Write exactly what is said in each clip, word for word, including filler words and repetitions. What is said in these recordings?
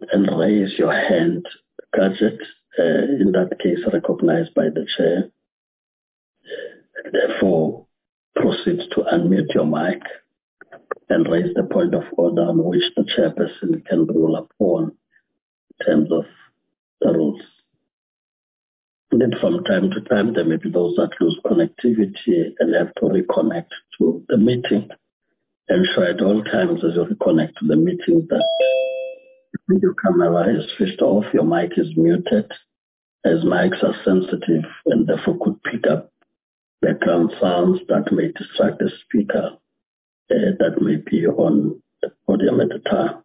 and raise your hand gadget, uh, in that case recognized by the chair. Therefore, proceed to unmute your mic and raise the point of order on which the chairperson can rule upon in terms of the rules. And then from time to time, there may be those that lose connectivity and have to reconnect to the meeting. Ensure at all times as you reconnect to the meeting that your camera is switched off, your mic is muted, as mics are sensitive and therefore could pick up background sounds that may distract the speaker uh, that may be on the podium at the time.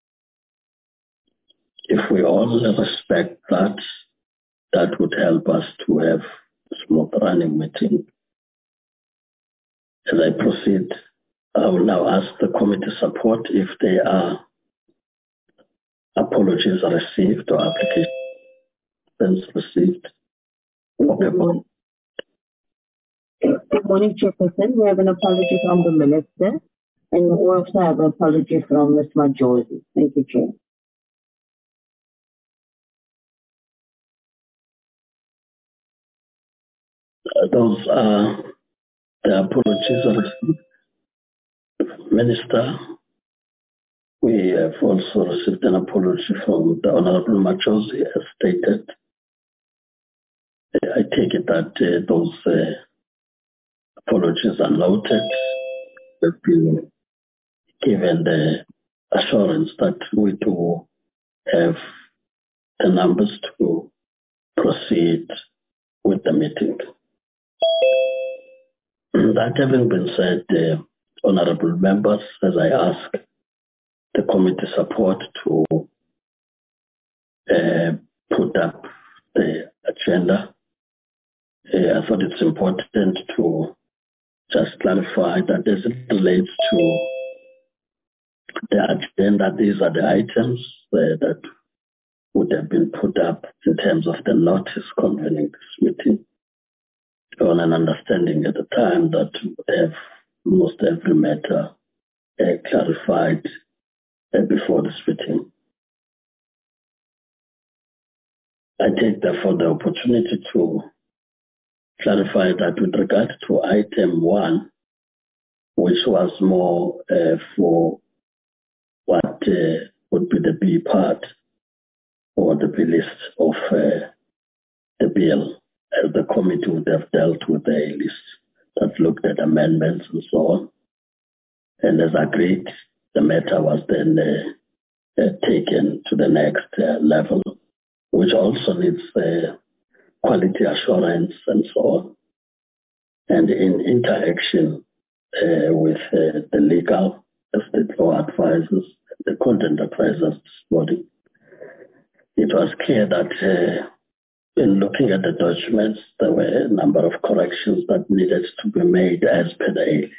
If we all respect that, that would help us to have a smooth running meeting. As I proceed, I will now ask the committee support if there are apologies received or applications received. Good morning. Good morning, Chairperson. We have an apology from the Minister, and we also have an apology from Miz Majority. Thank you, Chair. Uh, those are the apologies received. Minister, we have also received an apology from the Honorable Machozi as stated. I take it that uh, those uh, apologies are noted. We've been given the assurance that we do have the numbers to proceed with the meeting. That having been said, uh, honorable members, as I ask the committee support to uh, put up the agenda, uh, I thought it's important to just clarify that as it relates to the agenda, these are the items uh, that would have been put up in terms of the notice convening this meeting, on an understanding at the time that would have almost every matter uh, clarified uh, before this meeting. I take therefore the opportunity to clarify that with regard to item one, which was more uh, for what uh, would be the B part or the B list of uh, the bill, as the committee would have dealt with a list that looked at amendments and so on. And as agreed, the matter was then uh, uh, taken to the next uh, level, which also needs uh, quality assurance and so on. And in interaction uh, with uh, the legal state law advisors, the content advisors this morning, it was clear that uh, in looking at the documents, there were a number of corrections that needed to be made as per the A list.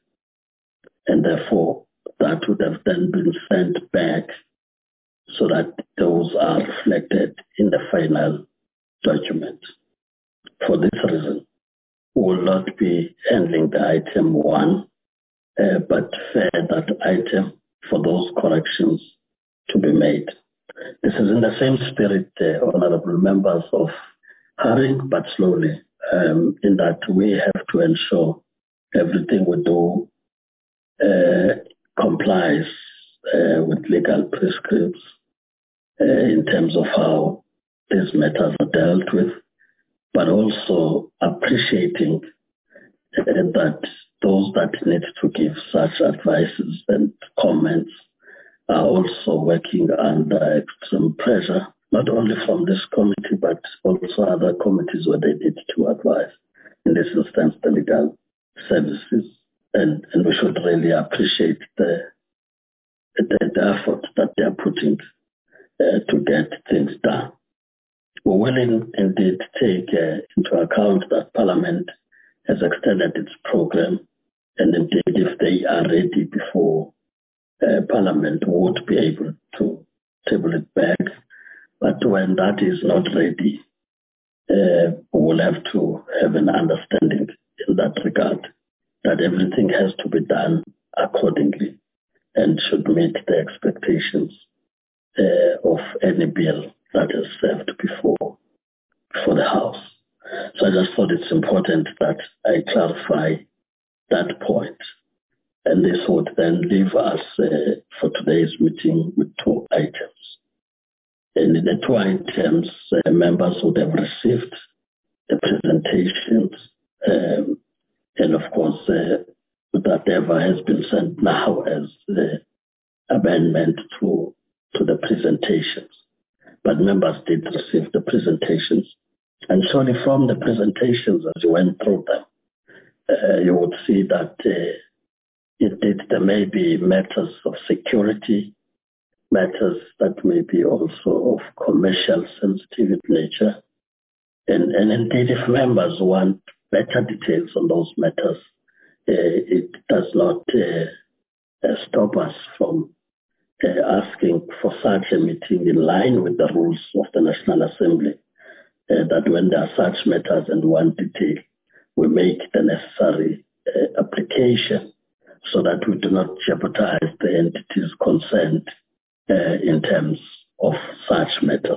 And therefore, that would have then been sent back so that those are reflected in the final document. For this reason, we will not be handling the item one, uh, but fair that item for those corrections to be made. This is in the same spirit, uh, honorable members, of hurrying but slowly, um, in that we have to ensure everything we do uh, complies uh, with legal prescripts uh, in terms of how these matters are dealt with, but also appreciating uh, that those that need to give such advices and comments are also working under extreme pressure, not only from this committee, but also other committees where they need to advise. In this instance, the legal services, and, and we should really appreciate the, the, the effort that they are putting uh, to get things done. We will in, indeed take uh, into account that Parliament has extended its program, and indeed if they are ready before uh, Parliament would be able to table it back. But when that is not ready, uh, we will have to have an understanding in that regard that everything has to be done accordingly and should meet the expectations uh, of any bill that is served before, before the House. So I just thought it's important that I clarify that point. And this would then leave us uh, for today's meeting with two items. And in the two items, uh, members would have received the presentations, um, and of course, uh, whatever has been sent now as the amendment to, to the presentations. But members did receive the presentations. And surely from the presentations, as you went through them, uh, you would see that uh, indeed there may be matters of security, matters that may be also of commercial sensitive nature. And, and indeed, if members want better details on those matters, uh, it does not uh, uh, stop us from uh, asking for such a meeting in line with the rules of the National Assembly, uh, that when there are such matters and want detail, we make the necessary uh, application so that we do not jeopardize the entities concerned uh, in terms of such matters.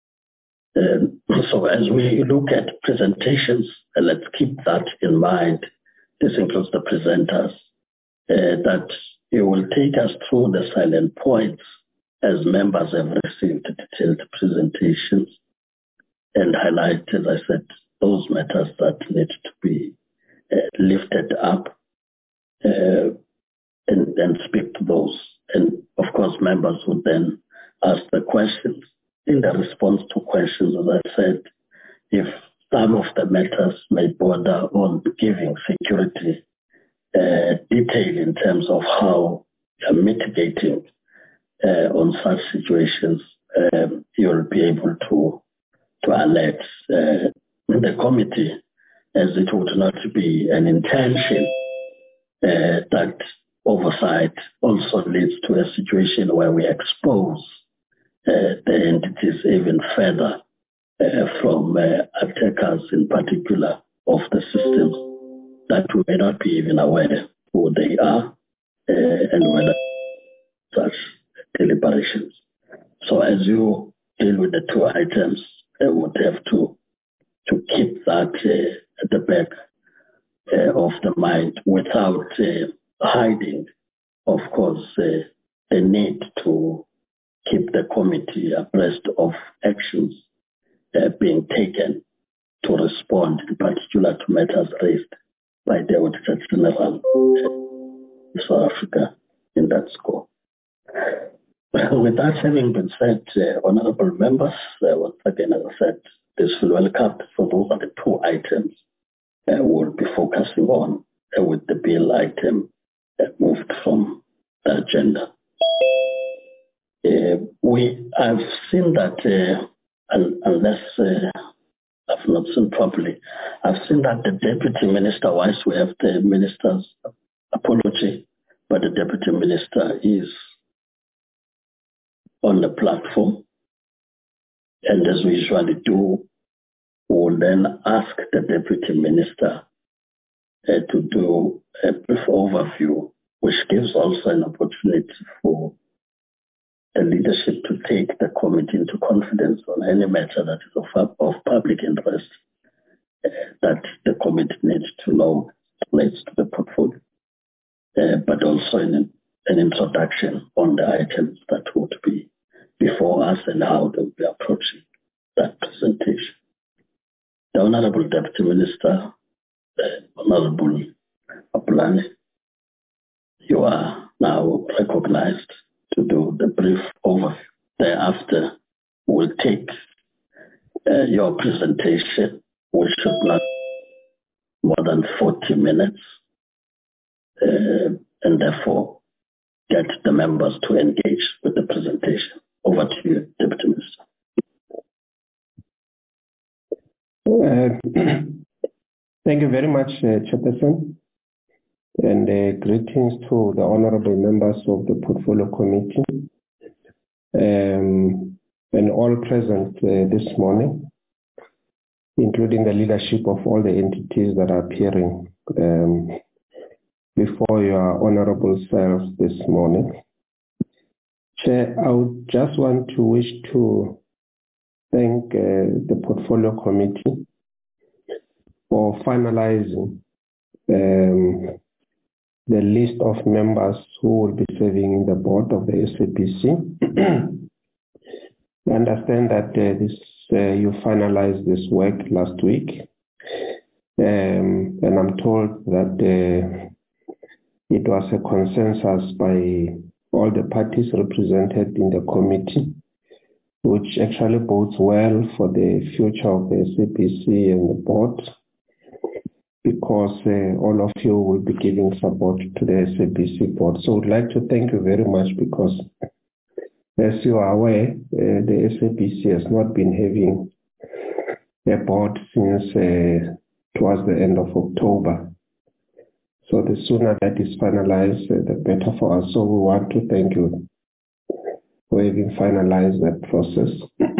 Um, so as we look at presentations, uh, let's keep that in mind. This includes the presenters, uh, that you will take us through the silent points as members have received detailed presentations and highlight, as I said, those matters that need to be uh, lifted up uh, and, and speak to those. And of course, members would then ask the questions. In the response to questions, as I said, if some of the matters may border on giving security uh, detail in terms of how uh, mitigating uh, on such situations, um, you'll be able to to alert uh, the committee, as it would not be an intention uh, that oversight also leads to a situation where we expose uh, the entities even further uh, from uh, attackers in particular of the systems that we may not be even aware who they are uh, and whether such deliberations. So as you deal with the two items, I would have to to keep that uh, at the back uh, of the mind without uh, hiding, of course, uh, the need to keep the committee abreast of actions uh, being taken to respond in particular to matters raised by the Auditor General of South Africa in that scope. With that having been said, uh, honorable members, uh, once again, as I said, this will welcome. So those are the two items uh, we'll be focusing on uh, with the bill item uh, moved from the agenda. Uh, we have seen that, uh, un- unless uh, I've not seen properly, I've seen that the Deputy Minister, whilst we have the Minister's apology, but the Deputy Minister is on the platform. And as we usually do, we'll then ask the Deputy Minister uh, to do a brief overview, which gives also an opportunity for the leadership to take the committee into confidence on any matter that is of, of public interest uh, that the committee needs to know relates to the portfolio, uh, but also in an, an introduction on the items that would be before us and how they'll be approaching that presentation. The Honorable Deputy Minister, uh, Honorable Apulani, you are now recognized to do the brief overview. Thereafter, we'll take uh, your presentation, which should not more than forty minutes, uh, and therefore get the members to engage with the presentation. Over to you, Deputy Minister. Uh, thank you very much, uh, Chairperson, and uh, greetings to the honorable members of the Portfolio Committee um, and all present uh, this morning, including the leadership of all the entities that are appearing um, before your honorable selves this morning. Chair, I would just want to wish to thank uh, the Portfolio Committee for finalizing um, the list of members who will be serving in the board of the S A B C. I understand that uh, this uh, you finalized this work last week, um, and I'm told that uh, it was a consensus by all the parties represented in the committee, which actually bodes well for the future of the S A B C and the board, because uh, all of you will be giving support to the S A B C board. So I would like to thank you very much, because as you are aware, uh, the S A B C has not been having a board since uh, towards the end of October. So the sooner that is finalized, uh, the better for us. So we want to thank you for having finalized that process.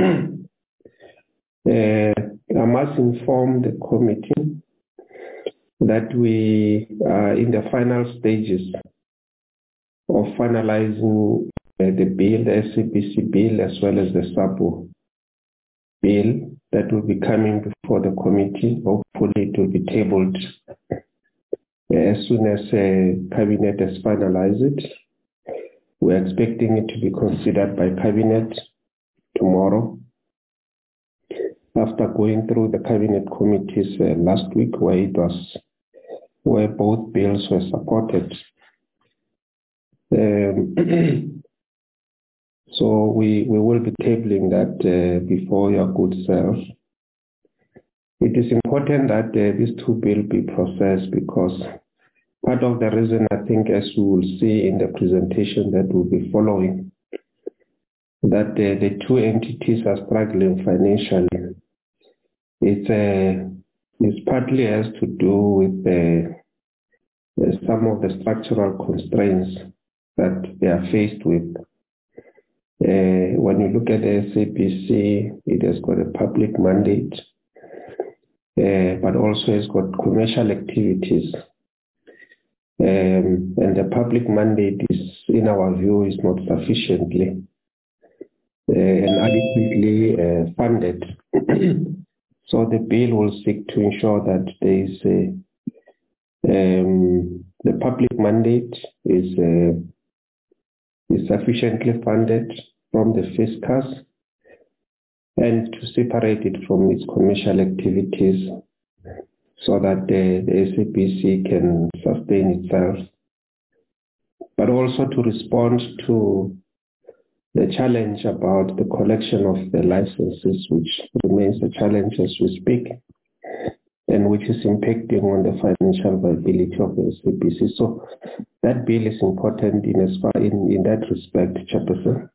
uh, I must inform the committee that we are in the final stages of finalizing uh, the bill, the S A B C bill, as well as the S A B U bill that will be coming before the committee. Hopefully it will be tabled uh, as soon as uh, Cabinet has finalized it. We're expecting it to be considered by Cabinet tomorrow, after going through the Cabinet committees uh, last week, where it was where both bills were supported. Um, so we, we will be tabling that uh, before your good self. It is important that uh, these two bills be processed, because part of the reason, I think, as we will see in the presentation that will be following, that uh, the two entities are struggling financially. It's, uh, it partly has to do with uh, uh, some of the structural constraints that they are faced with. Uh, when you look at the S A B C, it has got a public mandate, uh, but also has got commercial activities. Um, and the public mandate is, in our view, is not sufficiently uh, and adequately uh, funded. So the bill will seek to ensure that there is a, um, the public mandate is uh, is sufficiently funded from the fiscus, and to separate it from its commercial activities, so that the, the S A B C can sustain itself, but also to respond to the challenge about the collection of the licenses, which remains a challenge as we speak, and which is impacting on the financial viability of the S A B C. So that bill is important in as far in, in that respect, Chairperson,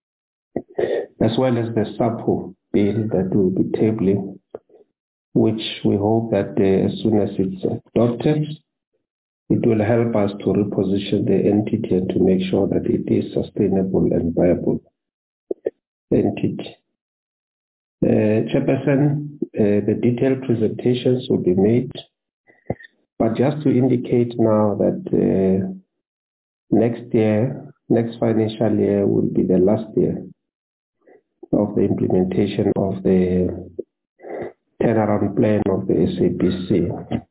as well as the S A B U bill that will be tabling, which we hope that uh, as soon as it's adopted, it will help us to reposition the entity and to make sure that it is sustainable and viable entity. Uh, Chairperson, uh, the detailed presentations will be made, but just to indicate now that uh, next year, next financial year will be the last year of the implementation of the turnaround plan of the S A B C.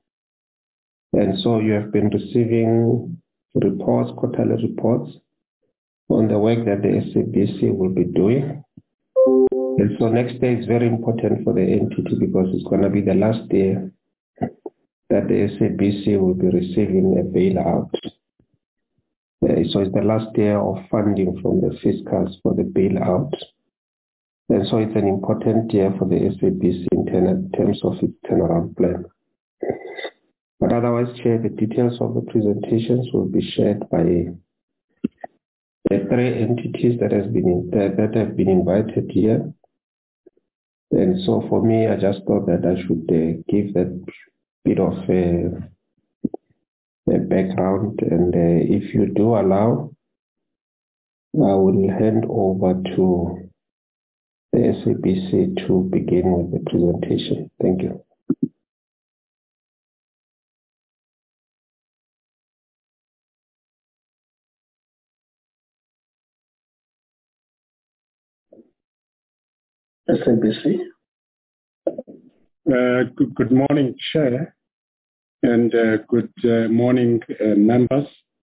And so you have been receiving reports, quarterly reports, on the work that the S A B C will be doing. And so next year is very important for the entity, because it's going to be the last year that the S A B C will be receiving a bailout. Uh, so it's the last year of funding from the fiscus for the bailout. And so it's an important year for the S A B C in terms of its turnaround plan. But otherwise, Chair, the details of the presentations will be shared by the three entities that, has been in, that, that have been invited here. And so for me, I just thought that I should uh, give that bit of a, a background. And uh, if you do allow, I will hand over to the S A B C to begin with the presentation. Thank you. S A B C. Uh, good, good morning, Chair, and uh, good uh, morning, uh, members.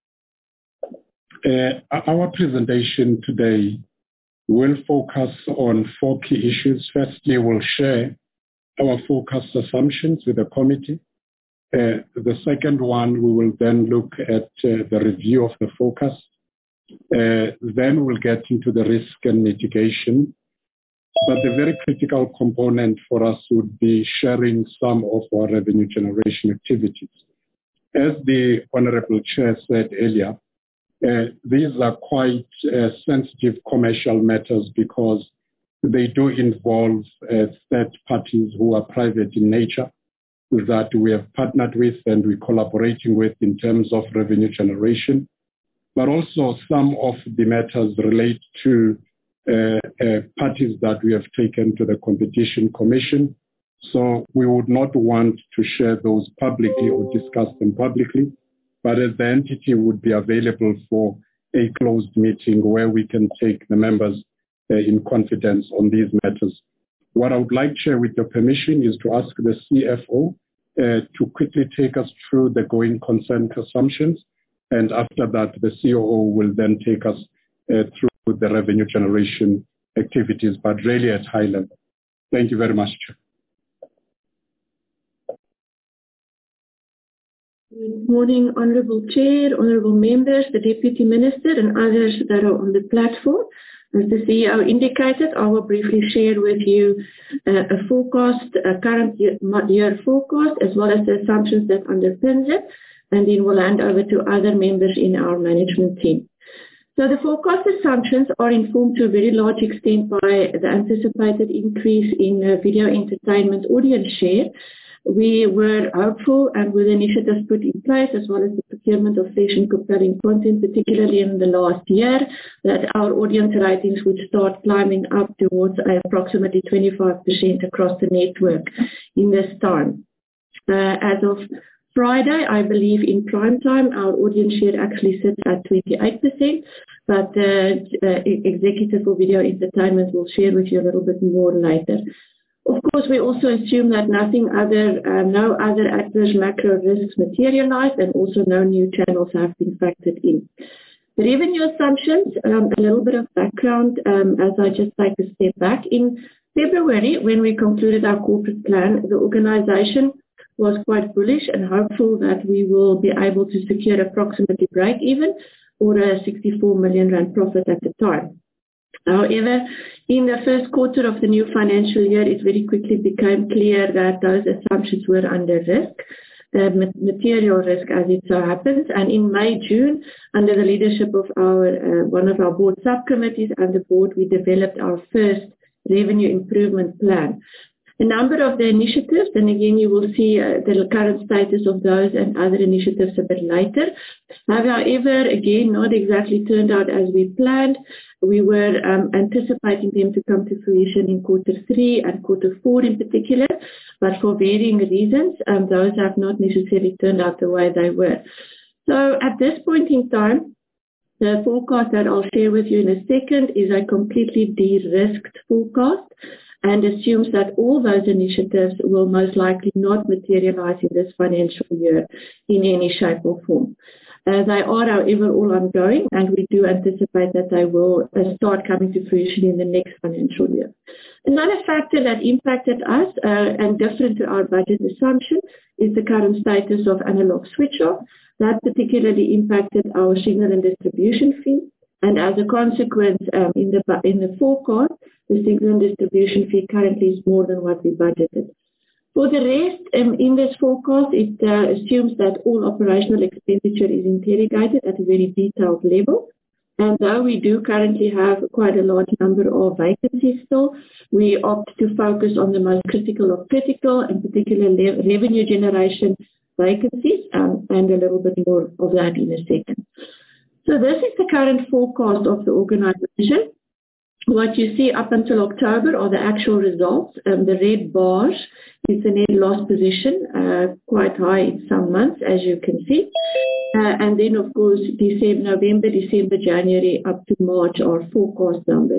Uh, our presentation today will focus on four key issues. Firstly, we'll share our forecast assumptions with the committee. Uh, the second one, we will then look at uh, the review of the forecast. Uh, then we'll get into the risk and mitigation. But the very critical component for us would be sharing some of our revenue generation activities. As the Honorable Chair said earlier, uh, these are quite uh, sensitive commercial matters because they do involve uh, third parties who are private in nature that we have partnered with and we're collaborating with in terms of revenue generation. But also some of the matters relate to Uh, uh, parties that we have taken to the Competition Commission. So we would not want to share those publicly or discuss them publicly, but as the entity would be available for a closed meeting where we can take the members uh, in confidence on these matters. What I would like to share with your permission is to ask the C F O uh, to quickly take us through the going concern assumptions, and after that the C O O will then take us uh, through the revenue generation activities, but really at high level. Thank you very much, Chair. Good morning, Honourable Chair, Honourable Members, the Deputy Minister and others that are on the platform. As the C E O indicated, I will briefly share with you uh, a forecast, a current year, year forecast, as well as the assumptions that underpins it, and then we'll hand over to other members in our management team. So the forecast assumptions are informed to a very large extent by the anticipated increase in uh, video entertainment audience share. We were hopeful, and with initiatives put in place, as well as the procurement of fresh and compelling content, particularly in the last year, that our audience ratings would start climbing up towards uh, approximately twenty-five percent across the network in this time. Uh, as of Friday, I believe in prime time, our audience share actually sits at twenty-eight percent, but the uh, executive for video entertainment will share with you a little bit more later. Of course, we also assume that nothing other, uh, no other adverse macro risks materialized, and also no new channels have been factored in. The revenue assumptions, um, a little bit of background um, as I just take a step back. In February, when we concluded our corporate plan, the organization was quite bullish and hopeful that we will be able to secure approximately break even or a sixty-four million rand profit at the time. However, in the first quarter of the new financial year, it very quickly became clear that those assumptions were under risk, uh, material risk as it so happens. And in May, June, under the leadership of our uh, one of our board subcommittees and the board, we developed our first revenue improvement plan. A number of the initiatives, and again you will see uh, the current status of those and other initiatives a bit later, have however again not exactly turned out as we planned. We were um, anticipating them to come to fruition in quarter three and quarter four in particular, but for varying reasons um, those have not necessarily turned out the way they were. So at this point in time, the forecast that I'll share with you in a second is a completely de-risked forecast, and assumes that all those initiatives will most likely not materialize in this financial year in any shape or form. Uh, they are, however, all ongoing, and we do anticipate that they will uh, start coming to fruition in the next financial year. Another factor that impacted us, uh, and different to our budget assumption, is the current status of analog switch-off. That particularly impacted our signal and distribution fee, and as a consequence, um, in the in the forecast, the signal and distribution fee currently is more than what we budgeted. For the rest, um, in this forecast, it uh, assumes that all operational expenditure is interrogated at a very detailed level. And though we do currently have quite a large number of vacancies still, we opt to focus on the most critical of critical, and particularly revenue generation vacancies, um, and a little bit more of that in a second. So this is the current forecast of the organization. What you see up until October are the actual results. Um, the red bars is the net loss position, uh, quite high in some months, as you can see. Uh, and then, of course, December, November, December, January, up to March are forecast numbers.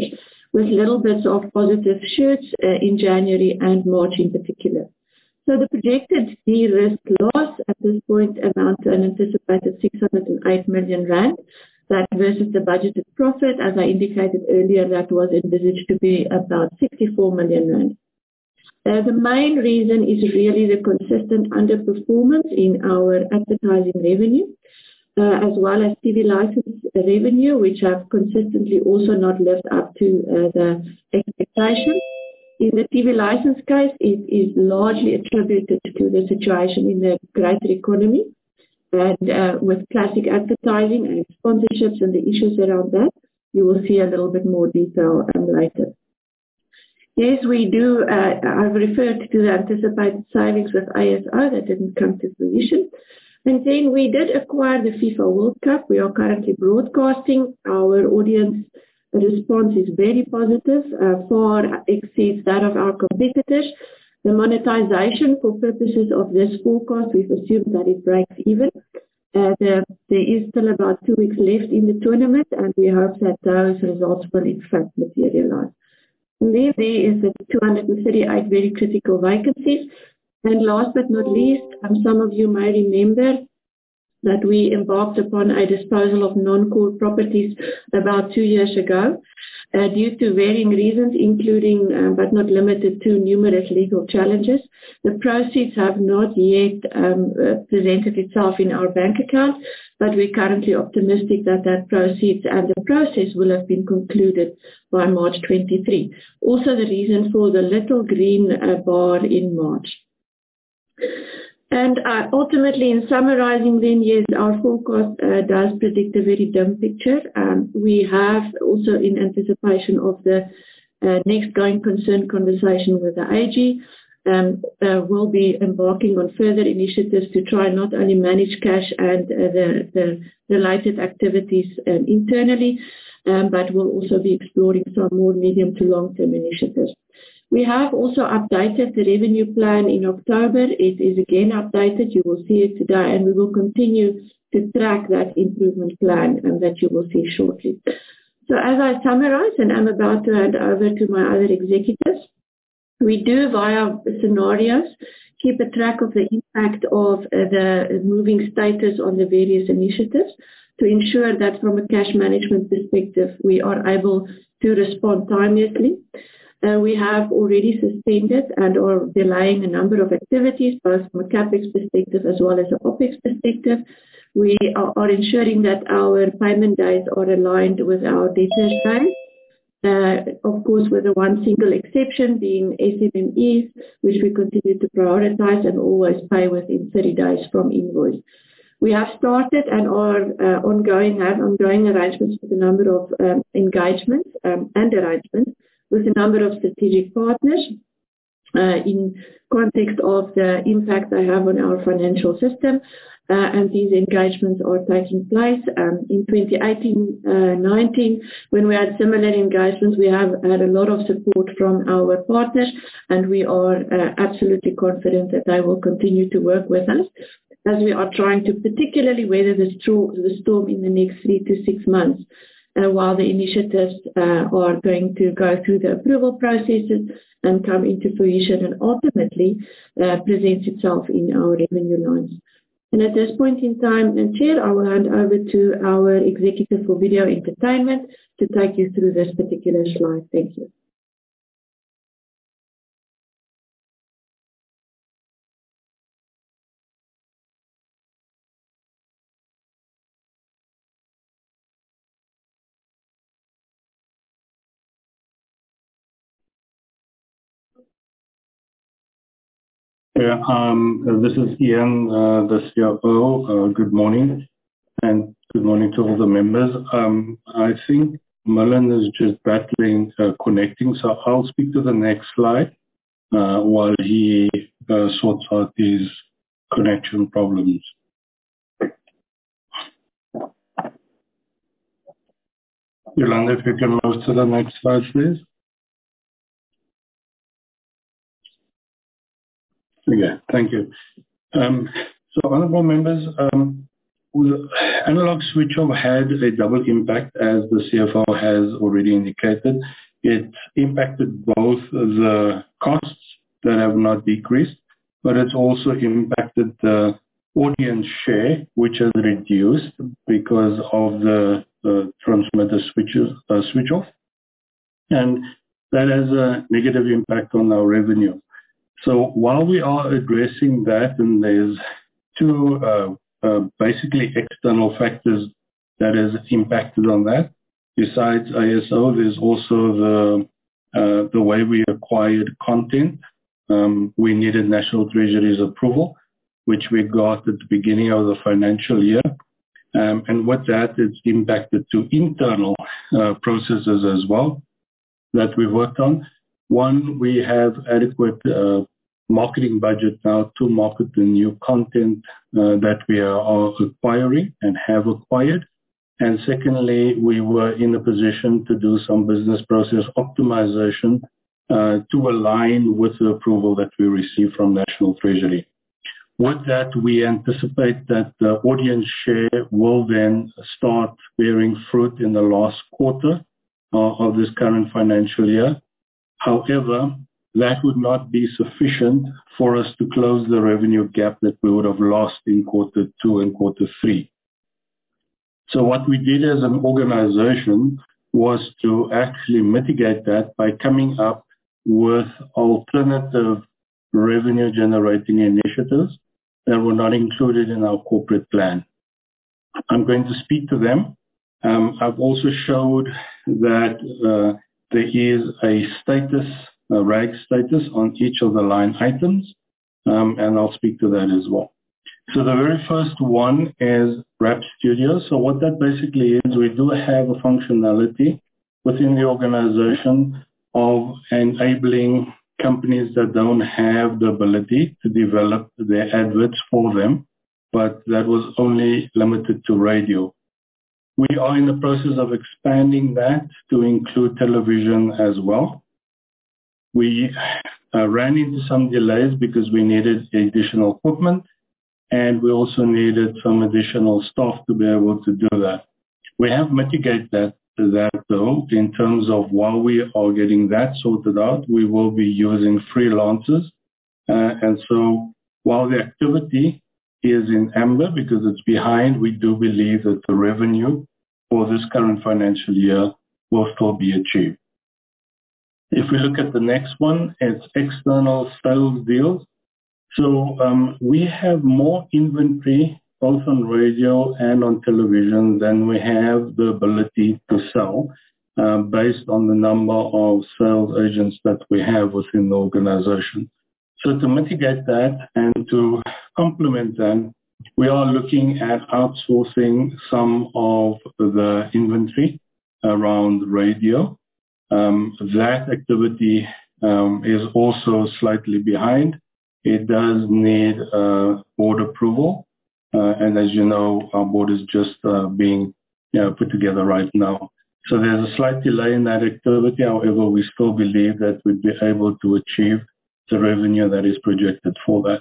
with little bits of positive shoots uh, in January and March in particular. So the projected de-risk loss at this point amounts to an anticipated six hundred eight million rand. That versus the budgeted profit, as I indicated earlier, that was envisaged to be about sixty-four million rand. Uh, the main reason is really the consistent underperformance in our advertising revenue, uh, as well as T V license revenue, which have consistently also not lived up to uh, the expectations. In the T V license case, it is largely attributed to the situation in the greater economy, and uh, with classic advertising and sponsorships and the issues around that. You will see a little bit more detail um, later. Yes, we do. Uh, I've referred to the anticipated savings with A S O that didn't come to fruition. And then we did acquire the FIFA World Cup. We are currently broadcasting. Our audience response is very positive, uh, far exceeds that of our competitors. The monetization, for purposes of this forecast, we've assumed that it breaks even. Uh, the, there is still about two weeks left in the tournament, and we hope that those results will in fact materialize. And then there is the two hundred thirty-eight very critical vacancies. And last but not least, um, some of you may remember that we embarked upon a disposal of non-core properties about two years ago uh, due to varying reasons, including uh, but not limited to numerous legal challenges. The proceeds have not yet um, uh, presented itself in our bank account, but we're currently optimistic that that proceeds and the process will have been concluded by March twenty-three. Also the reason for the little green uh, bar in March. And uh, ultimately, in summarizing then, yes, our forecast uh, does predict a very dim picture. Um, we have also, in anticipation of the uh, next going concern conversation with the A G, um, uh, we'll be embarking on further initiatives to try not only manage cash and uh, the, the related activities um, internally, um, but we'll also be exploring some more medium to long-term initiatives. We have also updated the revenue plan in October. It is again updated. You will see it today, and we will continue to track that improvement plan and that you will see shortly. So as I summarize, and I'm about to hand over to my other executives, we do, via scenarios, keep a track of the impact of uh, the moving status on the various initiatives to ensure that from a cash management perspective, we are able to respond timeously. Uh, we have already suspended and are delaying a number of activities, both from a CapEx perspective as well as an OpEx perspective. We are, are ensuring that our payment dates are aligned with our debtors days. Uh, of course, with the one single exception being S M M Es, which we continue to prioritize and always pay within thirty days from invoice. We have started and are uh, ongoing, have ongoing arrangements with a number of um, engagements um, and arrangements with a number of strategic partners uh, in context of the impact they have on our financial system. Uh, and these engagements are taking place. Um, in twenty eighteen nineteen, when we had similar engagements, we have had a lot of support from our partners, and we are uh, absolutely confident that they will continue to work with us as we are trying to particularly weather the, stro- the storm in the next three to six months. Uh, while the initiatives uh, are going to go through the approval processes and come into fruition and ultimately uh, presents itself in our revenue lines. And at this point in time, and Chair, I will hand over to our Executive for Video Entertainment to take you through this particular slide. Thank you. Yeah, um, this is Ian, uh, the C O O. Uh, good morning, and good morning to all the members. Um, I think Merlin is just battling uh, connecting, so I'll speak to the next slide uh, while he uh, sorts out these connection problems. Yolanda, if you can move to the next slide, please. Yeah, thank you. Um, so, honourable members, um, analog switch-off had a double impact, as the C F O has already indicated. It impacted both the costs that have not decreased, but it's also impacted the audience share, which has reduced because of the, the transmitter switches, uh, switch off. And that has a negative impact on our revenue. So while we are addressing that, and there's two uh, uh, basically external factors that has impacted on that. Besides I S O, there's also the uh, the way we acquired content. Um, we needed National Treasury's approval, which we got at the beginning of the financial year. Um, and with that, it's impacted to internal uh, processes as well that we worked on. One, we have adequate uh, marketing budget now to market the new content uh, that we are acquiring and have acquired. And secondly, we were in a position to do some business process optimization uh, to align with the approval that we received from National Treasury. With that, we anticipate that the audience share will then start bearing fruit in the last quarter uh, of this current financial year. However, that would not be sufficient for us to close the revenue gap that we would have lost in quarter two and quarter three. So what we did as an organization was to actually mitigate that by coming up with alternative revenue generating initiatives that were not included in our corporate plan. I'm going to speak to them. Um, I've also showed that uh, there is a status, a R A G status on each of the line items, um, and I'll speak to that as well. So the very first one is Rap Studio. So what that basically is, we do have a functionality within the organization of enabling companies that don't have the ability to develop their adverts for them, but that was only limited to radio. We are in the process of expanding that to include television as well. We uh, ran into some delays because we needed additional equipment, and we also needed some additional staff to be able to do that. We have mitigated that, that though, in terms of while we are getting that sorted out, we will be using freelancers. Uh, and so while the activity is in amber because it's behind, we do believe that the revenue for this current financial year will still be achieved. If we look at the next one, it's external sales deals. So um, we have more inventory both on radio and on television than we have the ability to sell uh, based on the number of sales agents that we have within the organization. So to mitigate that and to complement that, we are looking at outsourcing some of the inventory around radio. Um, that activity um, is also slightly behind. It does need uh, board approval. Uh, and as you know, our board is just uh, being you know, put together right now. So there's a slight delay in that activity. However, we still believe that we'd be able to achieve the revenue that is projected for that.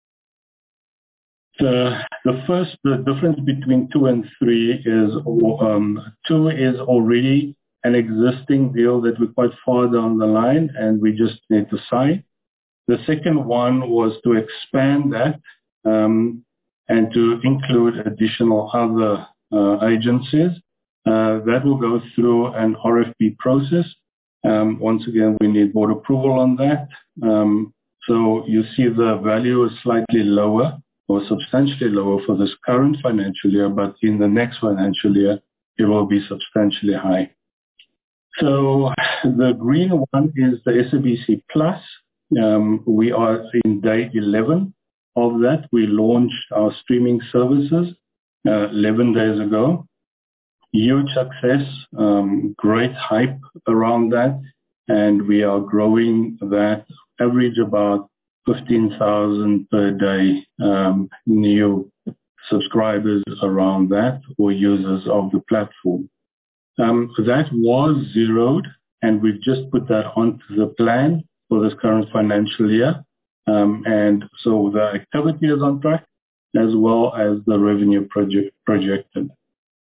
The, the first, the difference between two and three is um, two is already an existing deal that we're quite far down the line and we just need to sign. The second one was to expand that um, and to include additional other uh, agencies. Uh, that will go through an R F P process. Um, once again, we need board approval on that. Um, so you see the value is slightly lower or substantially lower for this current financial year, but in the next financial year, it will be substantially high. So the green one is the S A B C Plus. Um, we are in day eleven of that. We launched our streaming services uh, eleven days ago. Huge success, um, great hype around that, and we are growing that average about fifteen thousand per day um, new subscribers around that or users of the platform. Um, that was zeroed, and we've just put that onto the plan for this current financial year. Um, and so the activity is on track as well as the revenue project projected.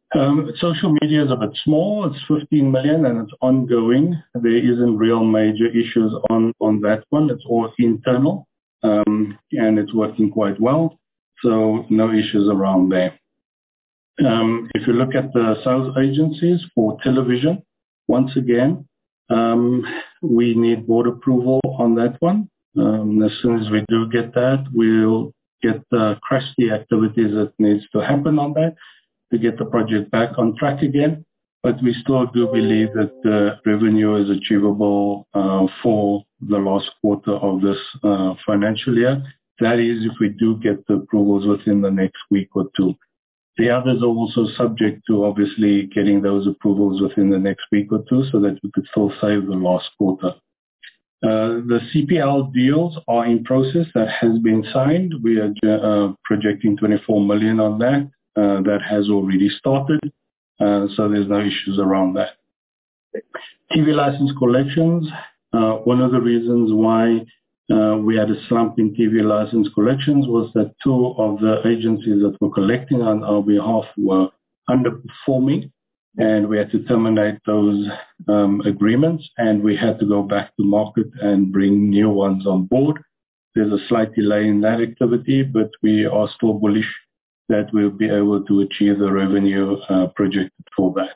Um, social media is a bit small. It's fifteen million and it's ongoing. There isn't real major issues on, on that one. It's all internal um, and it's working quite well. So no issues around there. Um, if you look at the sales agencies for television, once again, um, we need board approval on that one. Um, as soon as we do get that, we'll get the crash the activities that needs to happen on that to get the project back on track again. But we still do believe that the revenue is achievable uh, for the last quarter of this uh, financial year. That is if we do get the approvals within the next week or two. The others are also subject to obviously getting those approvals within the next week or two so that we could still save the last quarter. Uh, the C P L deals are in process. That has been signed. We are uh, projecting twenty-four million on that. Uh, that has already started. Uh, so there's no issues around that. T V license collections. Uh, one of the reasons why uh, we had a slump in T V license collections was that two of the agencies that were collecting on our behalf were underperforming. And we had to terminate those um, agreements and we had to go back to market and bring new ones on board. There's a slight delay in that activity, but we are still bullish that we'll be able to achieve the revenue uh, projected for that.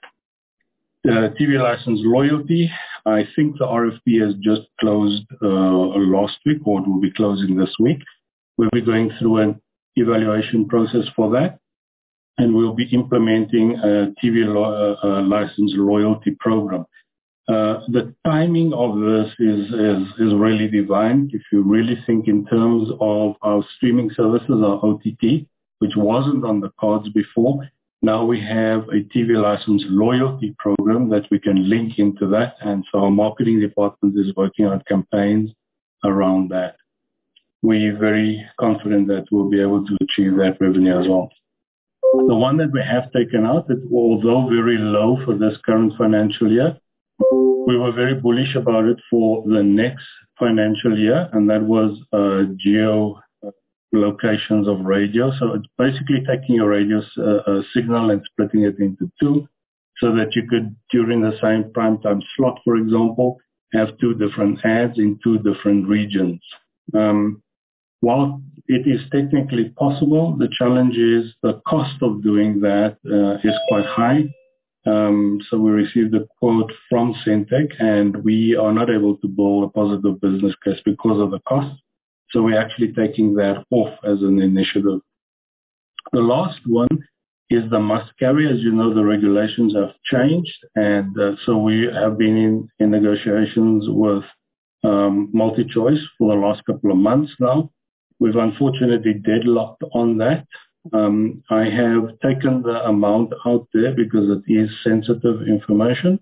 The T V license loyalty, I think the R F P has just closed uh, last week or it will be closing this week. We'll be going through an evaluation process for that. And we'll be implementing a T V lo- uh, license loyalty program. Uh, the timing of this is, is, is really divine. If you really think in terms of our streaming services, our O T T, which wasn't on the cards before, now we have a T V license loyalty program that we can link into that. And so our marketing department is working on campaigns around that. We're very confident that we'll be able to achieve that revenue as well. The one that we have taken out, that although very low for this current financial year, we were very bullish about it for the next financial year, and that was uh, geo locations of radio. So it's basically taking your radio uh, uh, signal and splitting it into two so that you could, during the same prime time slot, for example, have two different ads in two different regions. Um, While it is technically possible, the challenge is the cost of doing that uh, is quite high. Um, so we received a quote from Syntec and we are not able to build a positive business case because of the cost. So we're actually taking that off as an initiative. The last one is the must carry. As you know, the regulations have changed. And uh, so we have been in, in negotiations with um, MultiChoice for the last couple of months now. We've unfortunately deadlocked on that. Um, I have taken the amount out there because it is sensitive information.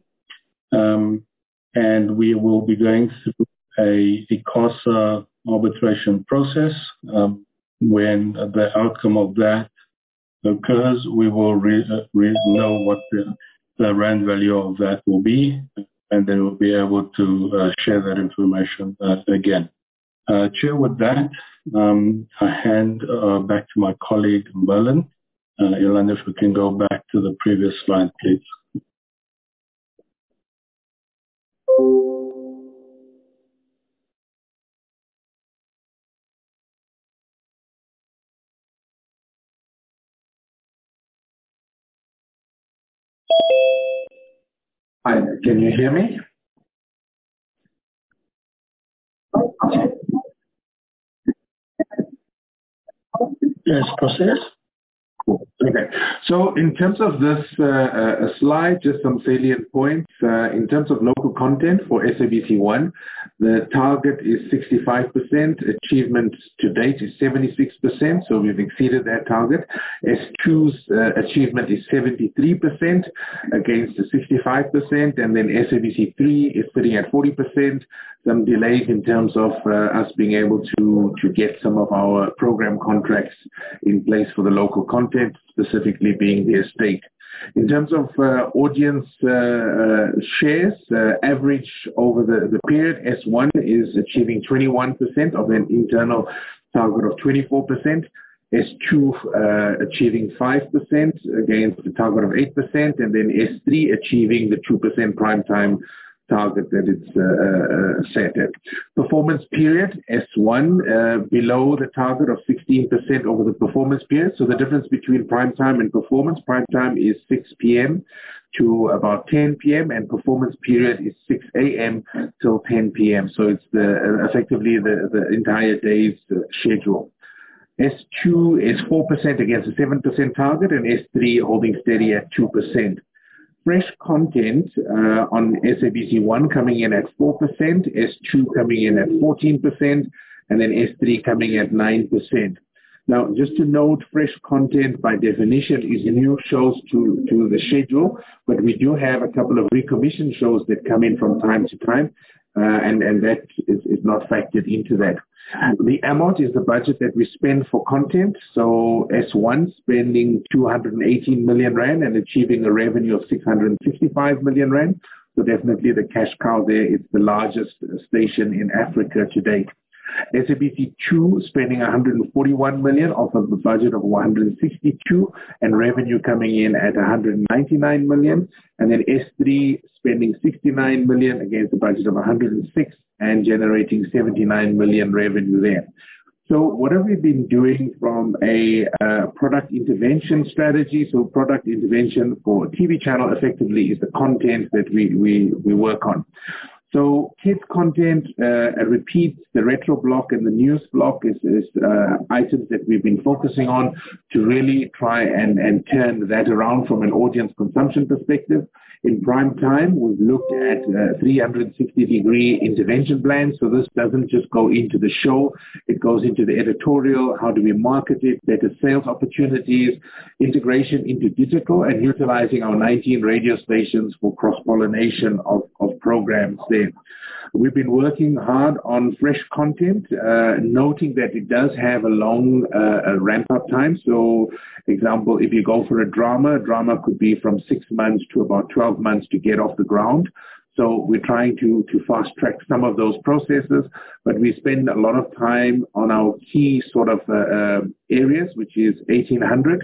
Um, and we will be going through a, a CASA arbitration process. Um, when the outcome of that occurs, we will re, re know what the, the rand value of that will be, and then we'll be able to uh, share that information uh, again. Uh, Chair, with that, um, I hand uh, back to my colleague, Merlin. Uh, Yolanda, if we can go back to the previous slide, please. Hi, can you hear me? Yes, process. Okay. So in terms of this uh, uh, slide, just some salient points. Uh, in terms of local content for S A B C one, the target is sixty-five percent. Achievement to date is seventy-six percent, so we've exceeded that target. S two's uh, achievement is seventy-three percent against the sixty-five percent, and then S A B C three is sitting at forty percent. Some delays in terms of uh, us being able to, to get some of our program contracts in place for the local content, specifically being the estate. In terms of uh, audience uh, uh, shares, uh, average over the, the period, S one is achieving twenty-one percent of an internal target of twenty-four percent. S two uh, achieving five percent against the target of eight percent, and then S three achieving the two percent prime time target that it's uh, uh, set at. Performance period, S one, uh, below the target of sixteen percent over the performance period. So the difference between prime time and performance, prime time is six p m to about ten p m and performance period is six a m till ten p m So it's the uh, effectively the, the entire day's uh, schedule. S two is four percent against a seven percent target, and S three holding steady at two percent. Fresh content uh, on S A B C one coming in at four percent, S two coming in at fourteen percent, and then S three coming at nine percent. Now, just to note, fresh content by definition is new shows to, to the schedule, but we do have a couple of recommissioned shows that come in from time to time, uh, and, and that is, is not factored into that. The amount is the budget that we spend for content. So S one spending two hundred eighteen million rand and achieving a revenue of six hundred sixty-five million rand. So definitely the cash cow there. It's the largest station in Africa to date. S A B C two spending one hundred forty-one million off of the budget of one hundred sixty-two and revenue coming in at one hundred ninety-nine million. And then S three spending sixty-nine million against the budget of one hundred six and generating seventy-nine million revenue there. So what have we been doing from a uh, product intervention strategy? So product intervention for T V channel effectively is the content that we, we, we work on. So kids content uh, repeats, the retro block and the news block is, is uh, items that we've been focusing on to really try and, and turn that around from an audience consumption perspective. In prime time, we've looked at uh, three hundred sixty degree intervention plans. So this doesn't just go into the show, it goes into the editorial, how do we market it, better sales opportunities, integration into digital, and utilizing our nineteen radio stations for cross-pollination of, of programs there. We've been working hard on fresh content, uh, noting that it does have a long uh, ramp-up time. So, example, if you go for a drama, a drama could be from six months to about twelve months to get off the ground. So we're trying to, to fast-track some of those processes, but we spend a lot of time on our key sort of uh, uh, areas, which is eighteen hundred.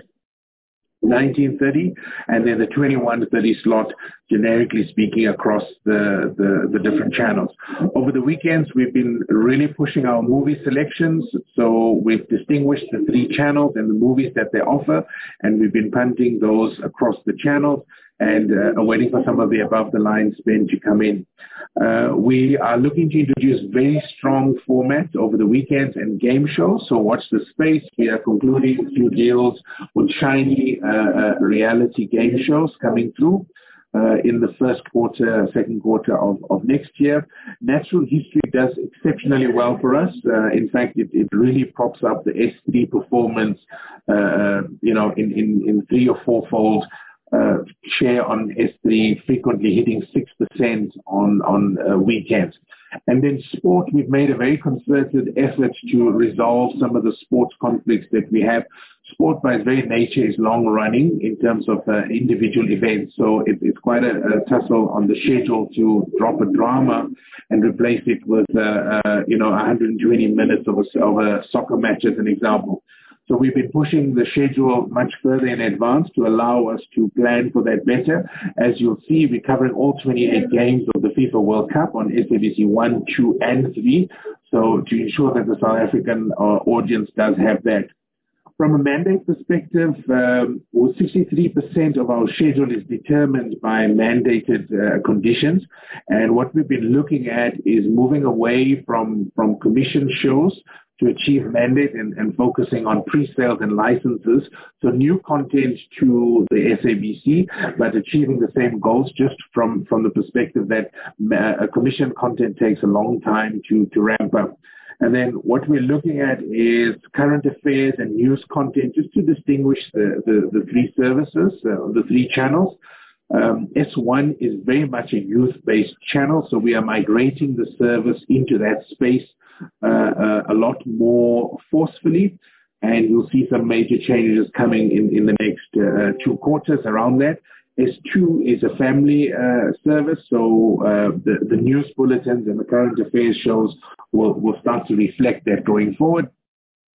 nineteen thirty, and then the twenty-one thirty slot, generically speaking, across the, the, the different channels. Over the weekends, we've been really pushing our movie selections. So we've distinguished the three channels and the movies that they offer, and we've been punting those across the channels and uh, waiting for some of the above-the-line spend to come in. Uh, we are looking to introduce very strong formats over the weekends and game shows. So watch the space. We are concluding a few deals with shiny uh, uh, reality game shows coming through uh, in the first quarter, second quarter of, of next year. Natural history does exceptionally well for us. Uh, in fact, it, it really props up the S three performance, uh, you know, in, in, in three or four-fold. Uh, share on S three, frequently hitting six percent on, on uh, weekends. And then sport, we've made a very concerted effort to resolve some of the sports conflicts that we have. Sport by its very nature is long running in terms of uh, individual events. So it, it's quite a, a tussle on the schedule to drop a drama and replace it with, uh, uh, you know, one hundred twenty minutes of a, of a soccer match as an example. So we've been pushing the schedule much further in advance to allow us to plan for that better. As you'll see, we're covering all twenty-eight games of the FIFA World Cup on S A B C one, two, and three. So to ensure that the South African uh, audience does have that. From a mandate perspective, um, well, sixty-three percent of our schedule is determined by mandated uh, conditions. And what we've been looking at is moving away from, from commission shows to achieve mandate and, and focusing on pre-sales and licenses. So new content to the S A B C, but achieving the same goals just from, from the perspective that uh, commission content takes a long time to, to ramp up. And then what we're looking at is current affairs and news content, just to distinguish the, the, the three services, uh, the three channels. Um, S one is very much a youth-based channel, so we are migrating the service into that space uh, uh, a lot more forcefully, and you'll see some major changes coming in, in the next uh, two quarters around that. S two is a family uh, service, so uh, the, the news bulletins and the current affairs shows will, will start to reflect that going forward.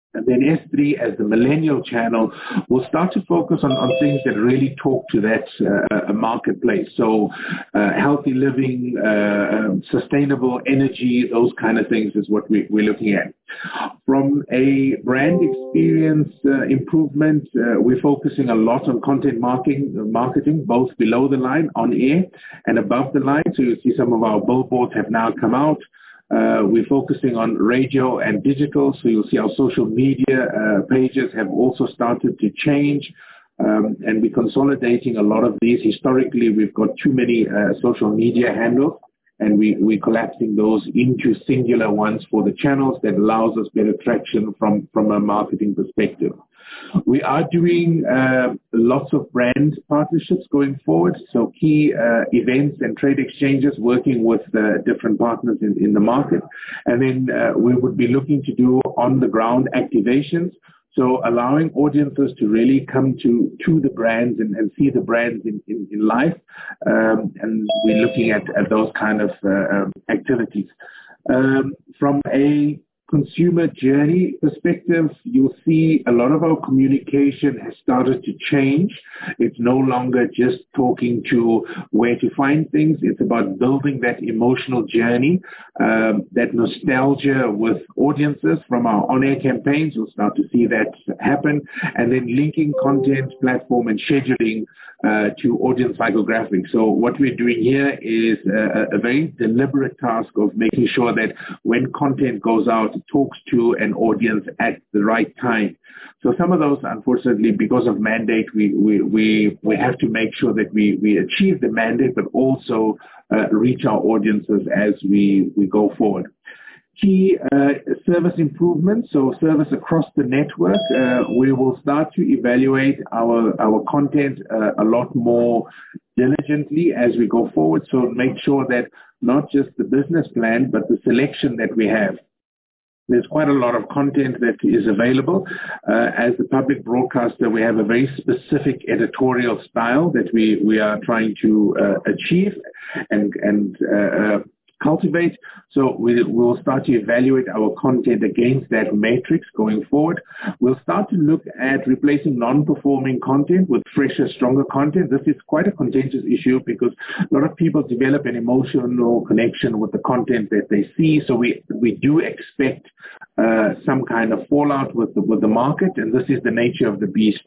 And then S three, as the millennial channel, will start to focus on, on things that really talk to that uh, marketplace. So uh, healthy living, uh, um, sustainable energy, those kind of things is what we, we're looking at. From a brand experience uh, improvement, uh, we're focusing a lot on content marketing, marketing, both below the line, on air, and above the line. So you see some of our billboards have now come out. Uh, we're focusing on radio and digital, so you'll see our social media uh, pages have also started to change, um, and we're consolidating a lot of these. Historically, we've got too many uh, social media handles, and we, we're collapsing those into singular ones for the channels that allows us better traction from, from a marketing perspective. We are doing uh, lots of brand partnerships going forward, so key uh, events and trade exchanges, working with uh, different partners in, in the market. And then uh, we would be looking to do on-the-ground activations, so allowing audiences to really come to, to the brands and, and see the brands in, in, in life. Um, and we're looking at, at those kind of uh, um, activities. Um, from a consumer journey perspective, you'll see a lot of our communication has started to change. It's no longer just talking to where to find things. It's about building that emotional journey, um, that nostalgia with audiences from our on-air campaigns. We'll start to see that happen. And then linking content, platform, and scheduling uh, to audience psychographics. So what we're doing here is a, a very deliberate task of making sure that when content goes out, talks to an audience at the right time. So some of those, unfortunately, because of mandate, we we we, we have to make sure that we, we achieve the mandate, but also uh, reach our audiences as we, we go forward. Key uh, service improvements, so service across the network. Uh, we will start to evaluate our, our content uh, a lot more diligently as we go forward. So make sure that not just the business plan, but the selection that we have. There's quite a lot of content that is available. Uh, as the public broadcaster, we have a very specific editorial style that we, we are trying to uh, achieve and, and uh, cultivate. So we will start to evaluate our content against that matrix going forward. We'll start to look at replacing non-performing content with fresher, stronger content. This is quite a contentious issue because a lot of people develop an emotional connection with the content that they see. So we, we do expect uh, some kind of fallout with the, with the market, and this is the nature of the beast.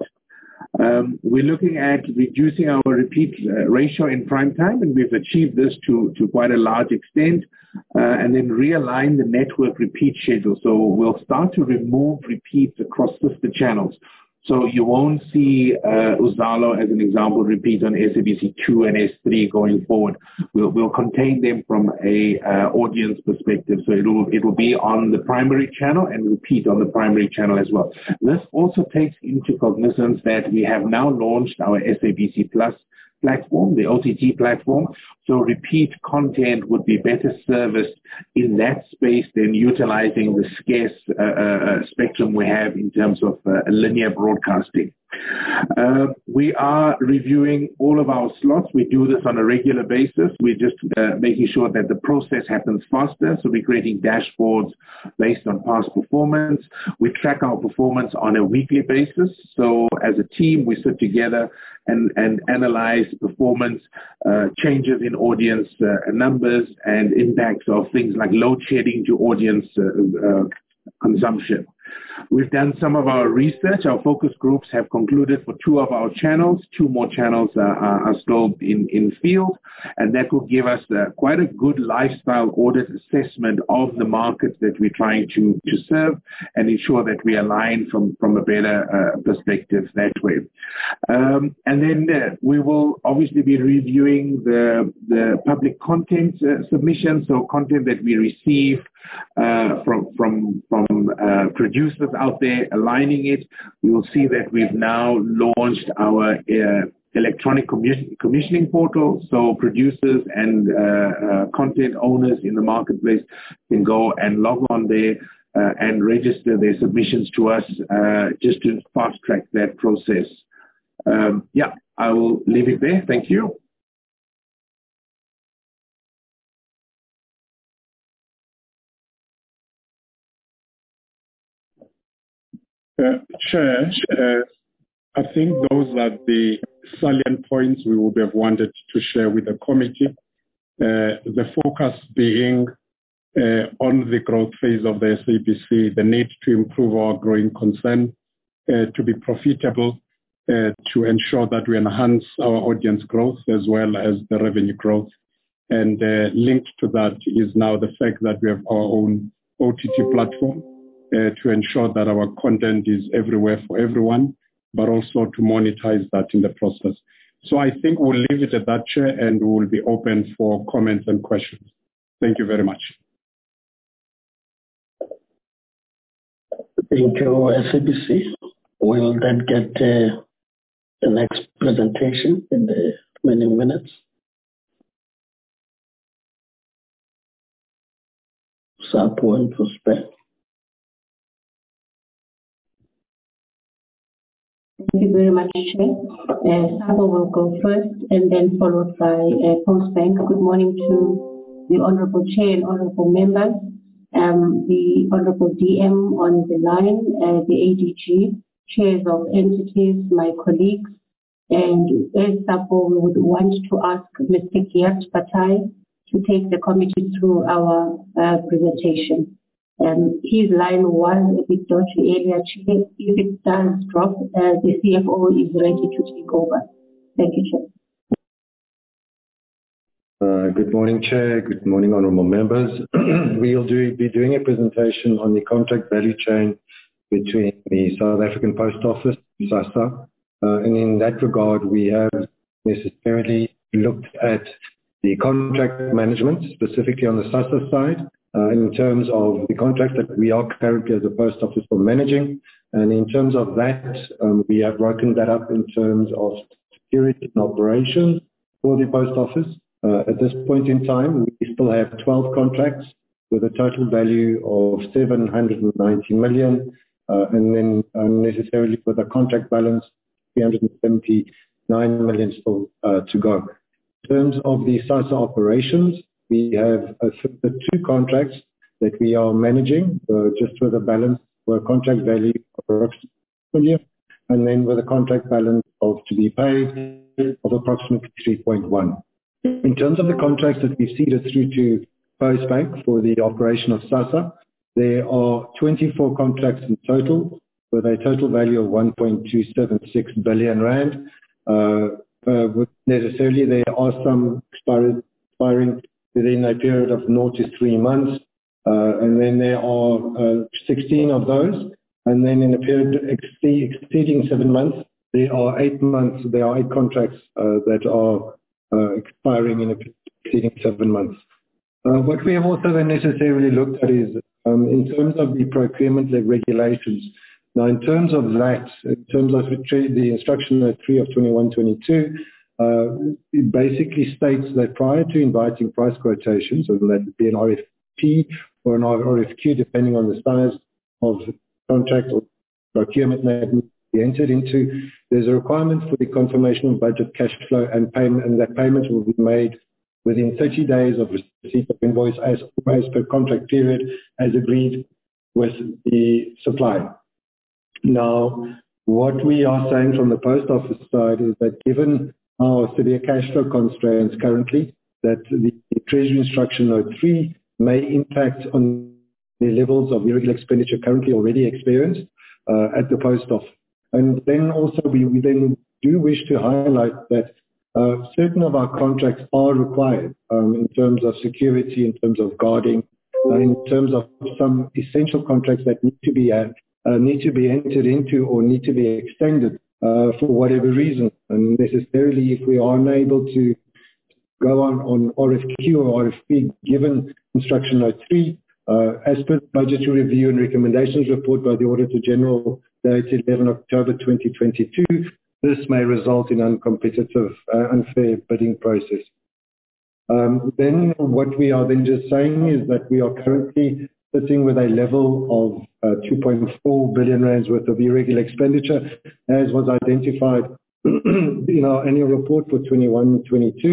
Um, we're looking at reducing our repeat uh, ratio in prime time, and we've achieved this to, to quite a large extent, uh, and then realign the network repeat schedule. So we'll start to remove repeats across sister channels. So you won't see uh, Uzalo, as an example, repeat on S A B C two and S three going forward. We'll, we'll contain them from a uh, audience perspective. So it will, it will be on the primary channel and repeat on the primary channel as well. This also takes into cognizance that we have now launched our S A B C Plus platform, the O T T platform. So repeat content would be better serviced in that space than utilizing the scarce uh, uh, spectrum we have in terms of uh, linear broadcasting. Uh, we are reviewing all of our slots. We do this on a regular basis. We're just uh, making sure that the process happens faster. So we're creating dashboards based on past performance. We track our performance on a weekly basis. So as a team, we sit together and, and analyze performance, uh, changes in audience uh, numbers, and impacts of things like load shedding to audience uh, uh, consumption. We've done some of our research. Our focus groups have concluded for two of our channels. Two more channels uh, are still in, in field, and that will give us uh, quite a good lifestyle audit assessment of the markets that we're trying to, to serve, and ensure that we align from, from a better uh, perspective that way. Um, and then uh, we will obviously be reviewing the, the public content uh, submissions, so content that we receive uh, from, from, from uh, producers out there, aligning it. We will see that we've now launched our uh, electronic commission, commissioning portal, so producers and uh, uh, content owners in the marketplace can go and log on there uh, and register their submissions to us uh, just to fast track that process. Um, yeah, I will leave it there. Thank you. Uh, Chair, uh, I think those are the salient points we would have wanted to share with the committee. Uh, the focus being uh, on the growth phase of the S A B C, the need to improve our growing concern, uh, to be profitable, uh, to ensure that we enhance our audience growth as well as the revenue growth. And uh, linked to that is now the fact that we have our own O T T platform uh, to ensure that our content is everywhere for everyone, but also to monetize that in the process. So I think we'll leave it at that, Chair, and we'll be open for comments and questions. Thank you very much. Thank you, S A B C. We'll then get uh, the next presentation in the remaining minutes. Sapo and Prosper. Thank you very much, Chair. Uh, Sapo will go first and then followed by uh, Postbank. Good morning to the Honourable Chair and Honourable Members, um, the Honourable D M on the line, uh, the A D G, chairs of entities, my colleagues, and as Sapo, we would want to ask Mister Giat Patai to take the committee through our uh, presentation. Um, his line was a bit dodgy earlier. If it does drop, uh, the C F O is ready to take over. Thank you, Chair. Uh, good morning, Chair. Good morning, honourable members. We'll do, be doing a presentation on the contract value chain between the South African Post Office, SASSA, uh, and in that regard, we have necessarily looked at the contract management, specifically on the SASSA side, uh, in terms of the contract that we are currently as a Post Office for managing. And in terms of that, um, we have broken that up in terms of security and operations for the Post Office. Uh, at this point in time, we still have twelve contracts with a total value of seven hundred ninety million, uh, and then uh, necessarily with a contract balance three hundred seventy-nine million still uh, to go. In terms of the SASSA operations, we have uh, the two contracts that we are managing, uh, just with a balance for a contract value of approximately million, and then with a contract balance of to be paid of approximately three point one. In terms of the contracts that we've seeded through to Postbank for the operation of SASSA, there are twenty-four contracts in total with a total value of one point two seven six billion rand. Uh, uh, with necessarily, there are some expiring, expiring within a period of zero to three months, uh, and then there are uh, sixteen of those, and then in a period exceed, exceeding seven months, there are eight months. There are eight contracts uh, that are Uh, expiring in a exceeding seven months. Uh, what we have also then necessarily looked at is um, in terms of the procurement regulations. Now, in terms of that, in terms of the instruction note three of twenty-one twenty-two, uh, it basically states that prior to inviting price quotations, whether that would be an R F P or an R F Q, depending on the size of the contract or procurement that be entered into, there's a requirement for the confirmation of budget, cash flow, and payment, and that payment will be made within thirty days of receipt of invoice as, as per contract period, as agreed with the supplier. Now, what we are saying from the Post Office side is that given our severe cash flow constraints currently, that the Treasury Instruction Note three may impact on the levels of irregular expenditure currently already experienced uh, at the Post Office. And then also we, we then do wish to highlight that uh, certain of our contracts are required um, in terms of security, in terms of guarding, uh, in terms of some essential contracts that need to be uh, uh, need to be entered into or need to be extended uh, for whatever reason. And necessarily, if we are unable to go on on R F Q or R F P, given Instruction Note three, uh, as per the budgetary review and recommendations report by the Auditor General dated eleven October twenty twenty-two, this may result in uncompetitive, uh, unfair bidding process. Um, then what we are then just saying is that we are currently sitting with a level of uh, two point four billion rands worth of irregular expenditure, as was identified in our annual report for twenty-one twenty-two.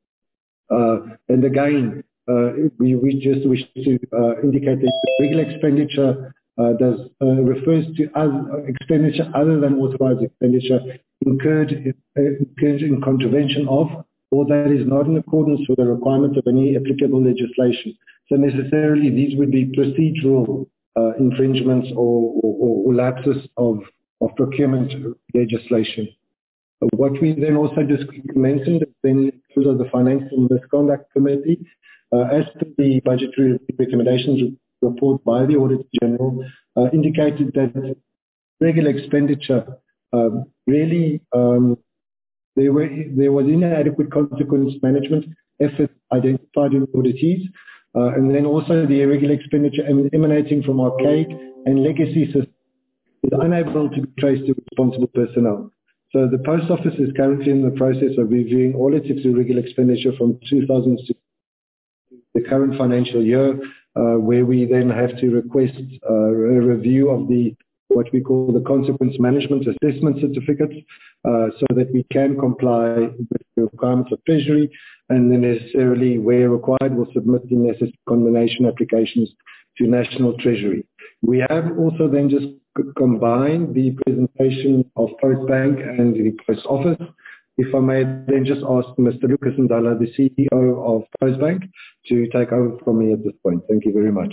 Uh, and again, uh, we, we just wish to uh, indicate that the regular expenditure uh, does uh, refers to other expenditure other than authorized expenditure incurred, uh, incurred in contravention of, or that is not in accordance with the requirements of any applicable legislation. So necessarily these would be procedural uh, infringements or, or, or lapses of, of procurement legislation. What we then also just mentioned is then in terms of the Financial Misconduct Committee, uh, as per the budgetary recommendations report by the Auditor General, uh, indicated that regular expenditure um, really um, there were there was inadequate consequence management efforts identified in auditees, uh, and then also the irregular expenditure emanating from archaic and legacy systems is unable to be traced to responsible personnel. So the Post Office is currently in the process of reviewing all its irregular expenditure from two thousand six, the current financial year, uh, where we then have to request uh, a review of the what we call the consequence management assessment certificates, uh, so that we can comply with the requirements of Treasury, and then necessarily, where required, will submit the necessary combination applications to National Treasury. We have also then just combined the presentation of Postbank and the Post Office. If I may then just ask Mister Lucas Ndala, the C E O of Postbank, to take over from me at this point. Thank you very much.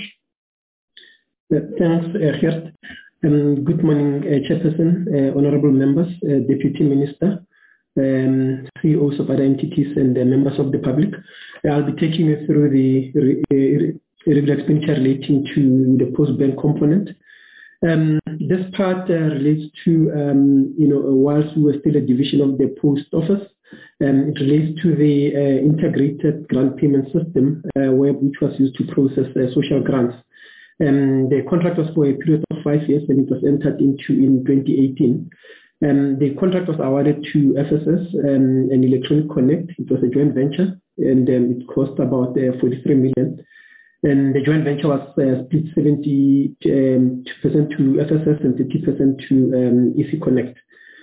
Thanks, uh, Gert. Um, good morning, uh, Chairperson, uh, honourable members, uh, Deputy Minister, um, C E Os of other entities and uh, members of the public. I'll be taking you through the re irregular expenditure relating to the Postbank component. Um, this part uh, relates to, um, you know, whilst we were still a division of the Post Office, um, it relates to the uh, integrated grant payment system, uh, where, which was used to process uh, social grants. Um, the contract was for a period of five years and it was entered into in twenty eighteen. Um, the contract was awarded to F S S um, and Electronic Connect. It was a joint venture and um, it cost about uh, forty-three million. And the joint venture was uh, split seventy percent to F S S and thirty percent to um, E C Connect.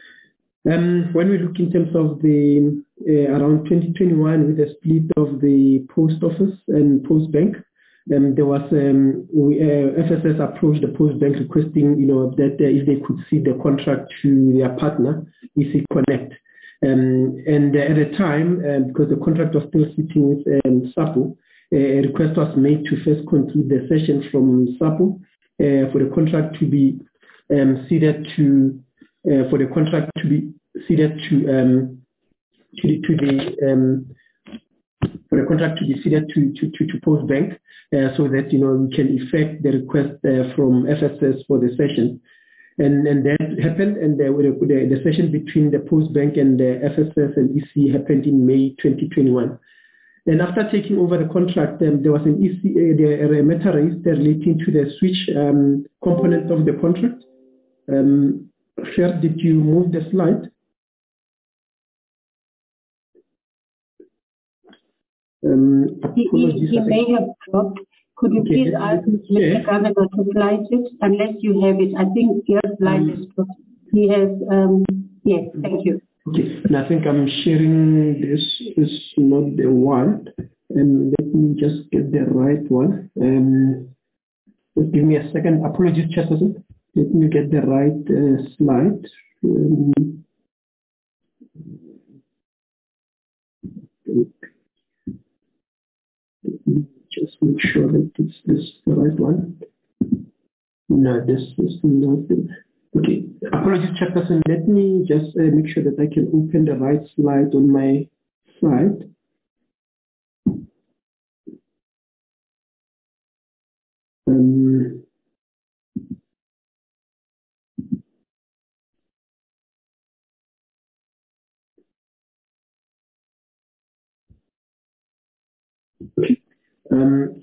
Um, when we look in terms of the uh, around twenty twenty-one with the split of the Post Office and Postbank, Um, there was um, we, uh, F S S approached the Postbank requesting, you know, that uh, if they could cede the contract to their partner, E C Connect. Um, and uh, at the time, uh, because the contract was still sitting with um, SAPO, uh, a request was made to first conclude the session from SAPO uh, for the contract to be um, ceded to uh, for the contract to be ceded to um, to, to the um, for the contract to be ceded to to to, to Postbank, uh, so that, you know, we can effect the request uh, from F S S for the session, and and that happened, and the the, the session between the Postbank and the F S S and E C happened in May twenty twenty-one. And after taking over the contract, um, there was an E C uh, the, a matter raised relating to the switch um, component of the contract. Um, Sher, did you move the slide? Um, he, he may have dropped. Could you okay, please ask Mister Governor to slide it, unless you have it? I think your slide um, is dropped. He has, um, yes, thank you. Okay, and I think I'm sharing this is not the one. And let me just get the right one. Um, just give me a second. Apologies, Chairperson. Let me get the right uh, slide. Um, just make sure that it's this the right one. No, this is not the. Okay, apologies, Chairperson. Let me just uh, make sure that I can open the right slide on my side. Um, okay. Um,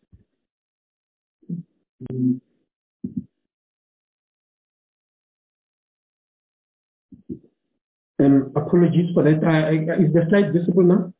Um, apologies for that. Uh, is the slide visible now?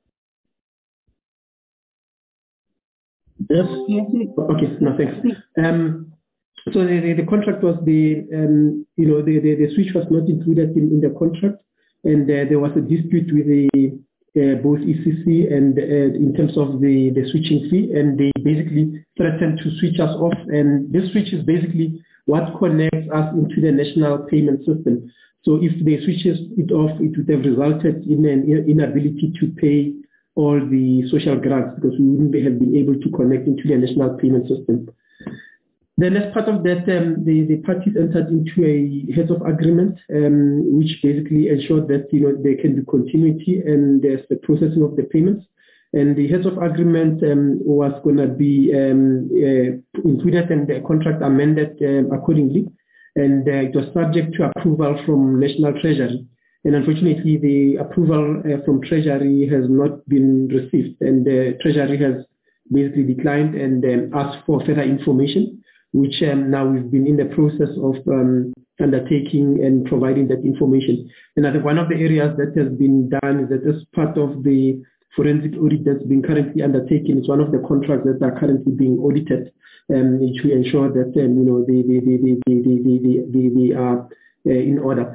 Yes. Yes. Okay. No, thanks. Um, so the, the, the contract was the um, you know the, the, the switch was not included in, in the contract, and uh, there was a dispute with the uh, both E C C and uh, in terms of the, the switching fee, and they basically threatened to switch us off. And this switch is basically what connects us into the national payment system. So if they switch it off, it would have resulted in an inability to pay all the social grants because we wouldn't have been able to connect into the national payment system. Then as part of that, um, the, the parties entered into a heads of agreement, um, which basically ensured that, you know, there can be continuity and there's the processing of the payments. And the heads of agreement um, was going to be um, uh, included and the contract amended um, accordingly. And uh, it was subject to approval from National Treasury. And unfortunately, the approval uh, from Treasury has not been received. And the Treasury has basically declined and um, asked for further information, which um, now we've been in the process of um, undertaking and providing that information. And I think one of the areas that has been done is that as part of the forensic audit that's been currently undertaken, it's one of the contracts that are currently being audited um, to ensure that um, you know they they they they they they, they, they are uh, in order.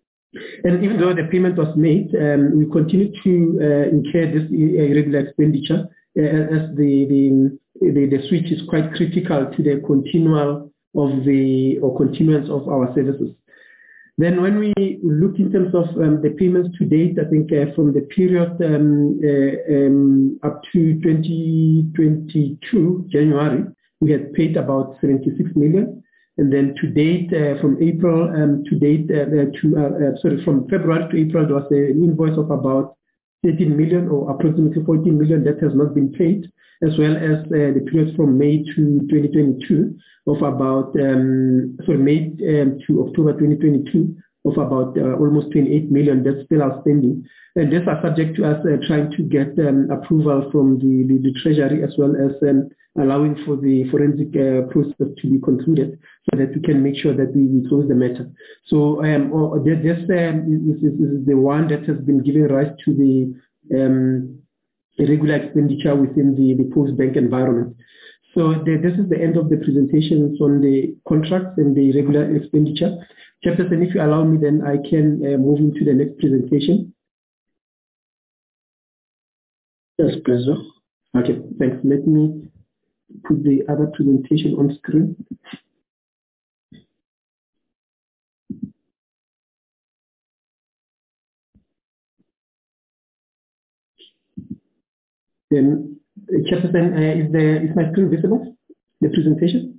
And even though the payment was made, um, we continue to uh, incur this irregular expenditure uh, as the, the the the switch is quite critical to the continual of the or continuance of our services. Then when we look in terms of um, the payments to date, I think uh, from the period um, uh, um, up to twenty twenty-two, January, we had paid about seventy-six million. And then to date, uh, from April um, to date, uh, to, uh, uh, sorry, from February to April, there was an invoice of about thirteen million or approximately fourteen million that has not been paid, as well as uh, the period from May to twenty twenty-two of about, um, sorry, May um, to October twenty twenty-two of about uh, almost twenty-eight million that's still outstanding. And these are subject to us uh, trying to get um, approval from the, the, the Treasury, as well as um, allowing for the forensic uh, process to be concluded so that we can make sure that we, we close the matter. So um, or this um, is, is, is the one that has been giving rise to the um, irregular expenditure within the, the post-bank environment. So the, this is the end of the presentations on the contracts and the irregular expenditure. Chairperson, if you allow me, then I can uh, move into the next presentation. Yes, please. Okay, thanks. Let me put the other presentation on screen. Then, uh, Chairperson, uh, is, the, is my screen visible, the presentation?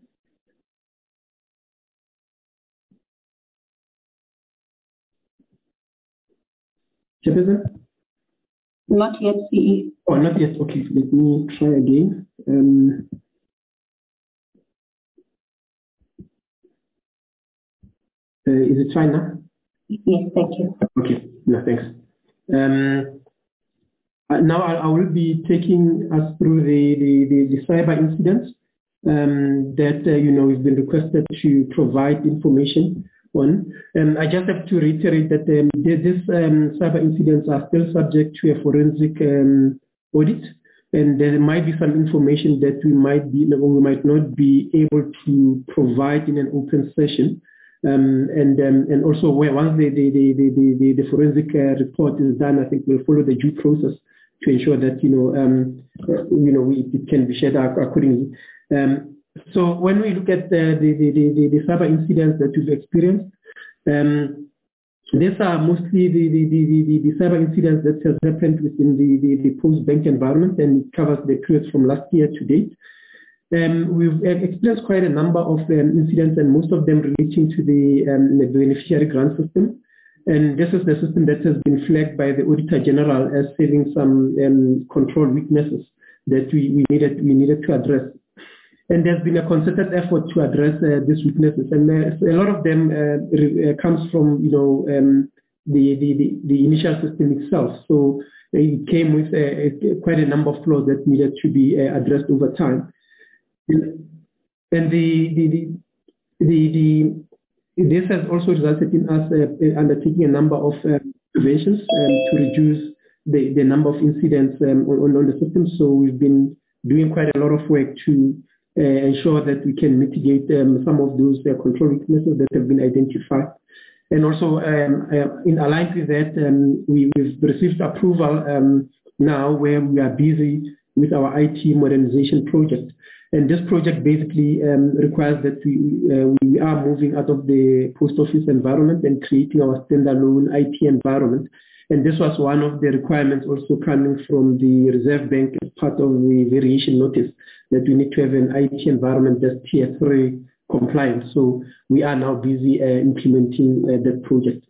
Chairperson? Not yet, C E. Oh, not yet. Okay, let me try again. Um, uh, is it fine now? Yes, thank you. Okay, no, thanks. Um, uh, now I, I will be taking us through the, the, the, the cyber incidents um, that, uh, you know, we've been requested to provide information on. Um, I just have to reiterate that um, these um, cyber incidents are still subject to a forensic um, audit, and there might be some information that we might be, we might not be able to provide in an open session. Um, and um, and also where once the the, the, the, the, the forensic uh, report is done, I think we'll follow the due process to ensure that you know um, uh, you know we, it can be shared accordingly. Um, so when we look at the the, the, the, the cyber incidents that we've experienced, um, these are mostly the the, the, the, the cyber incidents that has happened within the, the, the post-bank environment, and it covers the periods from last year to date. Um, we've experienced quite a number of um, incidents, and most of them relating to the, um, the beneficiary grant system. And this is the system that has been flagged by the Auditor General as having some um, control weaknesses that we, we needed we needed to address. And there's been a concerted effort to address uh, these weaknesses, and uh, a lot of them uh, re- uh, comes from you know um, the, the, the the initial system itself. So it came with a, a, quite a number of flaws that needed to be uh, addressed over time. And the the the, the, the this has also resulted in us uh, undertaking a number of uh, interventions um, to reduce the, the number of incidents um, on, on the system. So we've been doing quite a lot of work to uh, ensure that we can mitigate um, some of those uh, control weaknesses that have been identified. And also, um, uh, in aligned with that, um, we, we've received approval um, now where we are busy with our I T modernization project. And this project basically um, requires that we, uh, we are moving out of the post office environment and creating our standalone I T environment. And this was one of the requirements also coming from the Reserve Bank as part of the variation notice, that we need to have an I T environment that's tier three compliant. So we are now busy uh, implementing uh, that project.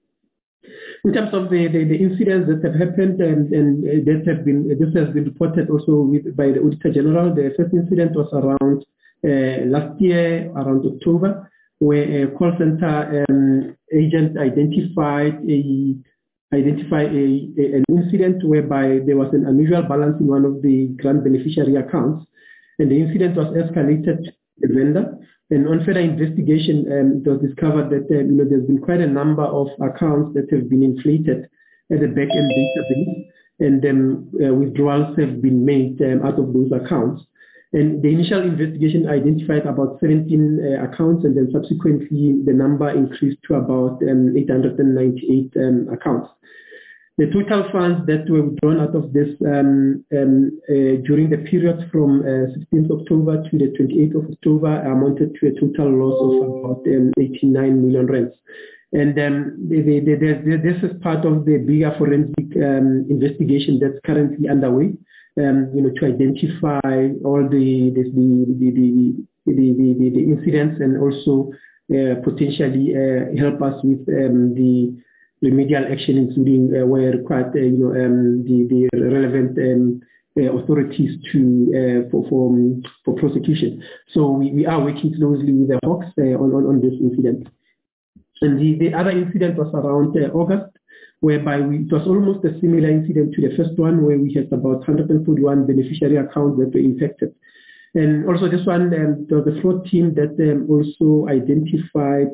In terms of the, the, the incidents that have happened and, and that have been, this has been reported also with, by the Auditor General. The first incident was around uh, last year, around October, where a call center um, agent identified a identified a, a, an incident whereby there was an unusual balance in one of the grant beneficiary accounts, and the incident was escalated to the vendor. And on further investigation, um, it was discovered that uh, you know, there's been quite a number of accounts that have been inflated at the back-end database, and um, uh, withdrawals have been made um, out of those accounts. And the initial investigation identified about seventeen uh, accounts, and then subsequently the number increased to about um, eight hundred ninety-eight um, accounts. The total funds that were withdrawn out of this um, um, uh, during the period from uh, sixteenth October to the twenty-eighth of October amounted to a total loss of about um, eighty-nine million rands. And um, the, the, the, the, this is part of the bigger forensic um, investigation that's currently underway, um, you know, to identify all the the the the, the, the, the, the incidents, and also uh, potentially uh, help us with um, the remedial action, including uh, where required, uh, you know, um, the, the relevant um, uh, authorities to uh, for for, um, for prosecution. So we, we are working closely with the Hawks uh, on, on on this incident. And the, the other incident was around uh, August, whereby we, it was almost a similar incident to the first one, where we had about one hundred forty-one beneficiary accounts that were infected. And also this one, um, there was a fraud team that um, also identified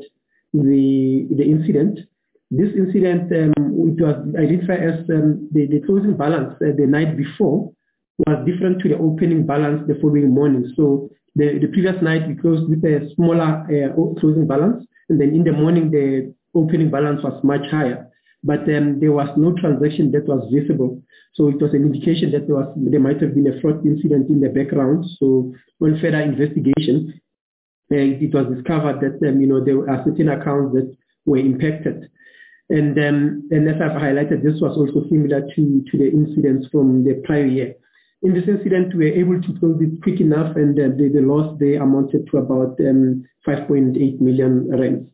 the the incident. This incident, um, it was identified as um, the, the closing balance uh, the night before was different to the opening balance the following morning. So the, the previous night we closed with a smaller uh, closing balance, and then in the morning the opening balance was much higher. But um, there was no transaction that was visible. So it was an indication that there, was, there might have been a fraud incident in the background. So on further investigation, uh, it was discovered that um, you know, there are certain accounts that were impacted. And, um, and as I've highlighted, this was also similar to, to the incidents from the prior year. In this incident, we were able to close it quick enough, and uh, the, the loss there amounted to about um, five point eight million rands.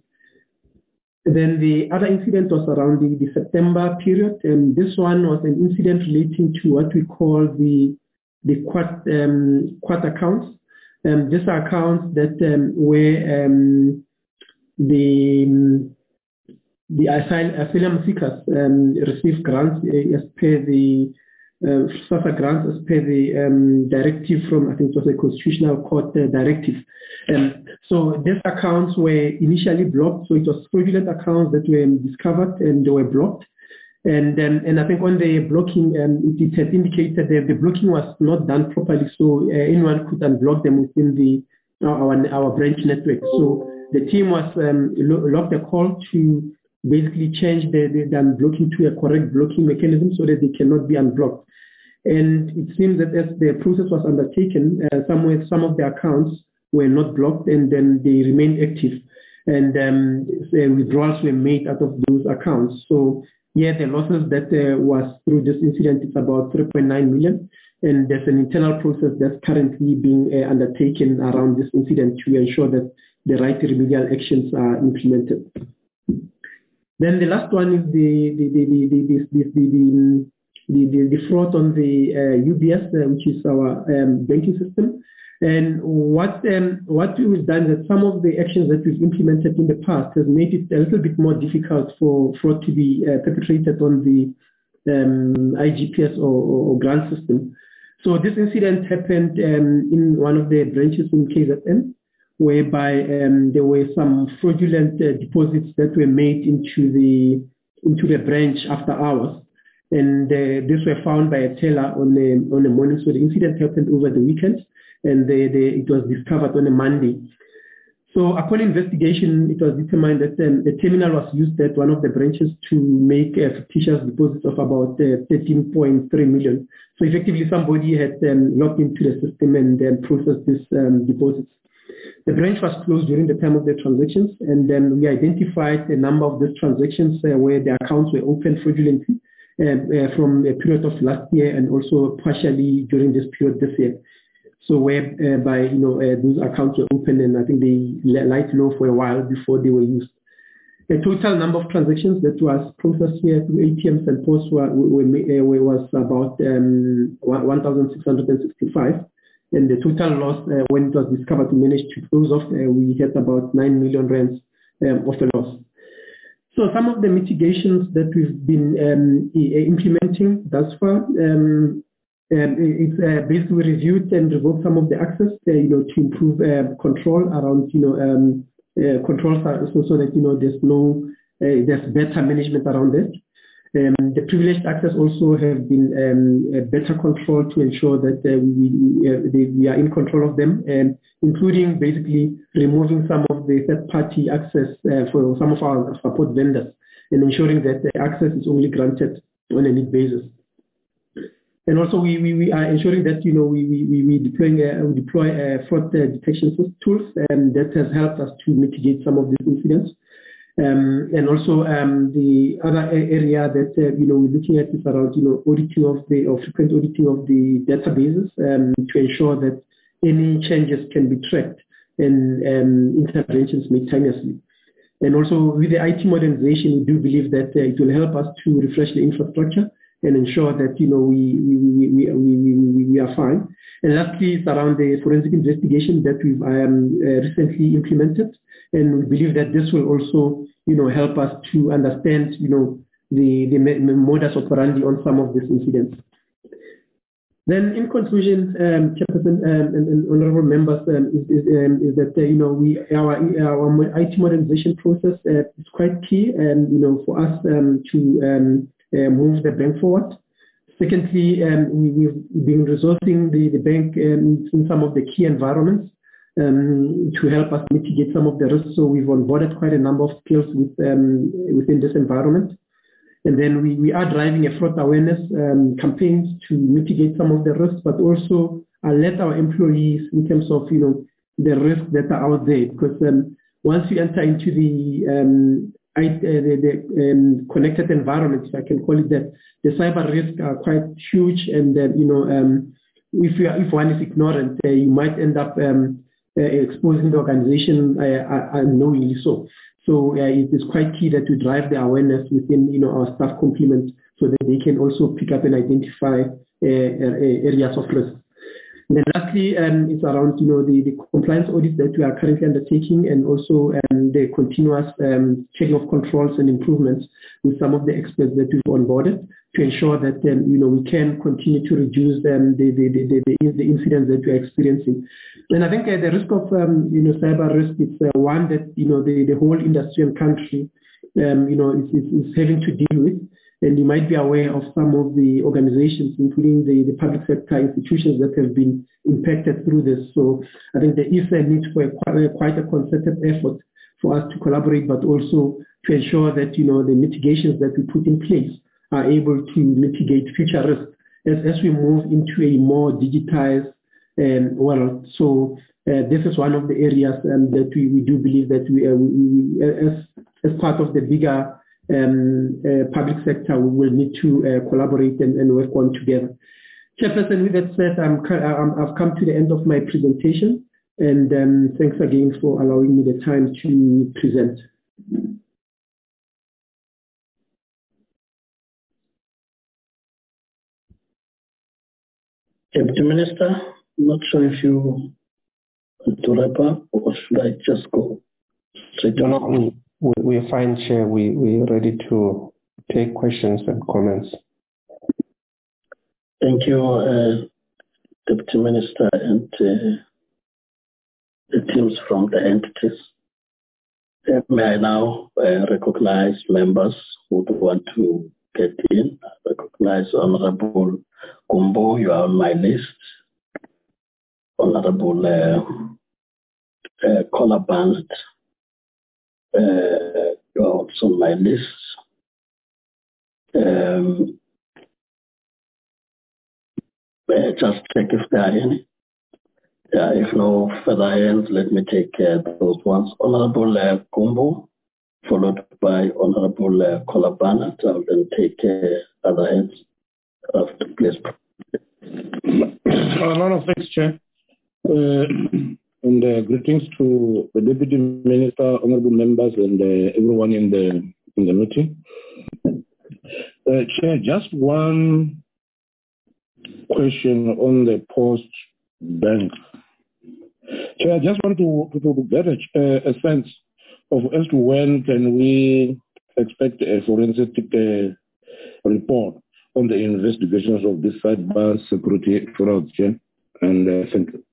Then the other incident was around the, the September period, and this one was an incident relating to what we call the the quad, um, quad accounts. Um, these are accounts that um, where um, the The asylum seekers um, receive grants uh, as per the uh, SASSA grants as per the um, directive from, I think it was a constitutional court uh, directive. Um, so these accounts were initially blocked. So it was fraudulent accounts that were discovered and they were blocked. And um, and I think on the blocking, um, it, it had indicated that the blocking was not done properly. So uh, anyone could unblock them within the our our branch network. So the team was um, logged a call to basically change the, the, the unblocking to a correct blocking mechanism so that they cannot be unblocked. And it seems that as the process was undertaken, uh, somewhere some of the accounts were not blocked, and then they remained active, and um, so withdrawals were made out of those accounts. So yeah, the losses that uh, was through this incident is about three point nine million, and there's an internal process that's currently being uh, undertaken around this incident to ensure that the right remedial actions are implemented. Then the last one is the the the the the the, the, the, the, the fraud on the uh, U B S, uh, which is our um, banking system. And what um, what we've done is that some of the actions that we've implemented in the past has made it a little bit more difficult for fraud to be uh, perpetrated on the um, I G P S or, or, or grant system. So this incident happened um, in one of the branches in K Z N, whereby um, there were some fraudulent uh, deposits that were made into the into the branch after hours, and uh, these were found by a teller on a on a morning. So the incident happened over the weekend, and the, the, it was discovered on a Monday. So upon investigation, it was determined that um, the terminal was used at one of the branches to make uh, fictitious deposits of about uh, thirteen point three million. So effectively, somebody had um, logged into the system and um, processed these um, deposits. The branch was closed during the time of the transactions, and then we identified a number of these transactions uh, where the accounts were opened fraudulently uh, uh, from a period of last year and also partially during this period this year. So whereby, you know, uh, those accounts were open, and I think they lied low for a while before they were used. The total number of transactions that was processed here through A T Ms and posts were, were, uh, was about um, one thousand six hundred sixty-five. And the total loss, uh, when it was discovered, we managed to close off, uh, we had about nine million rands um, of a loss. So some of the mitigations that we've been um, implementing thus far, um, Um, it's uh, basically reviewed and revoked some of the access, uh, you know, to improve uh, control around, you know, um, uh, controls so, so that, you know, there's no, uh, there's better management around it. Um, the privileged access also have been um, uh, better controlled to ensure that uh, we, uh, they, we are in control of them, and including basically removing some of the third-party access uh, for some of our support vendors and ensuring that the access is only granted on a need basis. And also, we, we, we are ensuring that, you know, we, we, we, deploying, uh, we deploy uh, fraud uh, detection tools, and that has helped us to mitigate some of these incidents. Um, and also, um, the other area that, uh, you know, we're looking at is around, you know, auditing of the, or frequent auditing of the databases um, to ensure that any changes can be tracked and um, interventions made timelessly. And also, with the I T modernization, we do believe that uh, it will help us to refresh the infrastructure and ensure that, you know, we we, we, we, we, we, we are fine. And lastly, it's around the forensic investigation that we've um, uh, recently implemented. And we believe that this will also, you know, help us to understand, you know, the, the modus operandi on some of these incidents. Then in conclusion, um, Chairperson um, and, and honorable members, um, is, is, um, is that, uh, you know, we our, our I T modernization process uh, is quite key, and, you know, for us um, to um, Uh, move the bank forward. Secondly, um, we, we've been resourcing the, the bank um, in some of the key environments um, to help us mitigate some of the risks. So we've onboarded quite a number of skills with, um, within this environment. And then we, we are driving a fraud awareness um, campaigns to mitigate some of the risks, but also alert our employees in terms of, you know, the risks that are out there. Because um, once you enter into the um, I, uh, the, the um, connected environment, if I can call it that, the cyber risks are quite huge, and uh, you know, um, if you are, if one is ignorant, uh, you might end up um, uh, exposing the organization uh, unknowingly. So, so uh, it is quite key that we drive the awareness within, you know, our staff complement, so that they can also pick up and identify uh, uh, areas of risk. And then lastly, um, it's around, you know, the, the compliance audits that we are currently undertaking, and also um, the continuous um, checking of controls and improvements with some of the experts that we've onboarded to ensure that, um, you know, we can continue to reduce um, the, the, the, the, the incidents that we're experiencing. And I think uh, the risk of, um, you know, cyber risk is uh, one that, you know, the, the whole industry and country, um, you know, is, is, is having to deal with. And you might be aware of some of the organizations, including the, the public sector institutions, that have been impacted through this. So I think there is a need for a, quite a concerted effort for us to collaborate, but also to ensure that, you know, the mitigations that we put in place are able to mitigate future risks as, as we move into a more digitized um, world. So uh, this is one of the areas um, that we, we do believe that we, uh, we, we as, as part of the bigger Um, uh, public sector, we will need to uh, collaborate and, and work on together. Chairperson, with that said, I'm, I'm, I've come to the end of my presentation, and um, thanks again for allowing me the time to present. Deputy Minister, I'm not sure if you want to wrap up, or should I just go straight no, on? No, we, we're fine, Chair. We, we're ready to take questions and comments. Thank you, uh, Deputy Minister, and uh, the teams from the entities. Uh, may I now uh, recognize members who want to get in? I recognize Honorable Kumbo, you are on my list. Honorable uh, uh, Collar Barnett, uh, also on my list. Um, uh, just check if there are any. Yeah, if no further hands, let me take uh, those ones. Honorable uh, Kumbo, followed by Honorable uh, Collar Barnett. I'll then take uh, other hands after, please. Uh, no, no, thanks, Chair. Uh, and uh, greetings to the Deputy Minister, honourable members, and uh, everyone in the in the meeting. Uh, Chair, just one question on the post bank. Chair, I just want to, to get a, a sense of as to when can we expect a forensic uh, report on the investigations of this sidebar security fraud, Chair. And uh, thank you.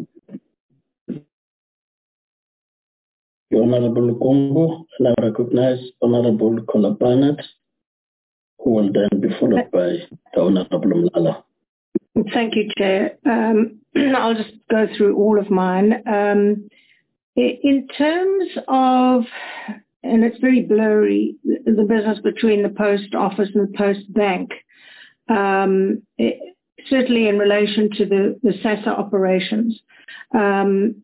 Honorable Kumbo, and I recognize Honorable Collar Barnett, who will then be followed by the Honorable Mlala. Thank you, Chair. Um, I'll just go through all of mine. Um, in terms of, and it's very blurry, the business between the post office and the post bank, um, it, certainly in relation to the, the SASSA operations. Um,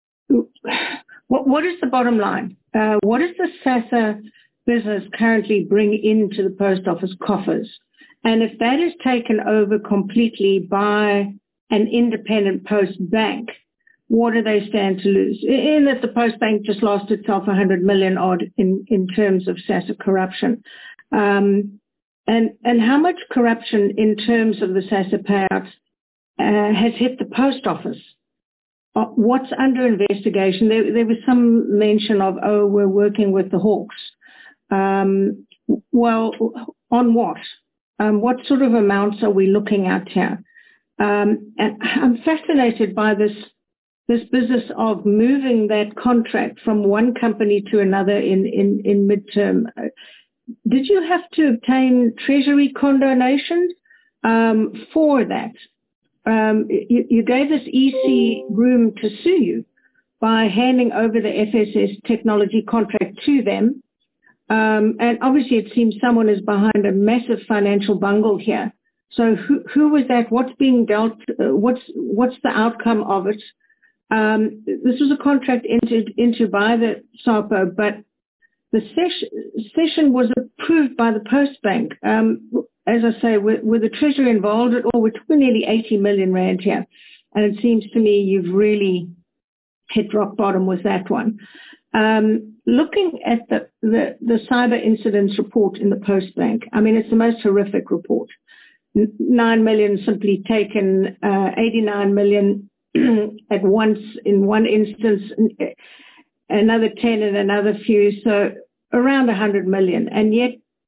what, what is the bottom line? Uh, what does the SASSA business currently bring into the post office coffers? And if that is taken over completely by an independent post bank, what do they stand to lose? In that the post bank just lost itself one hundred million odd in, in terms of SASSA corruption. Um, and, and how much corruption in terms of the SASSA payouts uh, has hit the post office? Uh, what's under investigation? There, there was some mention of, oh, we're working with the Hawks. Um, well, on what? Um, what sort of amounts are we looking at here? Um, and I'm fascinated by this this business of moving that contract from one company to another in, in, in midterm. Did you have to obtain Treasury condonation um, for that? Um, you, you gave this E C room to sue you by handing over the F S S technology contract to them. Um, and obviously it seems someone is behind a massive financial bungle here. So who, who was that? What's being dealt? Uh, what's, what's the outcome of it? Um, this was a contract entered into by the SAPO, but the session, session was approved by the Post Bank. Um, as I say, with, with the Treasury involved at all, we're talking nearly eighty million rand here. And it seems to me you've really hit rock bottom with that one. Um, looking at the, the, the cyber incidents report in the Post Bank, I mean, it's the most horrific report. Nine million simply taken, uh, eighty-nine million at once in one instance, another ten in another few, so around one hundred million. And yet,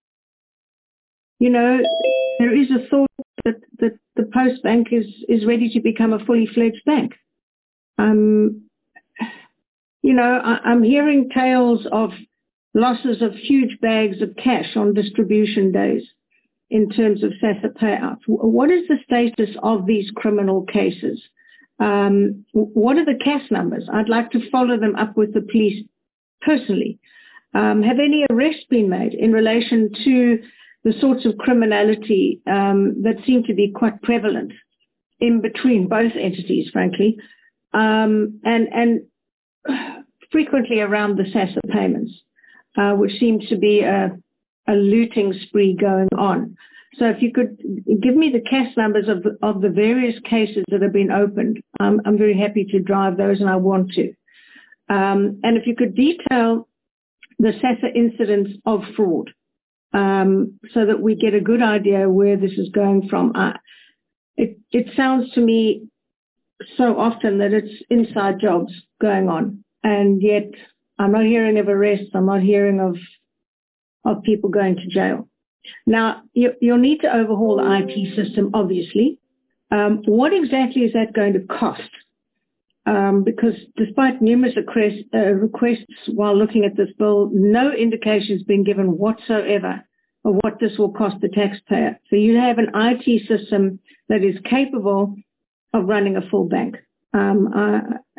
you know, there is a thought that, that the Post Bank is, is ready to become a fully fledged bank. Um, you know, I, I'm hearing tales of losses of huge bags of cash on distribution days in terms of SASSA payouts. What is the status of these criminal cases? Um, what are the C A S numbers? I'd like to follow them up with the police personally. Um, have any arrests been made in relation to the sorts of criminality um, that seem to be quite prevalent in between both entities, frankly, um, and, and frequently around the SASSA payments, uh, which seems to be a, a looting spree going on. So if you could give me the C A S numbers of the, of the various cases that have been opened, um, I'm very happy to drive those, and I want to. Um, and if you could detail the SASSA incidents of fraud, um, so that we get a good idea where this is going from. Uh, it, it sounds to me so often that it's inside jobs going on, and yet I'm not hearing of arrests. I'm not hearing of of people going to jail. Now, you, you'll need to overhaul the I T system, obviously. Um, what exactly is that going to cost? Um, because despite numerous request, uh, requests while looking at this bill, no indication has been given whatsoever of what this will cost the taxpayer. So you have an I T system that is capable of running a full bank. Um, uh,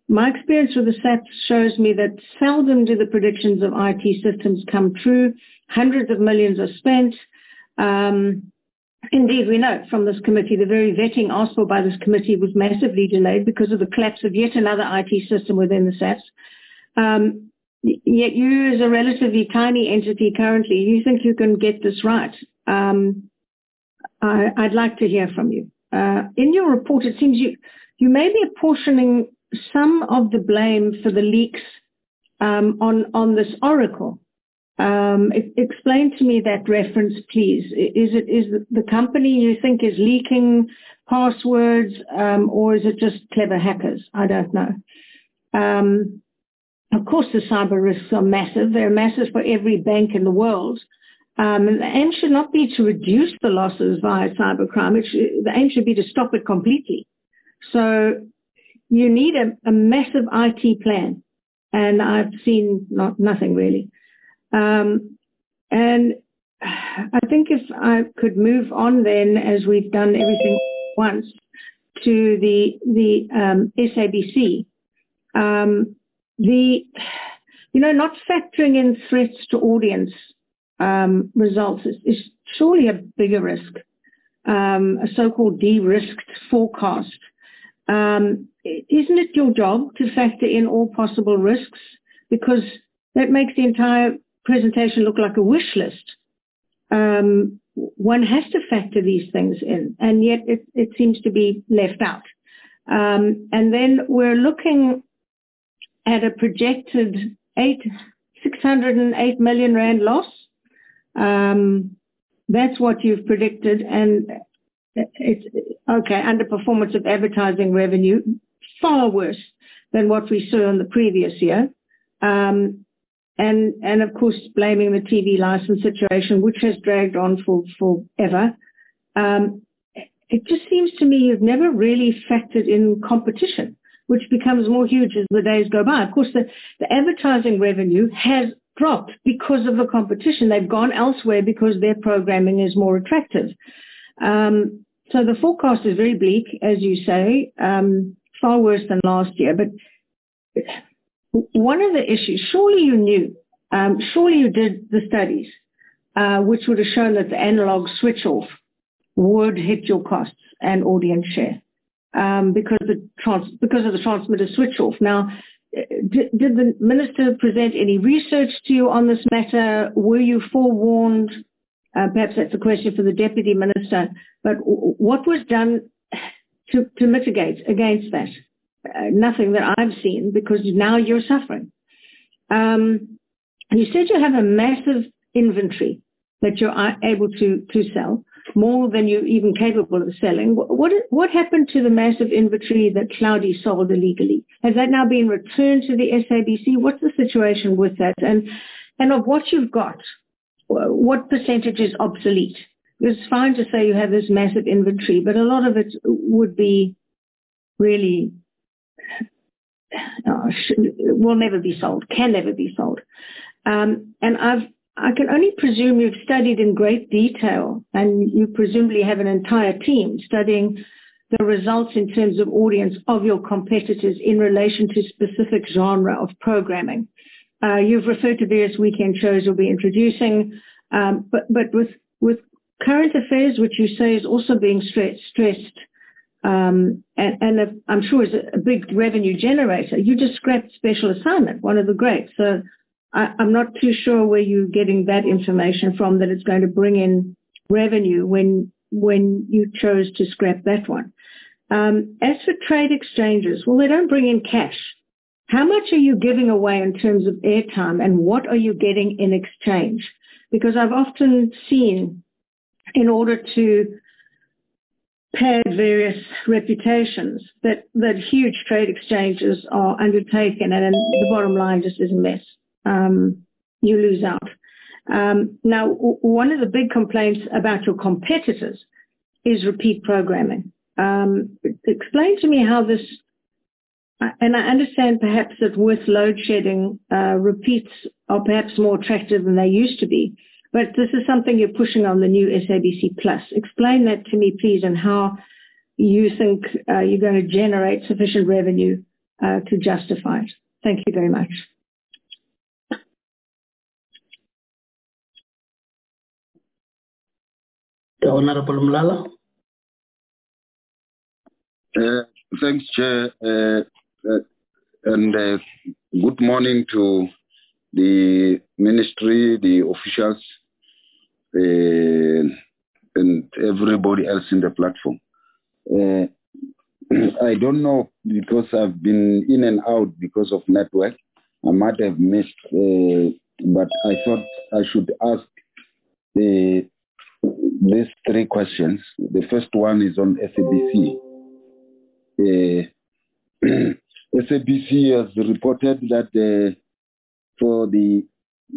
my experience with the S A Ps shows me that seldom do the predictions of I T systems come true. Hundreds of millions are spent. Um, indeed, we know from this committee, the very vetting asked for by this committee was massively delayed because of the collapse of yet another I T system within the S A Ps. Um, yet you, as a relatively tiny entity currently, you think you can get this right. Um, I, I'd like to hear from you. Uh, in your report, it seems you, you may be apportioning some of the blame for the leaks um, on, on this Oracle. Um, it, explain to me that reference, please. Is it is the company you think is leaking passwords, um, or is it just clever hackers? I don't know. Um, of course, the cyber risks are massive. They're massive for every bank in the world. Um, and the aim should not be to reduce the losses via cybercrime. It should, the aim should be to stop it completely. So you need a, a massive I T plan, and I've seen not nothing really. Um, and I think if I could move on then, as we've done everything once, to the the um, S A B C, um, the you know not factoring in threats to audience um, results is, is surely a bigger risk, um, a so-called de-risked forecast. Um, isn't it your job to factor in all possible risks? Because that makes the entire presentation look like a wish list. Um, one has to factor these things in, and yet it, it seems to be left out. Um, and then we're looking at a projected eight, six hundred eight million rand loss. Um, that's what you've predicted, and it's okay. Underperformance of advertising revenue, far worse than what we saw in the previous year. Um, And, and of course, blaming the T V license situation, which has dragged on for forever. Um, it just seems to me you've never really factored in competition, which becomes more huge as the days go by. Of course, the, the advertising revenue has dropped because of the competition. They've gone elsewhere because their programming is more attractive. Um, so the forecast is very bleak, as you say, um, far worse than last year. But one of the issues, surely you knew, um, surely you did the studies, uh, which would have shown that the analog switch off would hit your costs and audience share, um, because the trans because of the transmitter switch off. Now, did, did the minister present any research to you on this matter? Were you forewarned? Uh, perhaps that's a question for the deputy minister. But what was done to, to mitigate against that? Uh, nothing that I've seen, because now you're suffering. Um, you said you have a massive inventory that you're able to, to sell, more than you're even capable of selling. What, what happened to the massive inventory that Cloudy sold illegally? Has that now been returned to the S A B C? What's the situation with that? And, and of what you've got, what percentage is obsolete? It's fine to say you have this massive inventory, but a lot of it would be really Oh, will never be sold, can never be sold. Um, and I've, I can only presume you've studied in great detail, and you presumably have an entire team studying the results in terms of audience of your competitors in relation to specific genre of programming. Uh, you've referred to various weekend shows you'll be introducing, um, but, but with, with current affairs, which you say is also being stressed, stressed Um, and, and a, I'm sure is a, a big revenue generator. You just scrapped Special Assignment, one of the greats. So I, I'm not too sure where you're getting that information from, that it's going to bring in revenue when when you chose to scrap that one. Um, as for trade exchanges, well, they don't bring in cash. How much are you giving away in terms of airtime, and what are you getting in exchange? Because I've often seen, in order to pad various reputations, that, that huge trade exchanges are undertaken, and the bottom line just is a mess. Um, you lose out. Um, now, w- one of the big complaints about your competitors is repeat programming. Um, explain to me how this, and I understand perhaps that with load shedding, uh, repeats are perhaps more attractive than they used to be, but this is something you're pushing on the new S A B C Plus. Explain that to me, please, and how you think uh, you're going to generate sufficient revenue uh, to justify it. Thank you very much. The Honorable Mlala. Uh, thanks, Chair, uh, uh, and uh, good morning to the Ministry, the officials, uh, and everybody else in the platform. Uh, I don't know, because I've been in and out because of network. I might have missed, uh, but I thought I should ask the, these three questions. The first one is on S A B C. Uh, S A B C has reported that uh, for the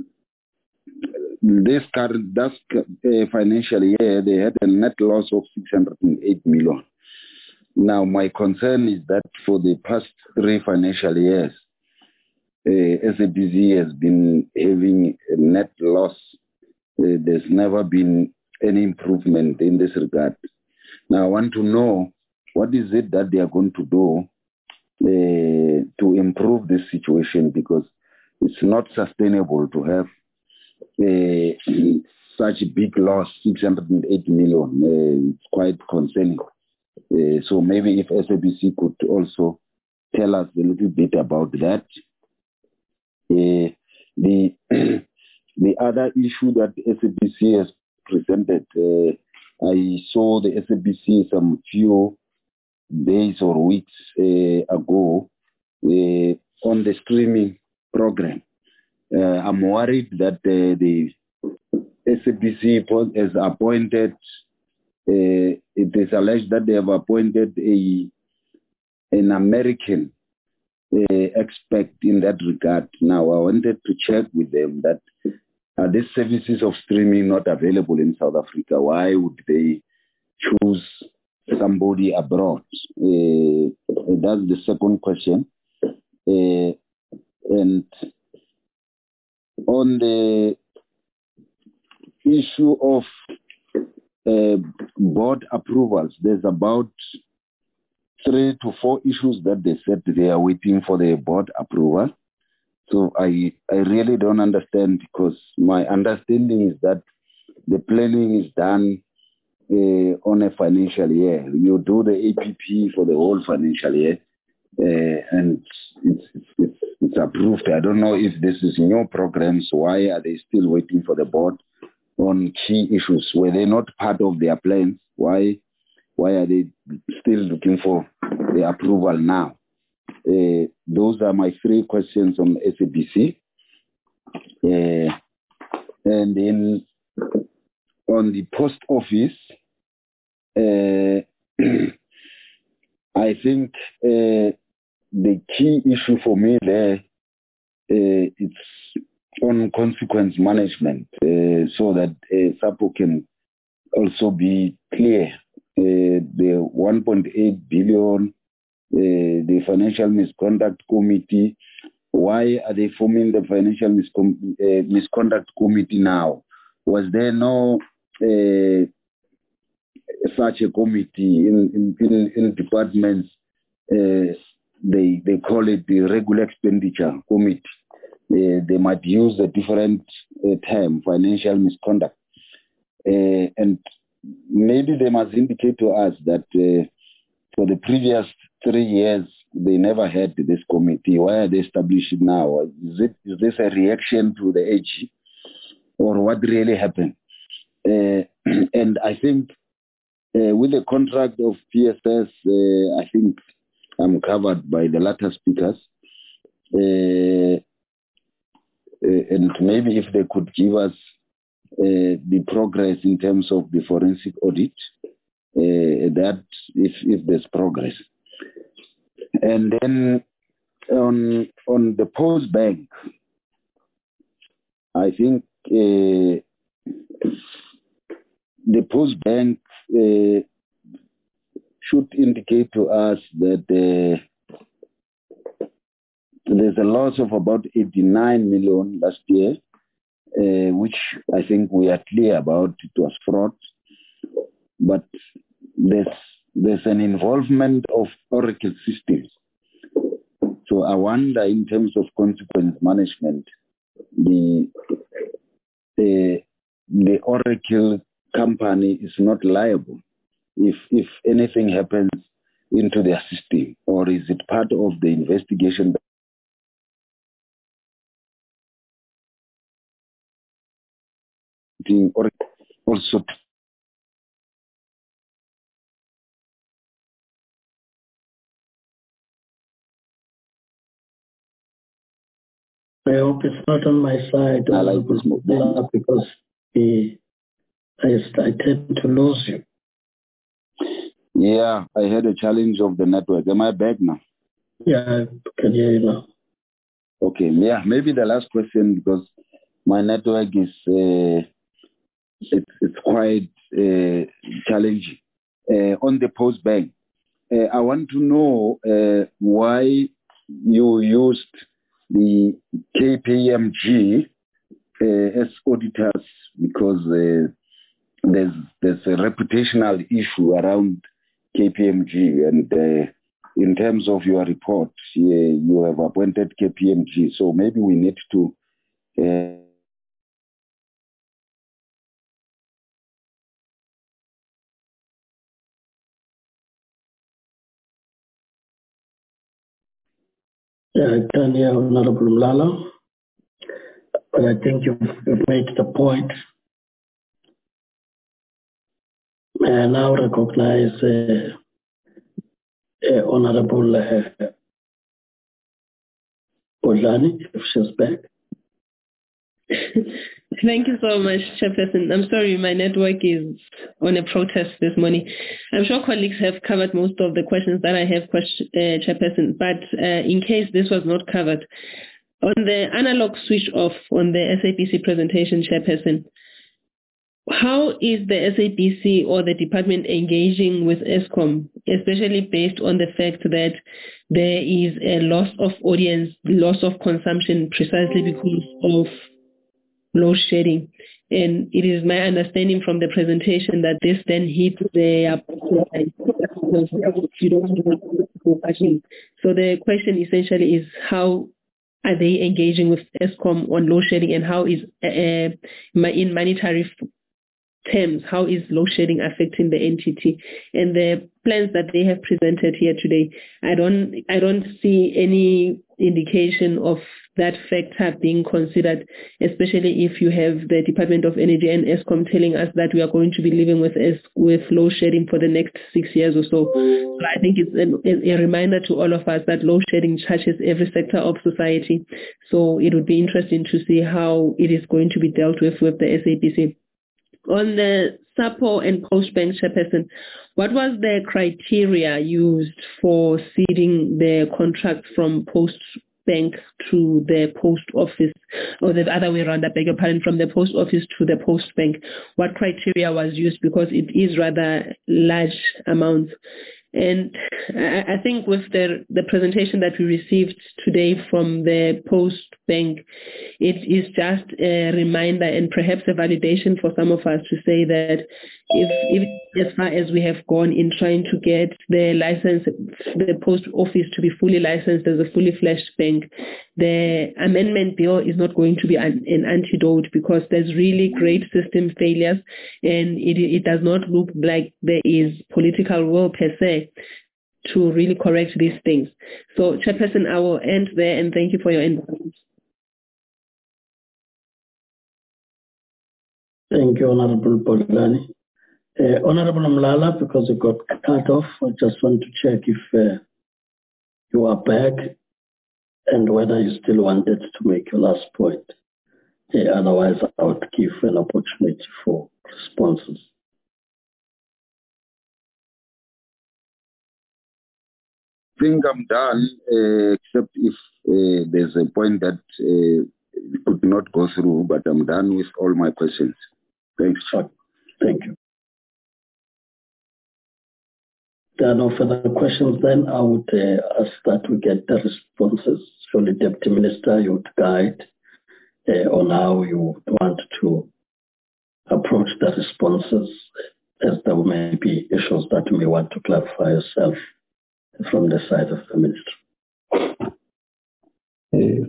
this current this, uh, financial year, they had a net loss of six hundred eight million. Now, my concern is that for the past three financial years, uh, S A B C has been having a net loss. Uh, there's never been any improvement in this regard. Now, I want to know what is it that they are going to do uh, to improve this situation, because it's not sustainable to have uh, such a big loss, six hundred eight million. Uh, it's quite concerning. Uh, so maybe if S A B C could also tell us a little bit about that. Uh, the the other issue that S A B C has presented, uh, I saw the S A B C some few days or weeks uh, ago uh, on the streaming program. Uh, I'm worried that uh, the S A B C has appointed, uh, it is alleged that they have appointed a an American uh, expert in that regard. Now, I wanted to check with them that are these services of streaming not available in South Africa? Why would they choose somebody abroad? Uh, that's the second question. Uh, and on the issue of uh, board approvals, there's about three to four issues that they said they are waiting for the board approval. So I, I really don't understand, because my understanding is that the planning is done uh, on a financial year. You do the A P P for the whole financial year, uh, and it's, it's, it's approved. I don't know if this is new programs. Why are they still waiting for the board on key issues? Were they not part of their plans? Why, why are they still looking for the approval now? Uh, those are my three questions on S A B C. Uh, and then on the post office, uh, I think uh, the key issue for me there, uh, it's on consequence management, uh, so that uh, SAPO can also be clear. Uh, the one point eight billion, Uh, the Financial Misconduct Committee. Why are they forming the Financial Miscom- uh, Misconduct Committee now? Was there no uh, such a committee in, in, in, in departments? Uh, they, they call it the Regular Expenditure Committee. Uh, they might use a different uh, term, financial misconduct. Uh, and maybe they must indicate to us that uh, for the previous three years, they never had this committee. Why are they established now? Is it is this a reaction to the A G, or what really happened? Uh, and I think uh, with the contract of P S S, uh, I think I'm covered by the latter speakers. Uh, and maybe if they could give us uh, the progress in terms of the forensic audit, uh, that if, if there's progress. And then on on the Post Bank, I think uh, the Post Bank uh, should indicate to us that uh, there's a loss of about eighty-nine million last year, uh, which I think we are clear about. It was fraud, but there's there's an involvement of Oracle systems So I wonder, in terms of consequence management, the the, the Oracle company is not liable if if anything happens into their system, or is it part of the investigation? Or also. I hope it's not on my side. I like this move. Because he, I, I tend to lose you. Yeah, I had a challenge of the network. Am I back now? Yeah, I can hear you now. Okay, yeah, maybe the last question, because my network is uh, it's, it's quite uh, challenging. Uh, on the post bank, uh, I want to know uh, why you used the K P M G uh, as auditors, because uh, there's there's a reputational issue around K P M G, and uh, in terms of your report, uh, you have appointed K P M G, so maybe we need to uh, Yeah, I can hear Honorable Mlala, but I think you've, you've made the point. I now recognize uh, uh, Honorable uh, Bodlani, if she's back. Thank you so much, Chairperson. I'm sorry, my network is on a protest this morning. I'm sure colleagues have covered most of the questions that I have, question, uh, Chairperson, but uh, in case this was not covered, on the analog switch off on the S A B C presentation, Chairperson, how is the S A B C or the department engaging with Eskom, especially based on the fact that there is a loss of audience, loss of consumption precisely because of load shedding? And it is my understanding from the presentation that this then hits their so the question essentially is, how are they engaging with Eskom on load shedding, and how is uh, in monetary terms, how is load shedding affecting the N T T? And the plans that they have presented here today, I don't I don't see any indication of that factor being considered, especially if you have the Department of Energy and Eskom telling us that we are going to be living with with load shedding for the next six years or so. So I think it's an, a reminder to all of us that load shedding touches every sector of society. So it would be interesting to see how it is going to be dealt with with the S A B C. On the SAPO and Postbank, Chairperson, what was the criteria used for ceding the contract from Postbank to the post office, or the other way around, I beg your pardon, from the post office to the Postbank? What criteria was used? Because it is rather large amounts. And I think with the the presentation that we received today from the Post Bank, it is just a reminder and perhaps a validation for some of us to say that if, if as far as we have gone in trying to get the license, the post office to be fully licensed as a fully fledged bank, the amendment bill is not going to be an, an antidote, because there's really great system failures, and it, it does not look like there is political will per se to really correct these things. So, Chairperson, I will end there, and thank you for your input. Thank you, Honorable Bodlani. Uh, Honorable Mlala, because you got cut off, I just want to check if uh, you are back and whether you still wanted to make your last point. Uh, otherwise, I would give an opportunity for responses. I think I'm done, uh, except if uh, there's a point that uh, could not go through, but I'm done with all my questions. Thanks. Thank you. There are no further questions, then I would uh, ask that we get the responses. Surely, Deputy Minister, you would guide uh, on how you want to approach the responses, as there may be issues that you may want to clarify yourself from the side of the Ministry. Uh,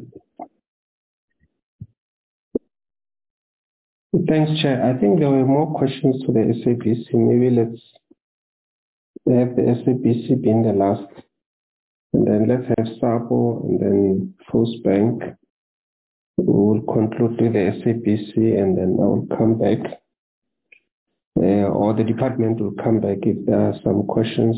Thanks, Chair. I think there were more questions to the S A B C. Maybe let's have the S A B C being the last. And then let's have SAPO and then Postbank. We will conclude with the S A B C and then I will come back. Uh, or the department will come back if there are some questions.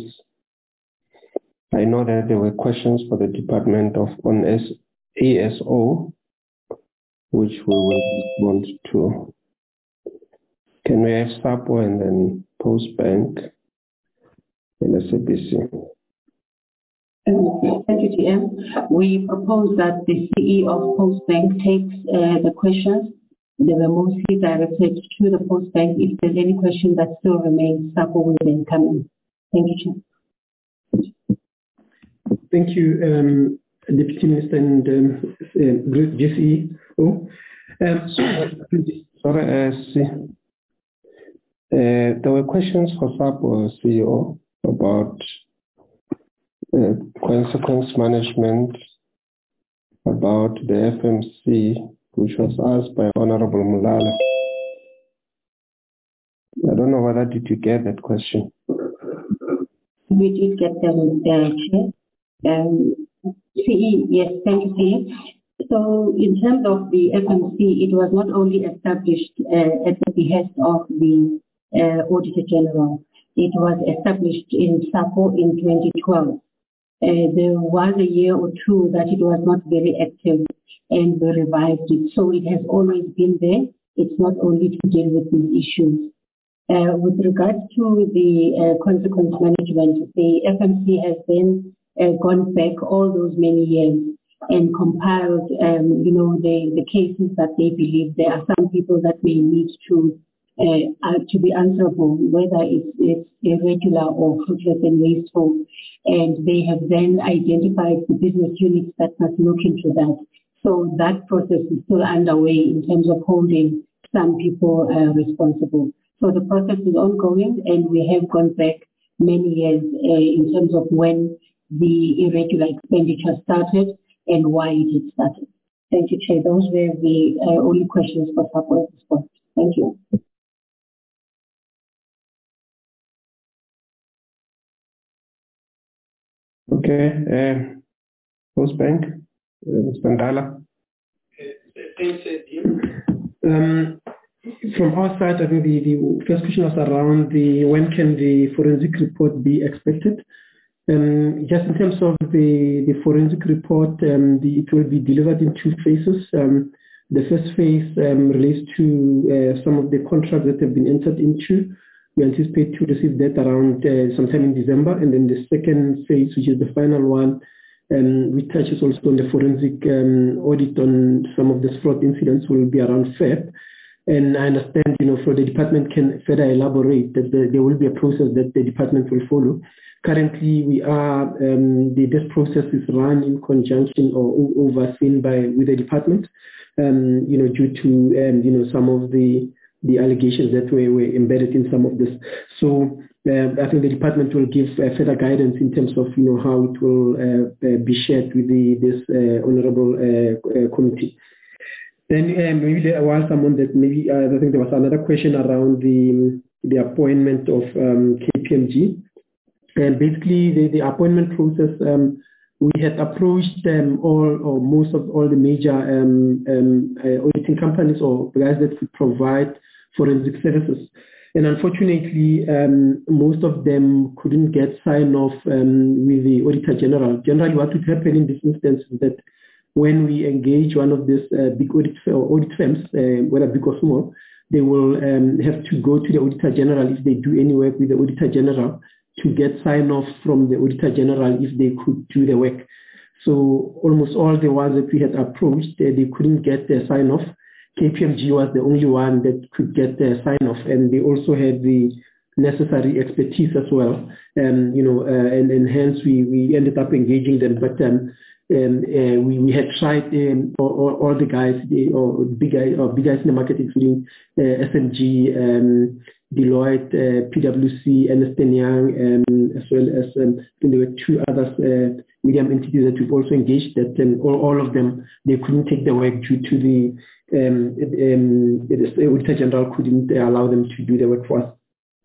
I know that there were questions for the department of on A S O, which we will respond to. Can we have SAPO and then Postbank and S A B C? Thank you, T M. We propose that the C E of Postbank takes uh, the questions. They were mostly directed to the Postbank. If there's any question that still remains, SAPO will then come in. Thank you, Chair. Thank you, um, Deputy Minister and um, uh, G C E O. Um, Sorry, uh, C. Uh, there were questions for SAPO C E O about uh, consequence management, about the F M C, which was asked by Honorable Mulala. I don't know whether did you get that question. We did get them, uh, Chair. Um, C E, yes, thank you, C E. So in terms of the F M C, it was not only established uh, at the behest of the uh, Auditor General. It was established in SAPO in twenty twelve. Uh, there was a year or two that it was not very active and we revived it. So it has always been there. It's not only to deal with these issues. Uh, with regards to the uh, consequence management, the F M C has then uh, gone back all those many years and compiled, um, you know, the, the cases that they believe there are some people that may need to uh, uh, to be answerable, whether it's, it's irregular or fruitless and wasteful. And they have then identified the business units that must look into that. So that process is still underway in terms of holding some people uh, responsible. So the process is ongoing and we have gone back many years uh, in terms of when the irregular expenditure started and why it had started. Thank you, Chair. Those were the uh, only questions for SAPO at this point. Thank you. Okay. Uh, Postbank, uh, Mister Ndala. Thanks, Tim. Um, From our side, I think the, the first question was around the when can the forensic report be expected. Um, just in terms of the, the forensic report, um, the, it will be delivered in two phases. Um, the first phase um, relates to uh, some of the contracts that have been entered into. We anticipate to receive that around uh, sometime in December. And then the second phase, which is the final one, um, which touches also on the forensic um, audit on some of the fraud incidents, will be around February. And I understand, you know, for the department can further elaborate that the, there will be a process that the department will follow. Currently, we are, um, the, this process is run in conjunction or overseen by, with the department, um, you know, due to, um, you know, some of the, the allegations that were, were embedded in some of this. So uh, I think the department will give uh, further guidance in terms of, you know, how it will uh, uh, be shared with the, this uh, honorable uh, uh, committee. Then um, maybe there was someone that maybe, uh, I think there was another question around the, the appointment of um, K P M G. And basically the, the appointment process, um, we had approached um, all or most of all the major um, um, uh, auditing companies or guys that could provide forensic services. And unfortunately, um, most of them couldn't get sign off um, with the Auditor General. Generally, what would happen in this instance is that when we engage one of these uh, big audit, audit firms, uh, whether big or small, they will um, have to go to the Auditor General if they do any work with the Auditor General to get sign-off from the Auditor General if they could do the work. So almost all the ones that we had approached, uh, they couldn't get their sign-off. K P M G was the only one that could get their sign-off, and they also had the necessary expertise as well. Um, you know, uh, and, and hence we, we ended up engaging them. But um, um, uh, we, we had tried um, all, all, all the guys, the, or big guys, or big guys in the market, including uh, S M G, um, Deloitte, uh, P W C, Ernst and Young, um, as well as um, there were two other uh, medium entities that we've also engaged. That um, all, all of them, they couldn't take the work due to the um, um, the Auditor General couldn't allow them to do the work for us.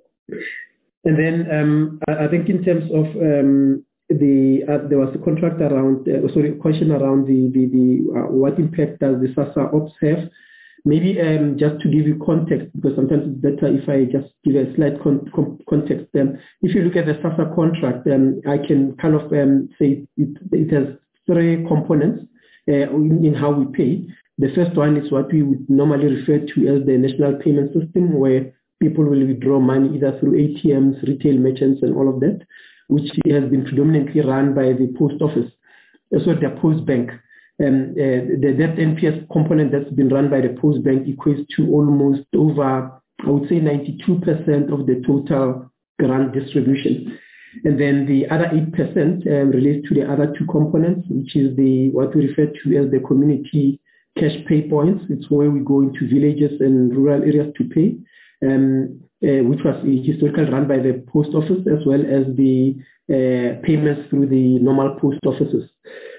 And then um, I, I think in terms of um, the uh, there was a contract around, uh, sorry, a question around the the, the uh, what impact does the SASSA ops have? Maybe um, just to give you context, because sometimes it's better if I just give a slight con con context. Um, if you look at the SASSA contract, um, I can kind of um, say it, it has three components uh, in, in how we pay. The first one is what we would normally refer to as the national payment system, where people will withdraw money either through A T Ms, retail merchants, and all of that, which has been predominantly run by the post office, also the post bank. Um, uh, the that N P S component that's been run by the post bank equates to almost over, I would say, ninety-two percent of the total grant distribution. And then the other eight percent um, relates to the other two components, which is the what we refer to as the community cash pay points. It's where we go into villages and rural areas to pay, um, uh, which was historically run by the post office, as well as the uh, payments through the normal post offices.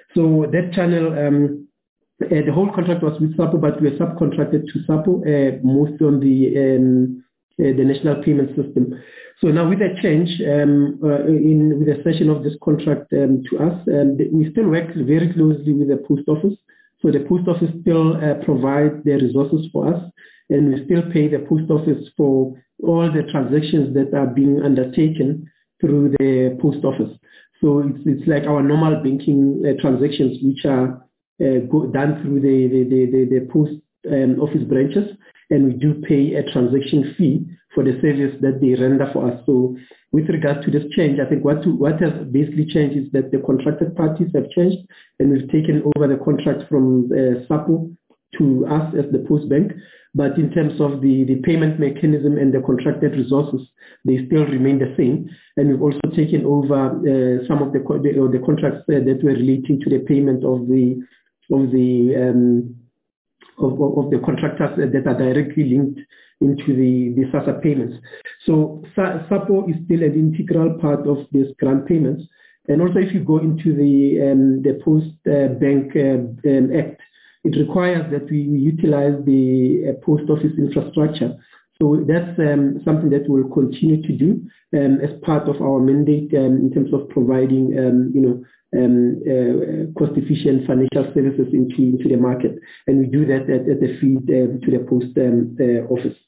So that channel, um, uh, the whole contract was with SAPO, but we were subcontracted to SAPO, uh, mostly on the um, uh, the national payment system. So now with that change, um, uh, in with the cession of this contract um, to us, um, we still work very closely with the post office. So the post office still uh, provides the resources for us, and we still pay the post office for all the transactions that are being undertaken through the post office. So it's, it's like our normal banking uh, transactions, which are uh, go, done through the, the, the, the post um, office branches, and we do pay a transaction fee for the service that they render for us. So with regard to this change, I think what, to, what has basically changed is that the contracted parties have changed, and we've taken over the contract from uh, SAPO to us as the post bank. But in terms of the, the payment mechanism and the contracted resources, they still remain the same. And we've also taken over uh, some of the, the, or the contracts uh, that were relating to the payment of the of the um, of, of the contractors that are directly linked into the, the SASSA payments. So SAPO is still an integral part of these grant payments. And also, if you go into the um, the Post uh, Bank uh, um, Act, it requires that we utilize the uh, post office infrastructure. So that's um, something that we'll continue to do um, as part of our mandate um, in terms of providing, um, you know, um, uh, cost-efficient financial services into, into the market. And we do that at, at the feed uh, to the post um, uh, office.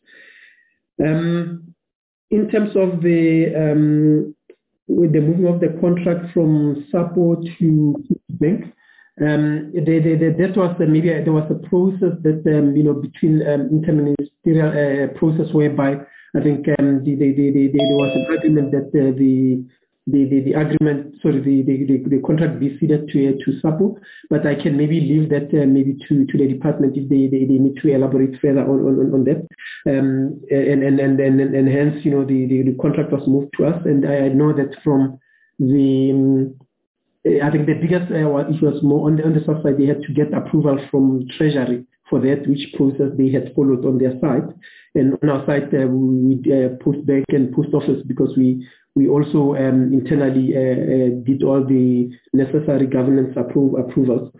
Um, in terms of the um, with the moving of the contract from SAPO to bank, Um, the, the, the, that was uh, maybe uh, there was a process that um, you know between um, interministerial uh, process whereby I think um, the, the, the, the, the, there was an agreement that uh, the, the the the agreement sorry the the, the, the contract be ceded to uh, to SAPO, but I can maybe leave that uh, maybe to, to the department if they, they, they need to elaborate further on on, on that, um, and, and and and and hence you know the, the, the contract was moved to us, and I know that from the um, I think the biggest uh, issue was more on the, on the soft side. They had to get approval from Treasury for that, which process they had followed on their side. And on our side, uh, we uh, post bank and post office, because we we also um, internally uh, uh, did all the necessary governance appro approvals.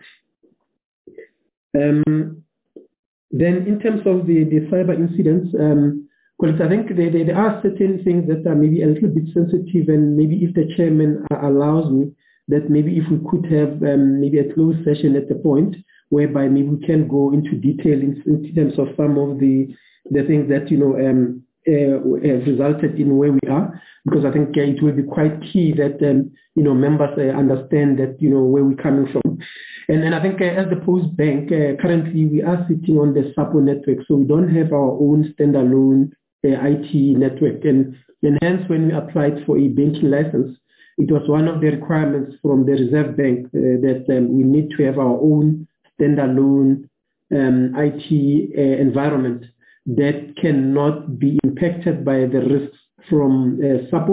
Um, then, in terms of the, the cyber incidents, um, I think there, there are certain things that are maybe a little bit sensitive, and maybe if the chairman allows me, that maybe if we could have um, maybe a closed session at the point whereby maybe we can go into detail in, in terms of some of the the things that you know um, uh, have resulted in where we are, because I think uh, it will be quite key that um, you know members uh, understand that you know where we're coming from. And, and I think uh, as the Post Bank, uh, currently we are sitting on the SAPO network, so we don't have our own standalone uh, I T network, and, and hence when we applied for a banking license, it was one of the requirements from the Reserve Bank uh, that um, we need to have our own standalone um, I T uh, environment that cannot be impacted by the risks from uh, SAPO.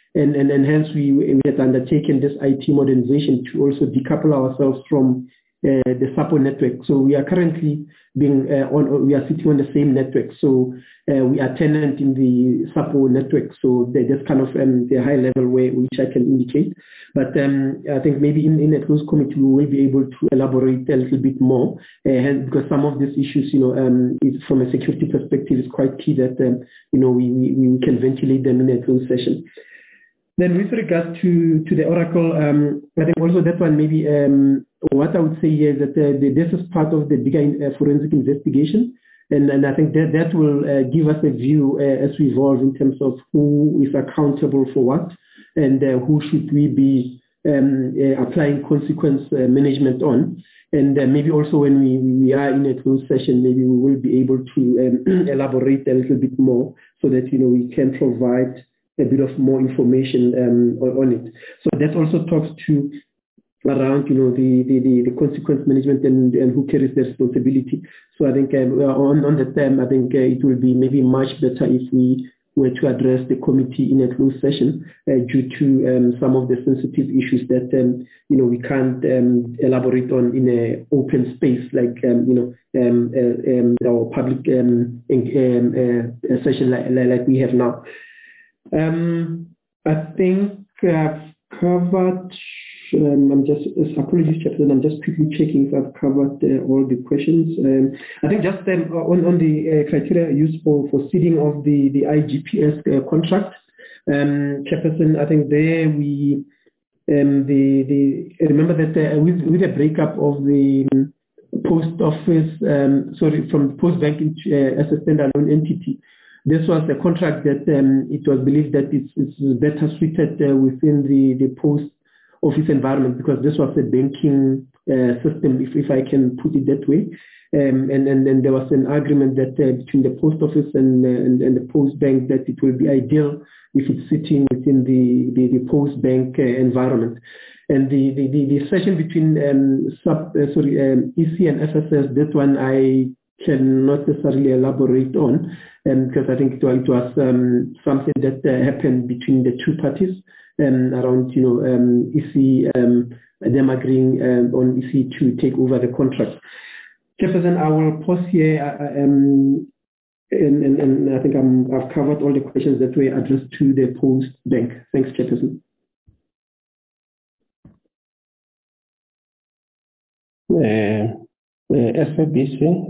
And, and, and hence we, we had undertaken this I T modernization to also decouple ourselves from uh, the SAPO network. So we are currently being uh, on, we are sitting on the same network. So uh, we are tenant in the SAPO network. So that's kind of um, the high level way which I can indicate. But um, I think maybe in, in a close committee we will be able to elaborate a little bit more, uh, because some of these issues, you know, um, is, from a security perspective, is quite key that um, you know we, we we can ventilate them in a closed session. Then with regard to, to the Oracle, um, I think also that one maybe um, what I would say here is that uh, the, this is part of the bigger uh, forensic investigation. And, and I think that, that will uh, give us a view uh, as we evolve in terms of who is accountable for what and uh, who should we be um, uh, applying consequence uh, management on. And uh, maybe also when we, we are in a closed session, maybe we will be able to um, elaborate a little bit more so that, you know, we can provide a bit of more information um, on, on it. So that also talks to around, you know, the, the, the, the consequence management and, and who carries the responsibility. So I think um, on, on the term, I think uh, it will be maybe much better if we were to address the committee in a closed session uh, due to um, some of the sensitive issues that, um, you know, we can't um, elaborate on in an open space like, um, you know, um, uh, um, our public um, um, uh, session like, like we have now. Um, I think I've covered, um, I'm just, apologies, Chairperson, I'm just quickly checking if I've covered uh, all the questions. Um, I think just um, on, on the uh, criteria used for, for seeding of the, the I G P S uh, contract, um, Chairperson, I think there we, um, the, the, remember that uh, with, with the breakup of the post office, um, sorry, from post bank into, uh, as a standalone entity, this was a contract that um, it was believed that it's, it's better suited uh, within the, the post office environment because this was a banking uh, system, if, if I can put it that way. Um, and, and then there was an agreement that uh, between the post office and, uh, and, and the post bank that it will be ideal if it's sitting within the, the, the post bank uh, environment. And the, the, the, the session between um, sub, uh, sorry, um, E C and F S S, that one I cannot necessarily elaborate on um, because I think it was, it was um, something that uh, happened between the two parties um, around, you know, um, E C, um, them agreeing um, on E C to take over the contract. Chairperson, I will pause here uh, um, and, and, and I think I'm, I've covered all the questions that were addressed to the post bank. Thanks, Chairperson. Uh, uh, S A B C.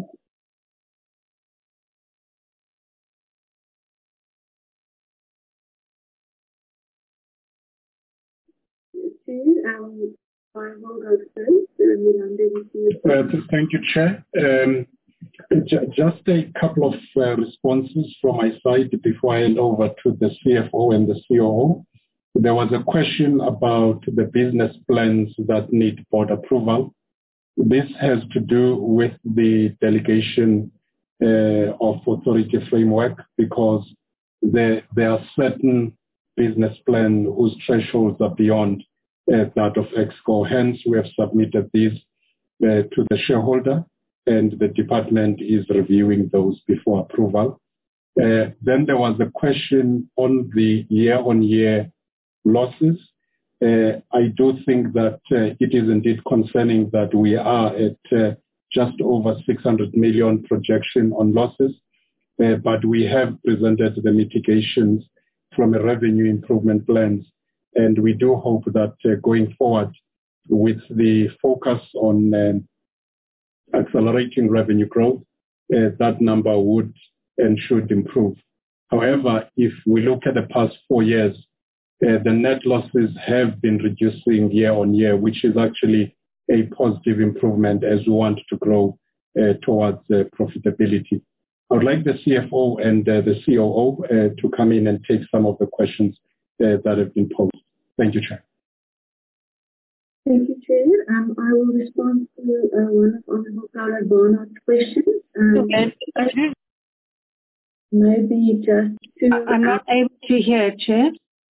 Um, I will go first. Uh, thank you, Chair. Um, j- just a couple of uh, responses from my side before I hand over to the C F O and the C O O. There was a question about the business plans that need board approval. This has to do with the delegation uh, of authority framework because there, there are certain business plans whose thresholds are beyond uh, that of ExCo. Hence, we have submitted these uh, to the shareholder and the department is reviewing those before approval. Uh, then there was a question on the year-on-year losses. Uh, I do think that uh, it is indeed concerning that we are at uh, just over six hundred million projection on losses, uh, but we have presented the mitigations from a revenue improvement plans, and we do hope that uh, going forward with the focus on um, accelerating revenue growth, uh, that number would and should improve. However, if we look at the past four years, Uh, the net losses have been reducing year on year, which is actually a positive improvement as we want to grow uh, towards uh, profitability. I would like the C F O and uh, the C O O uh, to come in and take some of the questions uh, that have been posed. Thank you, Chair. Thank you, Chair. Um, I will respond to uh, one of Honourable Paula Barnard's questions. Um, okay. Maybe just to... I'm not able to hear, Chair.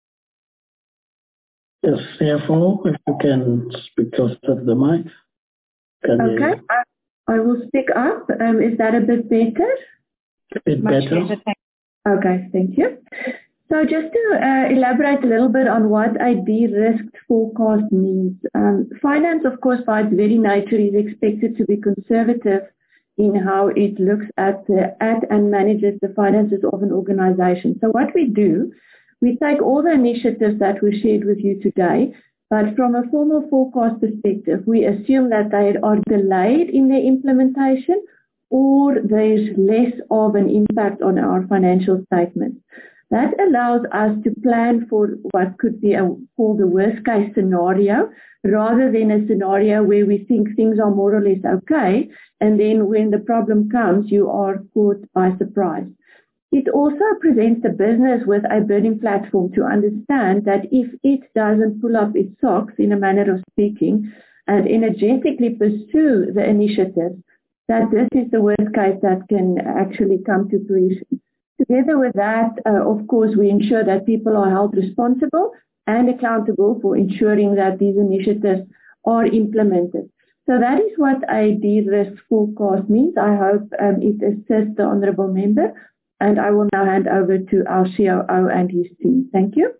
Yes, C F O, if you can speak close to the mic. Can okay, you... I, I will speak up. Um, is that a bit better? A bit Much better. better. Okay, thank you. So just to uh, elaborate a little bit on what a de-risked forecast means. Um, finance, of course, by its very nature, is expected to be conservative in how it looks at, uh, at and manages the finances of an organization. So what we do, we take all the initiatives that we shared with you today, but from a formal forecast perspective, we assume that they are delayed in their implementation or there's less of an impact on our financial statements. That allows us to plan for what could be a, called the worst case scenario, rather than a scenario where we think things are more or less okay, and then when the problem comes, you are caught by surprise. It also presents the business with a burning platform to understand that if it doesn't pull up its socks, in a manner of speaking, and energetically pursue the initiatives, that this is the worst case that can actually come to fruition. Together with that, uh, of course, we ensure that people are held responsible and accountable for ensuring that these initiatives are implemented. So that is what a de-risk forecast means. I hope um, it assists the Honourable Member, and I will now hand over to our C O O and his team. Thank you.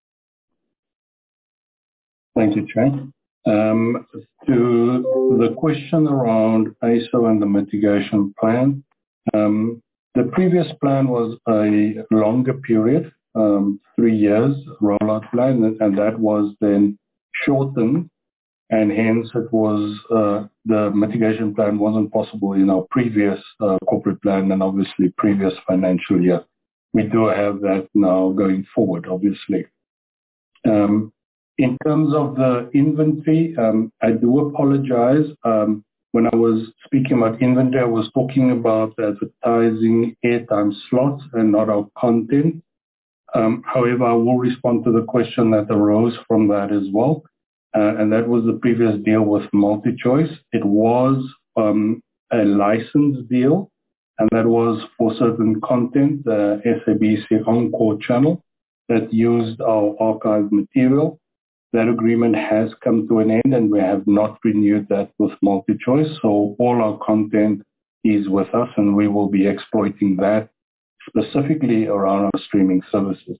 Thank you, Chair. Um, to the question around A S O and the mitigation plan, um, the previous plan was a longer period, um, three years rollout plan, and that was then shortened, and hence it was uh, the mitigation plan wasn't possible in our previous uh, corporate plan and obviously previous financial year. We do have that now going forward, obviously. Um, in terms of the inventory, um, I do apologize. Um, When I was speaking about inventory, I was talking about advertising airtime slots and not our content. Um, however, I will respond to the question that arose from that as well. Uh, and that was the previous deal with MultiChoice. It was um, a license deal, and that was for certain content, the S A B C Encore channel that used our archived material. That agreement has come to an end, and we have not renewed that with MultiChoice. So all our content is with us, and we will be exploiting that specifically around our streaming services.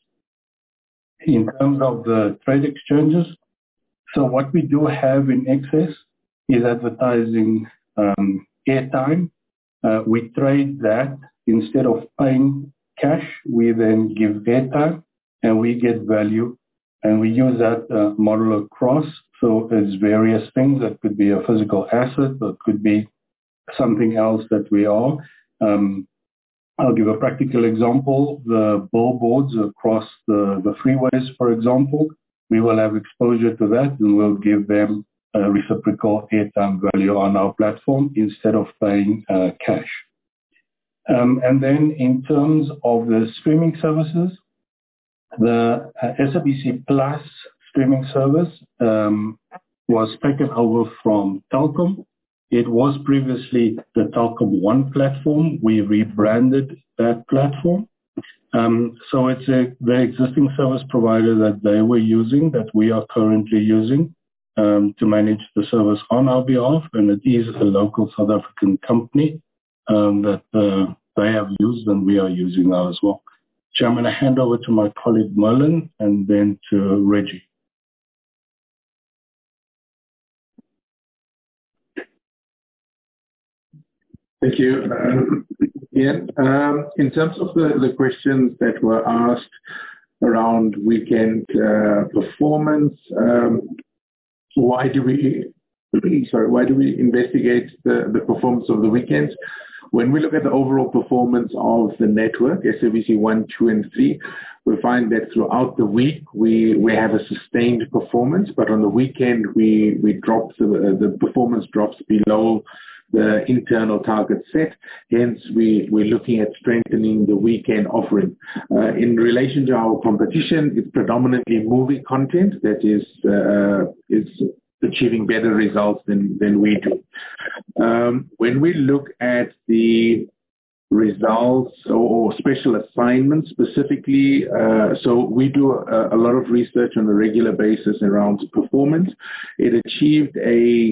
In terms of the trade exchanges, so what we do have in excess is advertising um, airtime. Uh, we trade that. Instead of paying cash, we then give airtime, and we get value. And we use that uh, model across. So there's various things. That could be a physical asset, that could be something else that we are. Um, I'll give a practical example. The billboards across the, the freeways, for example, we will have exposure to that, and we'll give them a reciprocal airtime value on our platform instead of paying uh, cash. Um, and then in terms of the streaming services, the uh, S A B C Plus streaming service um, was taken over from Telkom. It was previously the Telkom One platform. We rebranded that platform. Um, so it's a, the existing service provider that they were using that we are currently using um, to manage the service on our behalf. And it is a local South African company um, that uh, they have used, and we are using now as well. So I'm going to hand over to my colleague Merlin and then to Reggie. Thank you, uh, Ian. Um, in terms of the, the questions that were asked around weekend uh, performance, um, why do we sorry, why do we investigate the, the performance of the weekends? When we look at the overall performance of the network, S A B C one, two, and three, we find that throughout the week we, we have a sustained performance, but on the weekend we, we drop, the, the performance drops below the internal target set. Hence, we, we're looking at strengthening the weekend offering. Uh, in relation to our competition, it's predominantly movie content that is, uh, is achieving better results than, than we do. Um, when we look at the results or, or special assignments specifically, uh, so we do a, a lot of research on a regular basis around performance. It achieved a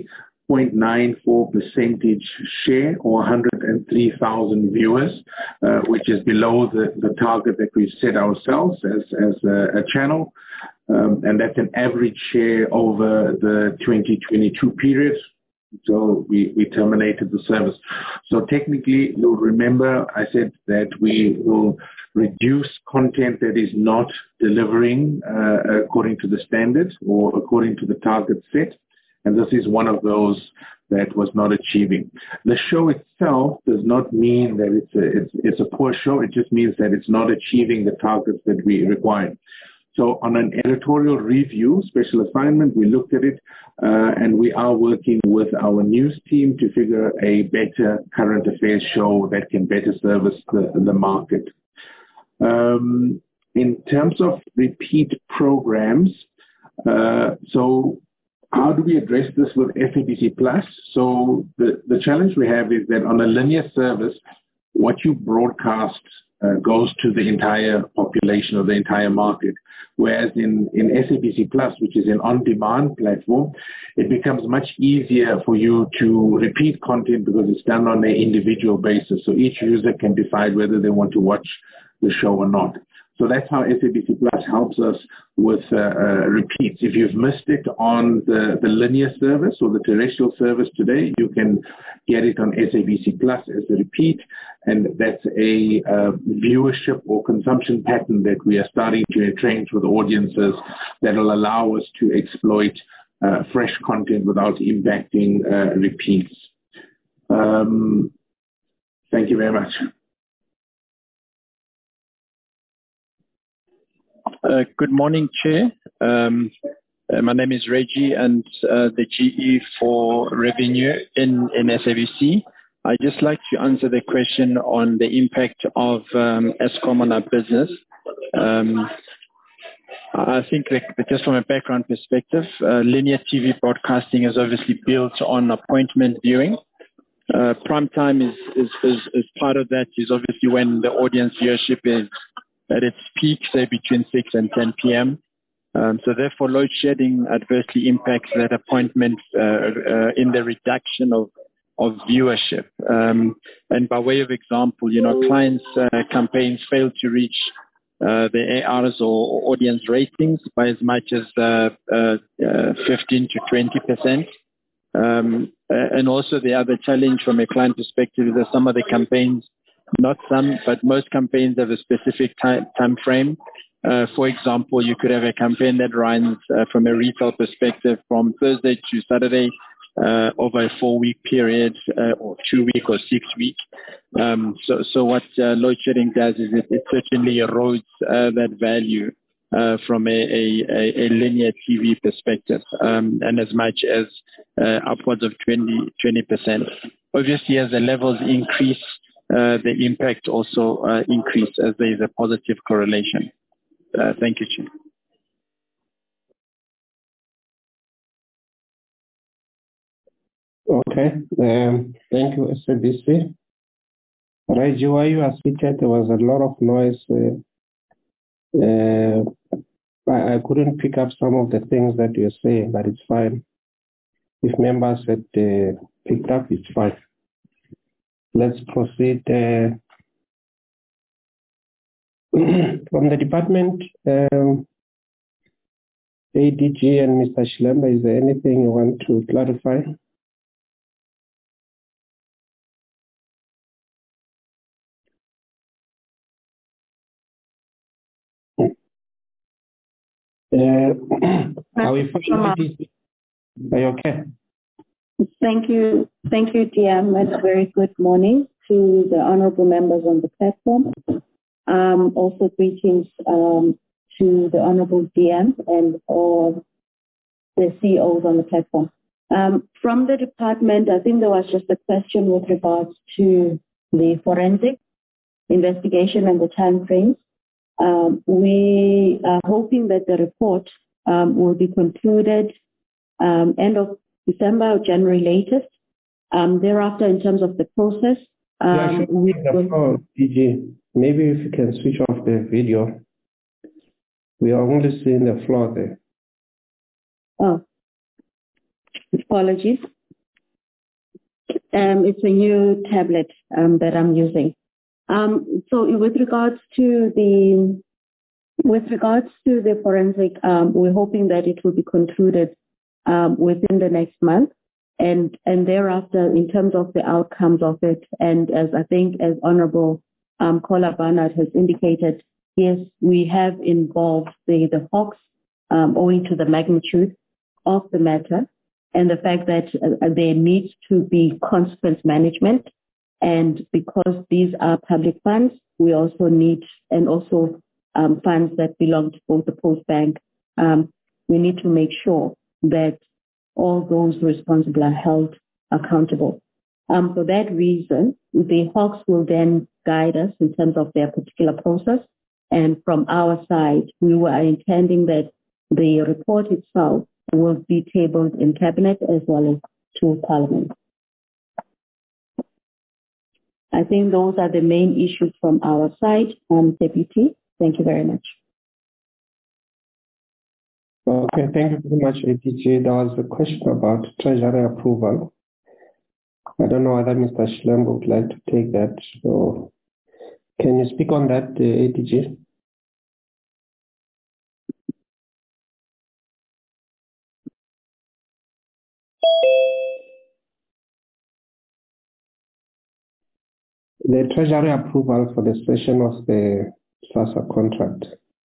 point nine four percentage share or one hundred three thousand viewers, uh, which is below the, the target that we've set ourselves as, as a, a channel. Um, and that's an average share over the twenty twenty-two period. So we, we terminated the service. So technically, you'll remember I said that we will reduce content that is not delivering uh, according to the standards or according to the target set. And this is one of those that was not achieving. The show itself does not mean that it's a, it's, it's a poor show. It just means that it's not achieving the targets that we required. So on an editorial review, special assignment, we looked at it uh, and we are working with our news team to figure a better current affairs show that can better service the, the market. Um, in terms of repeat programs, uh, so how do we address this with S A B C Plus? So the, the challenge we have is that on a linear service, what you broadcast uh, goes to the entire population or the entire market. Whereas in, in S A B C Plus, which is an on-demand platform, it becomes much easier for you to repeat content because it's done on an individual basis. So each user can decide whether they want to watch the show or not. So that's how S A B C Plus helps us with uh, uh, repeats. If you've missed it on the, the linear service or the terrestrial service today, you can get it on S A B C Plus as a repeat. And that's a uh, viewership or consumption pattern that we are starting to entrench with audiences that will allow us to exploit uh, fresh content without impacting uh, repeats. Um, thank you very much. Uh, good morning, Chair. Um, uh, my name is Reggie and uh, the G E for revenue in, in S A B C. I'd just like to answer the question on the impact of um, Eskom on our business. Um, I think that just from a background perspective, uh, linear T V broadcasting is obviously built on appointment viewing. Uh, prime time is, is, is, is part of that, is obviously when the audience viewership is at its peak, say between six and ten p.m. Um, so therefore, load shedding adversely impacts that appointment uh, uh, in the reduction of, of viewership. Um, and by way of example, you know, clients' uh, campaigns fail to reach uh, the A Rs or audience ratings by as much as uh, uh, uh, fifteen to twenty percent. Um, and also the other challenge from a client perspective is that some of the campaigns, not some, but most campaigns have a specific time, time frame. Uh, for example, you could have a campaign that runs uh, from a retail perspective from Thursday to Saturday uh, over a four-week period uh, or two-week or six-week. Um, so, so what uh, load shedding does is it, it certainly erodes uh, that value uh, from a, a, a linear T V perspective, um, and as much as uh, upwards of twenty percent. Obviously, as the levels increase, Uh, the impact also uh, increase as there is a positive correlation. Uh, thank you, Chair. Okay, um, thank you, S A B C. Reggie, while you are seated, there was a lot of noise. Uh, uh, I, I couldn't pick up some of the things that you're saying, but it's fine. If members had uh, picked up, it's fine. Let's proceed. Uh, from the department, um, A D G and Mister Shilemba, is there anything you want to clarify? Uh, are we fine? Are you okay? Thank you. Thank you, D M, and a very good morning to the honorable members on the platform. Um, also greetings um, to the honorable D M and all the C E Os on the platform. Um, from the department, I think there was just a question with regards to the forensic investigation and the time frames. Um, we are hoping that the report um, will be concluded um, end of December or January latest. Um, thereafter, in terms of the process, um, yeah, sure. we the will... floor, D G. Maybe if you can switch off the video. We are only seeing the floor there. Oh, apologies. Um, it's a new tablet um, that I'm using. Um, so with regards to the with regards to the forensic, um, we're hoping that it will be concluded um, within the next month, and and thereafter, in terms of the outcomes of it, and as I think as Honourable um, Kola Barnard has indicated, yes, we have involved the the Hawks um, owing to the magnitude of the matter and the fact that uh, there needs to be consequence management. And because these are public funds, we also need, and also um, funds that belong to both the Post Bank, um, we need to make sure that all those responsible are held accountable. Um, for that reason, the Hawks will then guide us in terms of their particular process. And from our side, we were intending that the report itself will be tabled in Cabinet as well as to Parliament. I think those are the main issues from our side, um, Deputy. Thank you very much. Okay, thank you very much, A P J. There was a question about Treasury approval. I don't know whether Mister Shlembo would like to take that. So, can you speak on that, uh, A P J? The Treasury approval for the session of the SASSA contract.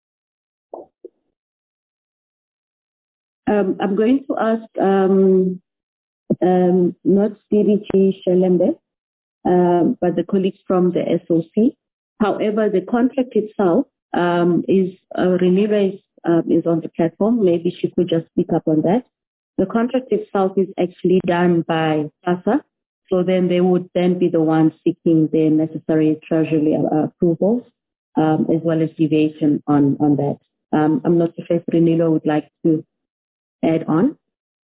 Um, I'm going to ask um, um, not C D G Shelembe, um, but the colleagues from the S O C. However, the contract itself um, is, uh, Reneva is, uh, is on the platform. Maybe she could just speak up on that. The contract itself is actually done by SASSA. So then they would then be the ones seeking the necessary treasury uh, approvals, um, as well as deviation on, on that. Um, I'm not sure if Renilo would like to add on.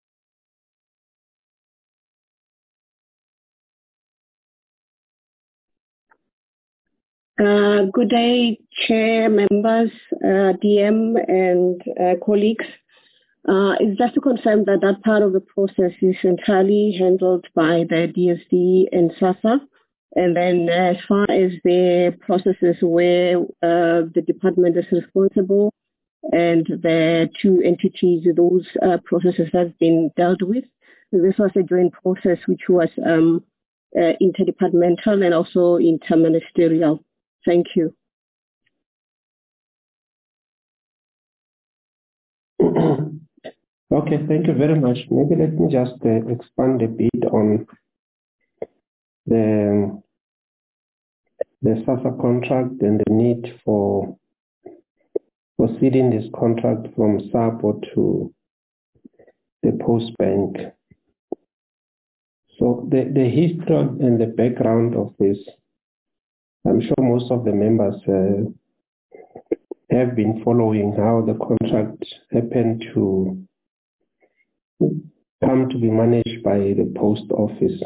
Uh, good day, Chair, members, uh, D M and uh, colleagues. Uh, it's just to confirm that that part of the process is entirely handled by the D S D and SASSA. And then as far as the processes where uh, the department is responsible and the two entities, those uh, processes have been dealt with. This was a joint process which was um, uh, interdepartmental and also interministerial. Thank you. Okay, thank you very much. Maybe let me just uh, expand a bit on the, the SASSA contract and the need for proceeding this contract from SAPO to the Post Bank. So the, the history and the background of this, I'm sure most of the members uh, have been following how the contract happened to come to be managed by the Post Office.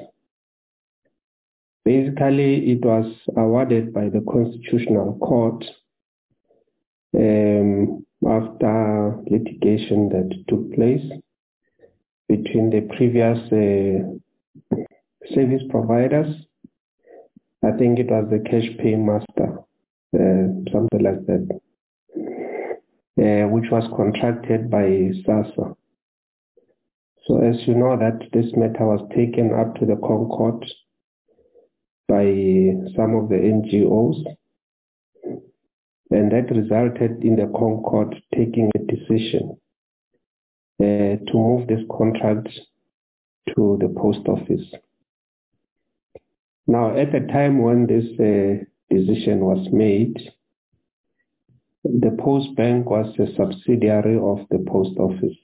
Basically, it was awarded by the Constitutional Court um, after litigation that took place between the previous uh, service providers. I think it was the Cash Pay Master, uh, something like that, uh, which was contracted by SASSA. So as you know that this matter was taken up to the Concord by some of the N G Os, and that resulted in the Concord taking a decision uh, to move this contract to the Post Office. Now, at the time when this uh, decision was made, the Post Bank was a subsidiary of the Post Office.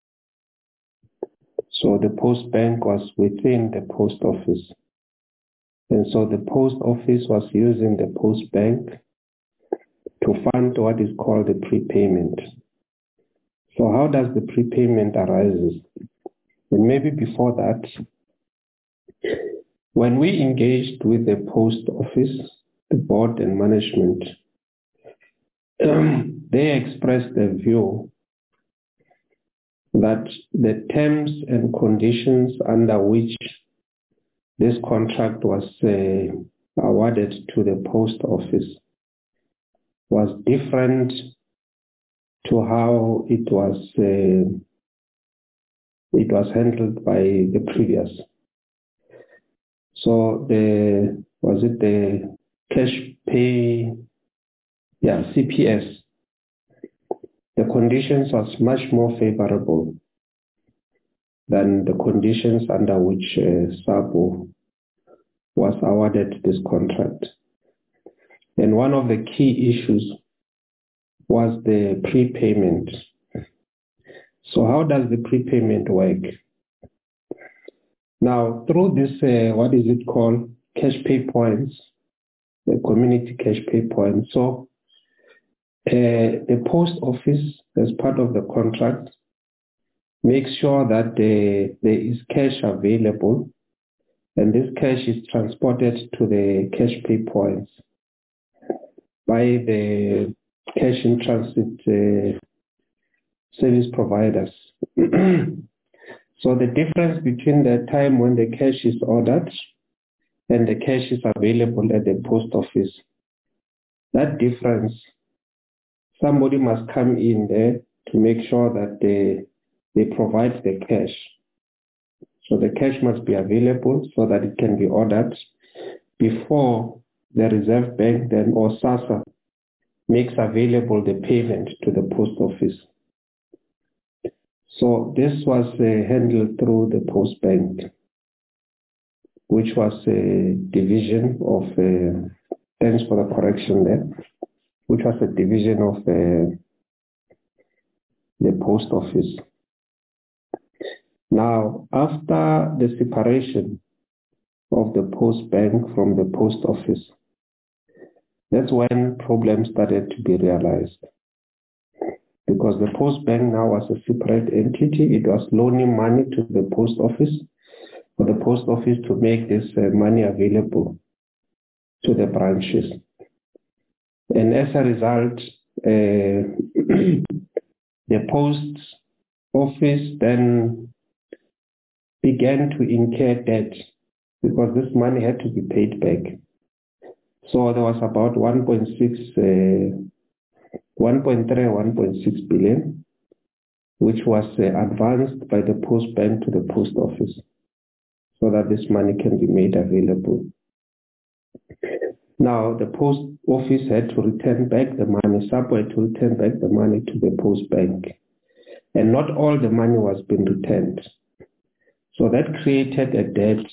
So the Post Bank was within the Post Office. And so the Post Office was using the Post Bank to fund what is called the prepayment. So how does the prepayment arise? And maybe before that, when we engaged with the Post Office, the board and management, um, they expressed their view that the terms and conditions under which this contract was uh, awarded to the post office was different to how it was uh, it was handled by the previous. So the was it the cash pay, yeah, C P S. The conditions was much more favorable than the conditions under which uh, SAPO was awarded this contract. And one of the key issues was the prepayment. So how does the prepayment work? Now, through this, uh, what is it called? Cash pay points, the community cash pay points. So uh, the post office, as part of the contract, makes sure that uh, there is cash available, and this cash is transported to the cash pay points by the cash in transit uh, service providers. So the difference between the time when the cash is ordered and the cash is available at the post office, that difference, somebody must come in there to make sure that they, they provide the cash. So the cash must be available so that it can be ordered before the Reserve Bank then or SASSA makes available the payment to the post office. So this was uh, handled through the Post Bank, which was a division of, uh, thanks for the correction there, which was a division of uh, the Post Office. Now, after the separation of the Post Bank from the Post Office, that's when problems started to be realized. Because the Post Bank now was a separate entity, it was loaning money to the Post Office for the Post Office to make this uh, money available to the branches. And as a result, uh, the Post Office then began to incur debt because this money had to be paid back. So there was about one point six uh, one point three, one point six billion, which was uh, advanced by the Post Bank to the Post Office so that this money can be made available. Now, the Post Office had to return back the money, SAPO had to return back the money to the Post Bank. And not all the money was being returned. So that created a debt.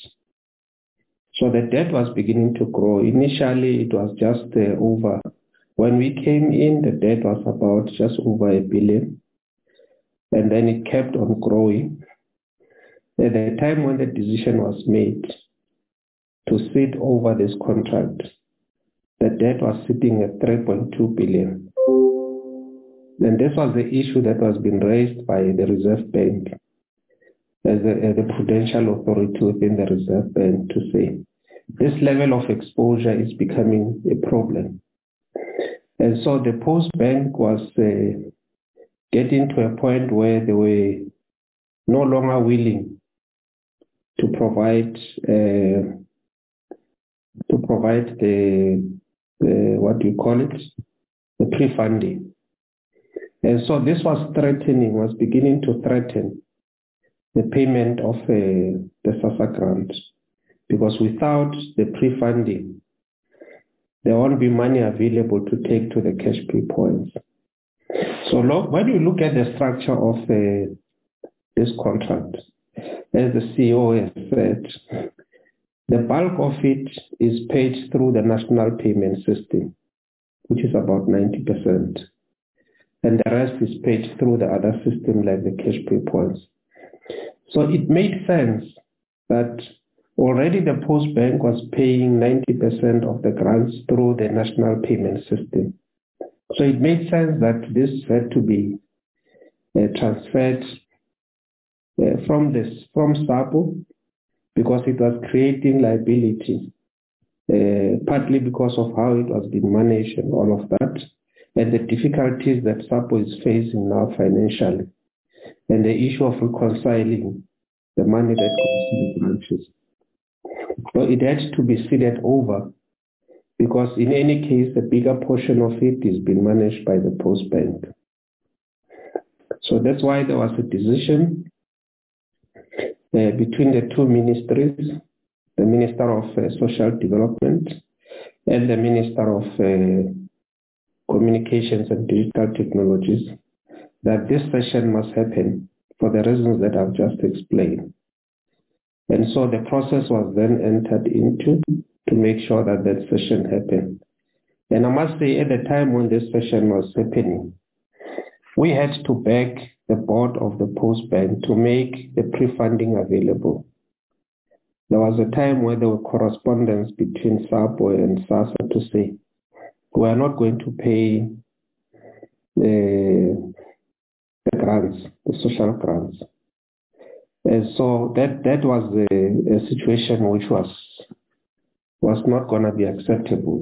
So the debt was beginning to grow. Initially, it was just uh, over. When we came in, the debt was about just over a billion. And then it kept on growing. At the time when the decision was made to sit over this contract, the debt was sitting at three point two billion. And this was the issue that was being raised by the Reserve Bank as the, as the prudential authority within the Reserve Bank to say, this level of exposure is becoming a problem. And so the Post Bank was uh, getting to a point where they were no longer willing to provide uh, to provide the, the what do you call it, the pre-funding. And so this was threatening, was beginning to threaten the payment of uh, the SASSA grant, because without the pre-funding, there won't be money available to take to the cash pay points. So look, when you look at the structure of uh, this contract, as the C E O has said, the bulk of it is paid through the national payment system, which is about ninety percent. And the rest is paid through the other system like the cash pay points. So it made sense that already the Post Bank was paying ninety percent of the grants through the national payment system. So it made sense that this had to be uh, transferred uh, from this from SAPO, because it was creating liability, uh, partly because of how it was being managed and all of that, and the difficulties that SAPO is facing now financially, and the issue of reconciling the money that goes to the branches. So it had to be seeded over, because in any case, a bigger portion of it is being managed by the Post Bank. So that's why there was a decision uh, between the two ministries, the Minister of uh, Social Development and the Minister of uh, Communications and Digital Technologies, that this session must happen for the reasons that I've just explained. And so the process was then entered into to make sure that that session happened. And I must say, at the time when this session was happening, we had to beg the board of the Post Bank to make the pre-funding available. There was a time where there were correspondence between SAPO and SASSA to say, we are not going to pay the, the grants, the social grants. And so that, that was a, a situation which was, was not going to be acceptable.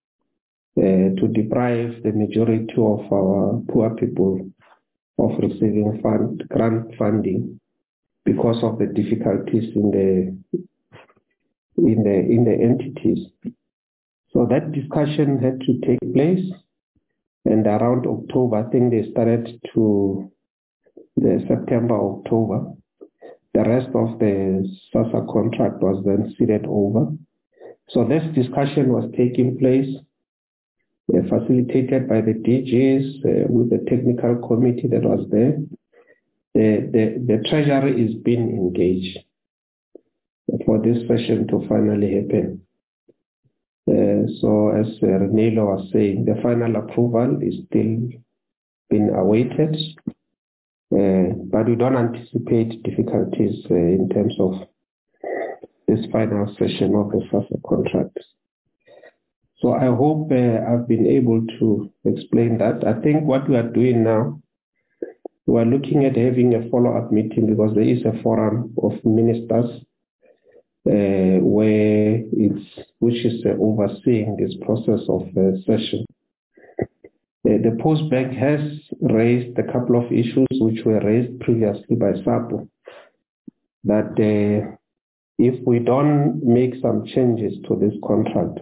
Uh, to deprive the majority of our poor people of receiving fund, grant funding because of the difficulties in the in the in the entities. So that discussion had to take place, and around October, I think they started to the September, October. The rest of the SASSA contract was then seeded over. So this discussion was taking place, uh, facilitated by the D Gs uh, with the technical committee that was there. The, the, the Treasury is being engaged for this session to finally happen. Uh, so as uh, Renelo was saying, the final approval is still being awaited, uh, but we don't anticipate difficulties uh, in terms of this final session of the SASSA contract. So I hope uh, I've been able to explain that. I think what we are doing now, we are looking at having a follow-up meeting, because there is a forum of ministers uh, where it's which is uh, overseeing this process of uh, session. Uh, the Post Bank has raised a couple of issues which were raised previously by SAPO, that uh, if we don't make some changes to this contract,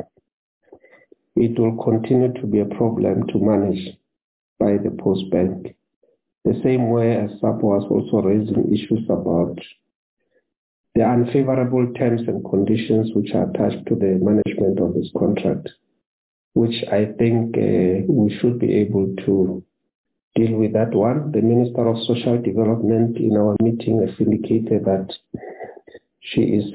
it will continue to be a problem to manage by the Post Bank. The same way as SAPO was also raising issues about the unfavorable terms and conditions which are attached to the management of this contract, which I think uh, we should be able to deal with that one. The Minister of Social Development in our meeting has indicated that she is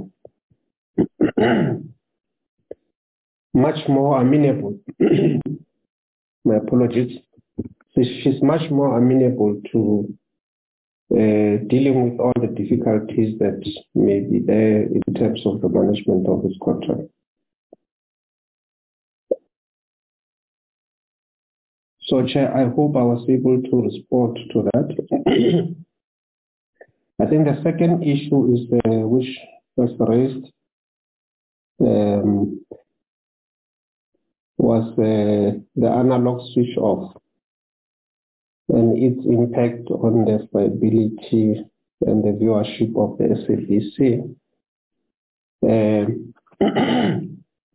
uh, much more amenable. My apologies. She's much more amenable to uh, dealing with all the difficulties that may be there in terms of the management of this contract. So, Chair, I hope I was able to respond to that. I think the second issue is uh, which was raised um, was uh, the analog switch off and its impact on the viability and the viewership of the S A B C. Um,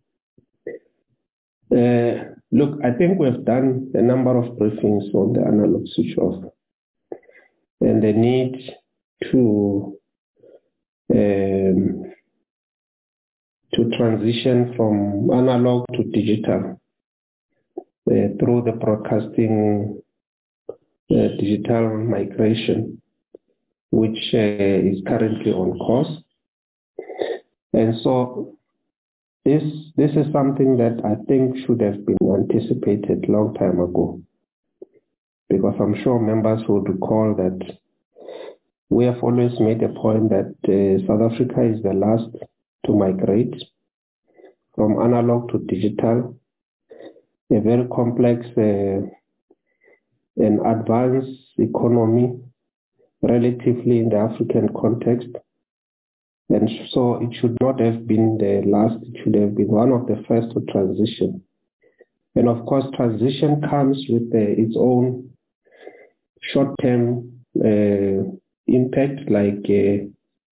uh, look, I think we've done a number of briefings on the analog switch off and the need to um, to transition from analog to digital uh, through the broadcasting uh, digital migration, which uh, is currently on course. And so this this is something that I think should have been anticipated long time ago, because I'm sure members would recall that we have always made a point that uh, South Africa is the last to migrate from analog to digital, a very complex uh, and advanced economy relatively in the African context. And so it should not have been the last, it should have been one of the first to transition. And of course, transition comes with uh, its own short-term uh, impact, like uh,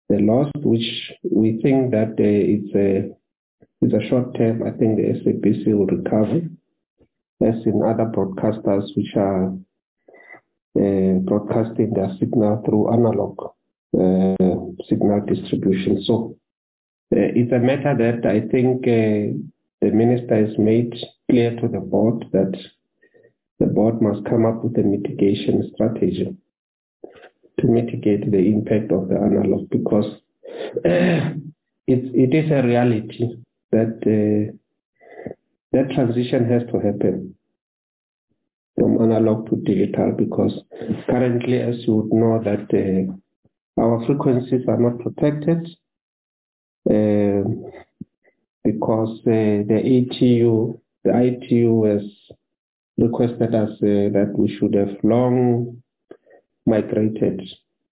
the loss, which we think that uh, it's a it's a short term. I think the S A B C will recover, as in other broadcasters which are uh, broadcasting their signal through analog uh, signal distribution. So uh, it's a matter that I think uh, the minister has made clear to the board that the board must come up with a mitigation strategy to mitigate the impact of the analog, because uh, it, it is a reality that uh, that transition has to happen from analog to digital, because currently, as you would know, that uh, our frequencies are not protected uh, because uh, the A T U, the I T U has requested us uh, that we should have long migrated.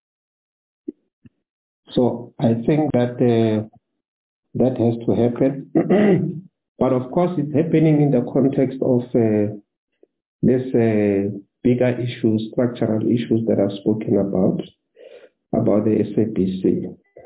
So I think that uh, that has to happen. But of course, it's happening in the context of uh, these uh, bigger issues, structural issues that I've spoken about, about the S A B C.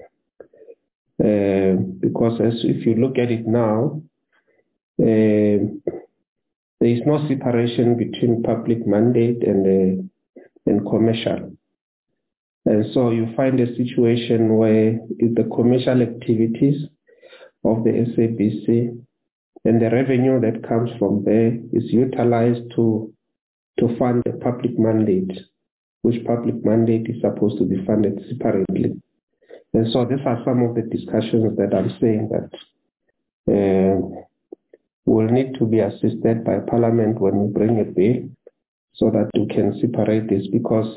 Uh, because as if you look at it now, uh, there is no separation between public mandate and, uh, and commercial. And so you find a situation where the commercial activities of the S A B C and the revenue that comes from there is utilized to, to fund the public mandate, which public mandate is supposed to be funded separately. And so these are some of the discussions that I'm saying that uh, will need to be assisted by Parliament when we bring a bill so that we can separate this, because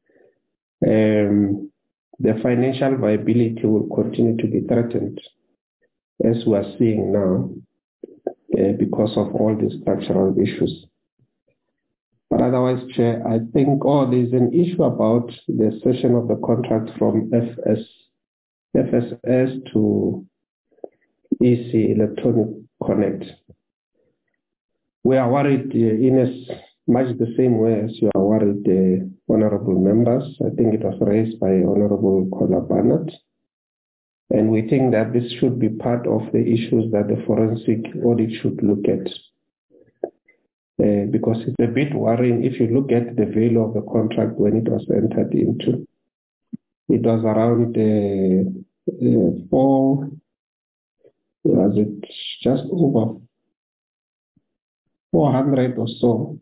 um, the financial viability will continue to be threatened, as we are seeing now, uh, because of all these structural issues. But otherwise, Chair, I think oh, there's an issue about the cession of the contract from F S, F S S to E C Electronic Connect. We are worried uh, in as much the same way as you are worried, uh, honorable members. I think it was raised by Honorable Kola Barnett. And we think that this should be part of the issues that the forensic audit should look at. Uh, because it's a bit worrying if you look at the value of the contract when it was entered into. It was around uh, uh, four, was it just over four hundred or so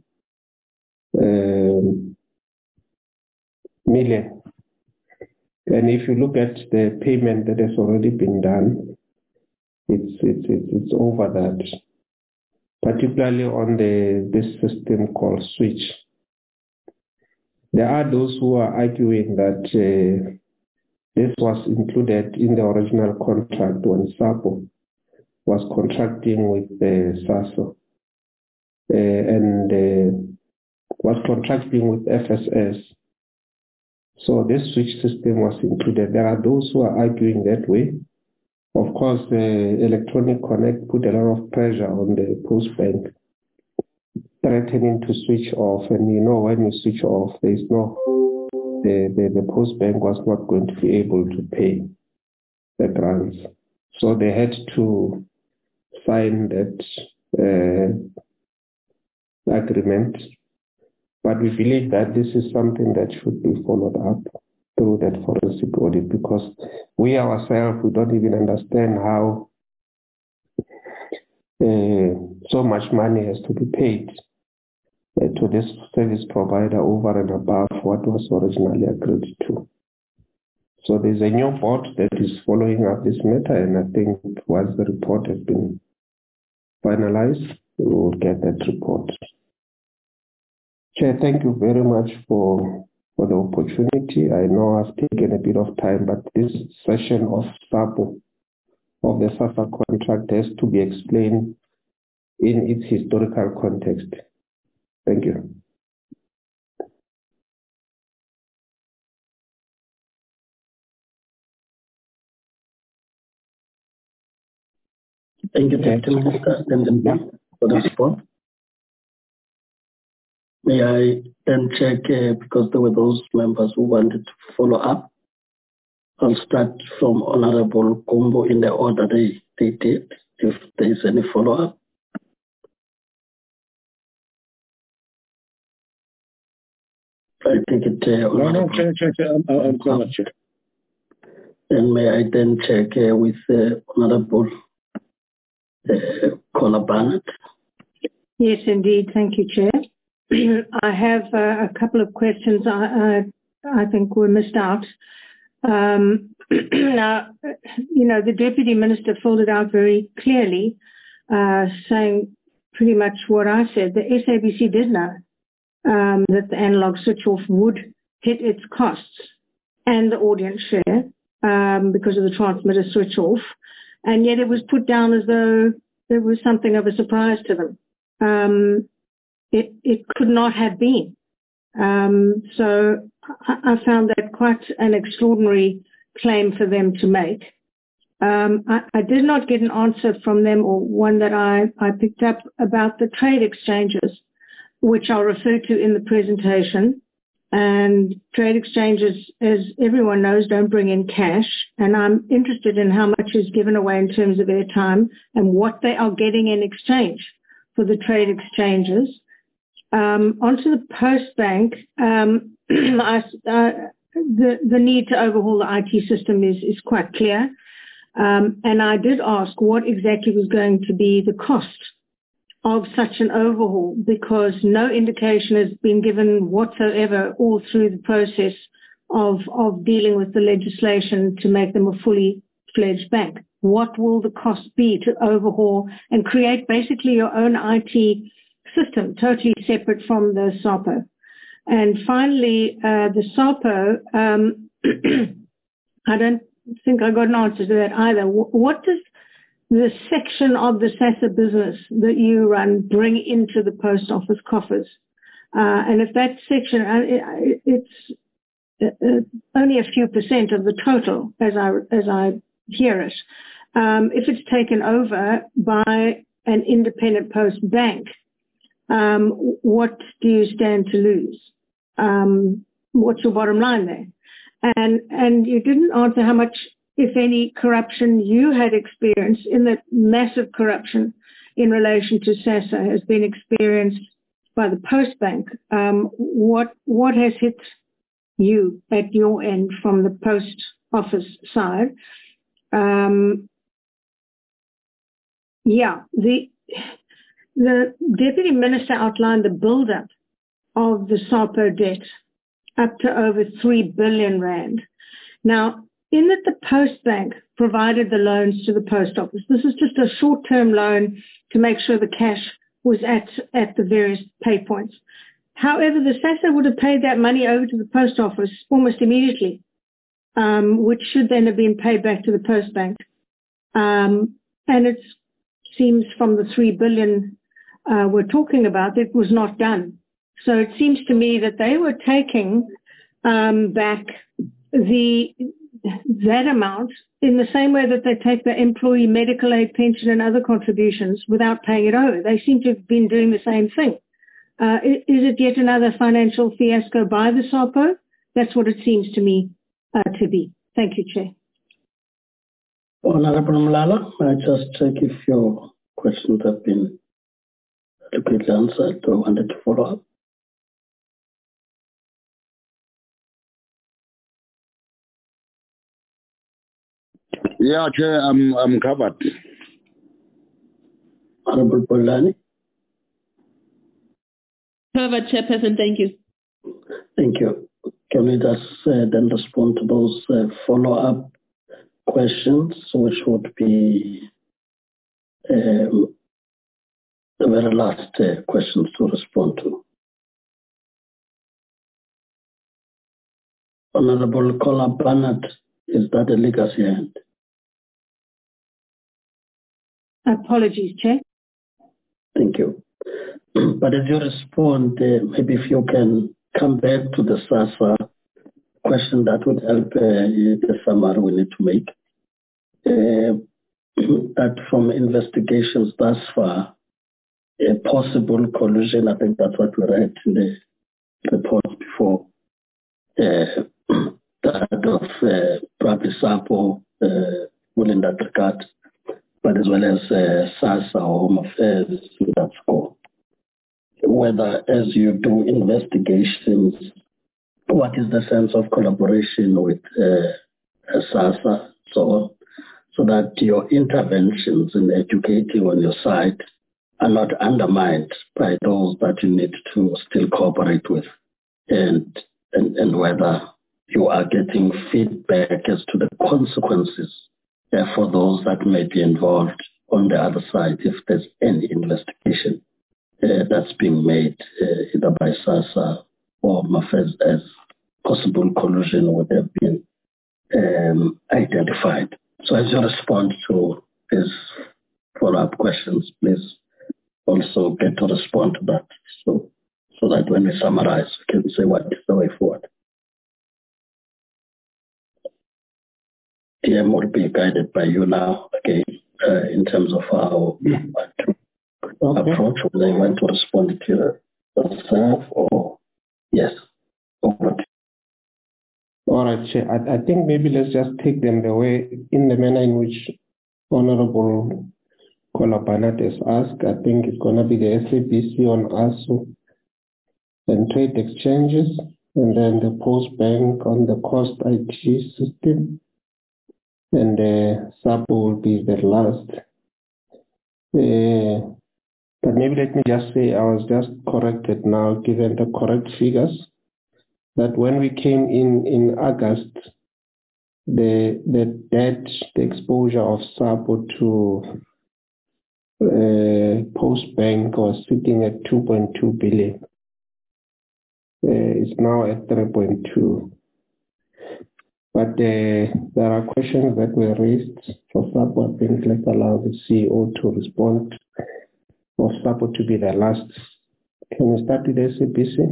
um, million. And if you look at the payment that has already been done, it's it's it's, it's over that. Particularly on the this system called Switch. There are those who are arguing that uh, this was included in the original contract when SAPO was contracting with uh, SASO uh, and uh, was contracting with F S S. So this switch system was included. There are those who are arguing that way. Of course, uh, Electronic Connect put a lot of pressure on the Post Bank, threatening to switch off. And you know, when you switch off, there is no, the, the, the Post Bank was not going to be able to pay the grants. So they had to sign that uh, agreement. But we believe that this is something that should be followed up through that forensic audit, because we ourselves, we don't even understand how uh, so much money has to be paid uh, to this service provider over and above what was originally agreed to. So there's a new board that is following up this matter, and I think once the report has been finalized, we will get that report. Chair, thank you very much for for the opportunity. I know I've taken a bit of time, but this session of SAPO, of the SASA contract, has to be explained in its historical context. Thank you. Thank you, Deputy Minister, and for the response. May I then check, uh, because there were those members who wanted to follow up. I'll start from Honorable Kombo in the order they, they did, if there is any follow-up. I take it, uh, No, no, Chair, Chair, Chair, I'm, I'm sorry, Chair. And may I then check uh, with uh, Honorable uh, Kola Barnett? Yes, indeed. Thank you, Chair. I have uh, a couple of questions I, I, I think were missed out. Um, now, you know, the Deputy Minister filled it out very clearly, uh, saying pretty much what I said. The S A B C did know um, that the analog switch-off would hit its costs and the audience share um, because of the transmitter switch-off, and yet it was put down as though it was something of a surprise to them. Um, it, it could not have been. Um, so I, I found that quite an extraordinary claim for them to make. Um, I, I did not get an answer from them, or one that I, I picked up, about the trade exchanges, which I'll refer to in the presentation. And trade exchanges, as everyone knows, don't bring in cash. And I'm interested in how much is given away in terms of airtime and what they are getting in exchange for the trade exchanges. Um, onto the Post Bank, um, I, uh, the, the need to overhaul the I T system is, is quite clear. Um, and I did ask what exactly was going to be the cost of such an overhaul, because no indication has been given whatsoever all through the process of, of dealing with the legislation to make them a fully fledged bank. What will the cost be to overhaul and create basically your own I T system, totally separate from the SAPO? And finally, uh, the SAPO, um, I don't think I got an answer to that either. What does the section of the SASSA business that you run bring into the post office coffers? Uh, and if that section, uh, it's uh, only a few percent of the total, as I, as I hear it. Um, if it's taken over by an independent post bank, um, what do you stand to lose? Um, what's your bottom line there? And, and you didn't answer how much, if any, corruption you had experienced, in that massive corruption in relation to SASSA has been experienced by the Post Bank. Um, what, what has hit you at your end from the post office side? Um, yeah, the, the Deputy Minister outlined the build-up of the SAPO debt up to over three billion rand. Now, in that the Post Bank provided the loans to the post office, this is just a short-term loan to make sure the cash was at, at the various pay points. However, the SASSA would have paid that money over to the post office almost immediately, um, which should then have been paid back to the Post Bank. Um, and it seems from the three billion uh, we're talking about, it was not done. So it seems to me that they were taking um, back the that amount in the same way that they take the employee medical aid, pension and other contributions without paying it over. They seem to have been doing the same thing. Uh, is it yet another financial fiasco by the SAPO? That's what it seems to me uh, to be. Thank you, Chair. Honorable Mlala, I just check if your questions have been adequately answered or wanted to follow up. Yeah, Chair, I'm, I'm covered. Honorable Bolani. Covered, Chairperson, thank you. Thank you. Can we just uh, then respond to those uh, follow-up questions, which would be um, the very last uh, questions to respond to? Honorable Kola Barnett, is that a legacy hand? Apologies, Chair. Thank you. But as you respond, uh, maybe if you can come back to the SASSA question, that would help uh, the summary we need to make. Uh, that from investigations thus far, a possible collusion, I think that's what we read in the report before, uh, that of uh, probably SAPO uh, will in that regard, but as well as uh, SASSA or Home Affairs with that scope. Whether as you do investigations, what is the sense of collaboration with uh, SASSA, so on, so that your interventions in educating on your side are not undermined by those that you need to still cooperate with, and and, and whether you are getting feedback as to the consequences uh, for those that may be involved on the other side, if there's any investigation uh, that's being made uh, either by SASSA or M A F as, as possible collusion would have been um, identified. So as you respond to these follow-up questions, please also get to respond to that, so so that when we summarize, we can say what is the way forward. T M will be guided by you now, again, uh, in terms of how you want to okay. approach, whether you want to respond to yourself or yes. Over to All right, Chair. I, I think maybe let's just take them the way, in the manner in which Honorable Kolabanat has asked. I think it's going to be the S A B C on A S U and trade exchanges, and then the Post Bank on the cost I T system, and the SAPO will be the last. Uh, but maybe let me just say I was just corrected now, given the correct figures, that when we came in in August, the the debt, the exposure of SAPO to uh, Post Bank was sitting at two point two billion. Uh, it's now at three point two. But uh, there are questions that were raised for SAPO. I think let's allow the C E O to respond, for SAPO to be the last. Can we start with the S A B C?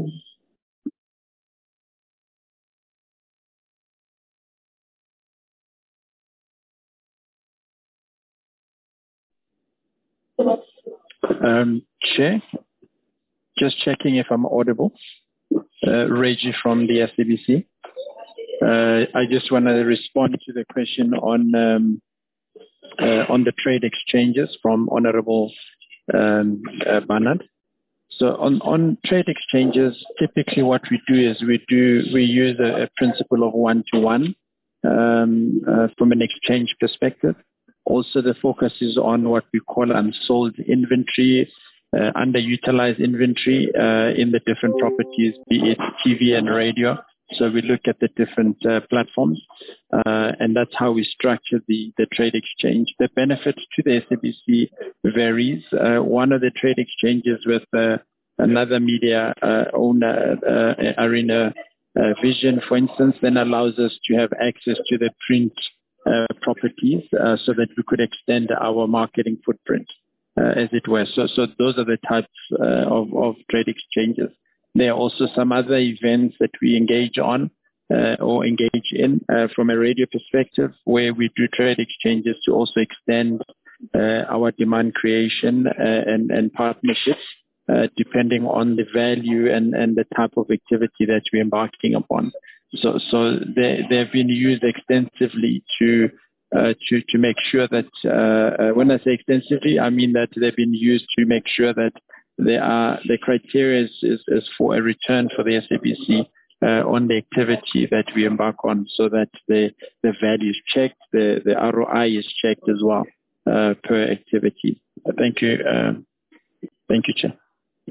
Um, Chair, just checking if I'm audible. Uh, Reggie from the S A B C. Uh, I just want to respond to the question on um, uh, on the trade exchanges from Honorable um, uh, Barnard. So on, on trade exchanges, typically what we do is we do we use a, a principle of one to one um, uh, from an exchange perspective. Also, the focus is on what we call unsold inventory, uh, underutilized inventory uh, in the different properties, be it T V and radio. So we look at the different uh, platforms, uh, and that's how we structure the, the trade exchange. The benefit to the S A B C varies. Uh, one of the trade exchanges with uh, another media uh, owner, uh, Arena uh, Vision, for instance, then allows us to have access to the print uh, properties uh, so that we could extend our marketing footprint, uh, as it were. So, so those are the types uh, of, of trade exchanges. There are also some other events that we engage on uh, or engage in uh, from a radio perspective, where we do trade exchanges to also extend uh, our demand creation uh, and, and partnerships, uh, depending on the value and, and the type of activity that we're embarking upon. So, so they, they've been used extensively to uh, to to make sure that uh, uh, when I say extensively, I mean that they've been used to make sure that There are the criteria is, is, is for a return for the S A B C uh, on the activity that we embark on, so that the the value is checked, the the R O I is checked as well uh, per activity. Uh, thank you, uh, thank you, Chair.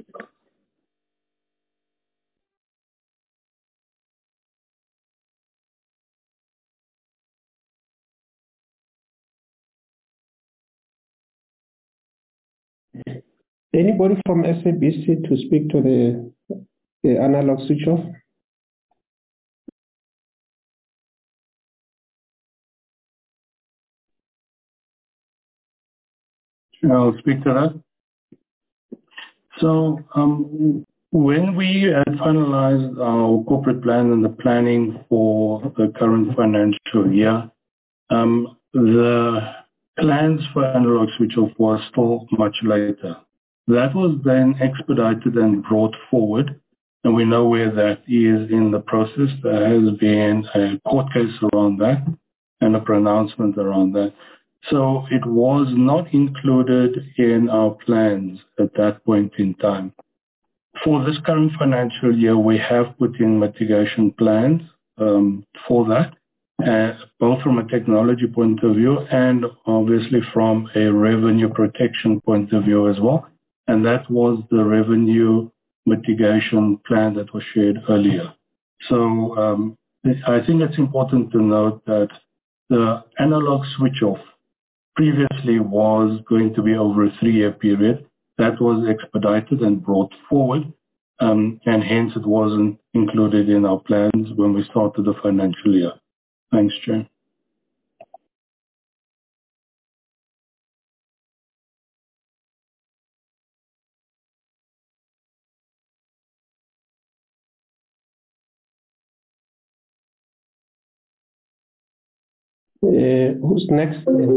Anybody from S A B C to speak to the, the analog switch off? I'll speak to that. So um, when we had finalized our corporate plan and the planning for the current financial year, um, the plans for analog switch off were still much later. That was then expedited and brought forward and we know where that is in the process. There has been a court case around that and a pronouncement around that. So it was not included in our plans at that point in time. For this current financial year, we have put in mitigation plans um, for that, uh, both from a technology point of view and obviously from a revenue protection point of view as well. And that was the revenue mitigation plan that was shared earlier. So um, I think it's important to note that the analog switch off previously was going to be over a three-year period. That was expedited and brought forward, um, and hence it wasn't included in our plans when we started the financial year. Thanks, Chair. Uh, who's next?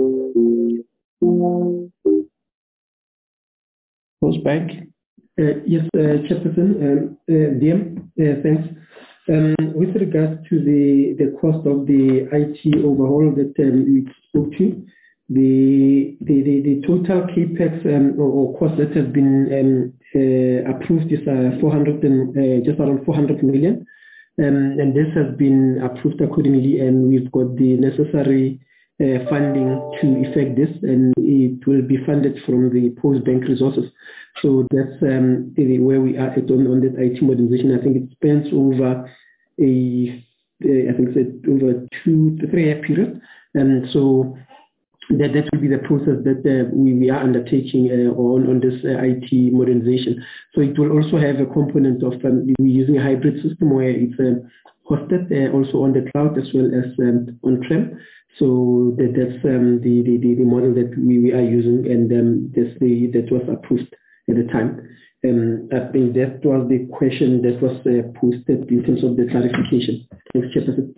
Who's back? Uh, yes, uh, Chairperson, um, uh, D M, uh, thanks. Um, with regards to the, the cost of the I T overhaul that um, we spoke to, the the, the, the total capex um, or, or cost that has been um, uh, approved is uh, four hundred and uh, just around four hundred million. Um, and this has been approved accordingly, and we've got the necessary uh, funding to effect this, and it will be funded from the post-bank resources. So that's um, the, where we are at on, on that I T modernization. I think it spans over a, a I think it's over a two to three year period, and so that that will be the process that uh, we, we are undertaking uh, on on this uh, I T modernization. So it will also have a component of um, we're using a hybrid system where it's uh, hosted uh, also on the cloud as well as um, on-prem. So that, that's um, the, the, the model that we, we are using, and um, that's the, that was approved at the time. Um, I think that was the question that was uh, posted in terms of the clarification. Thanks, Chairperson.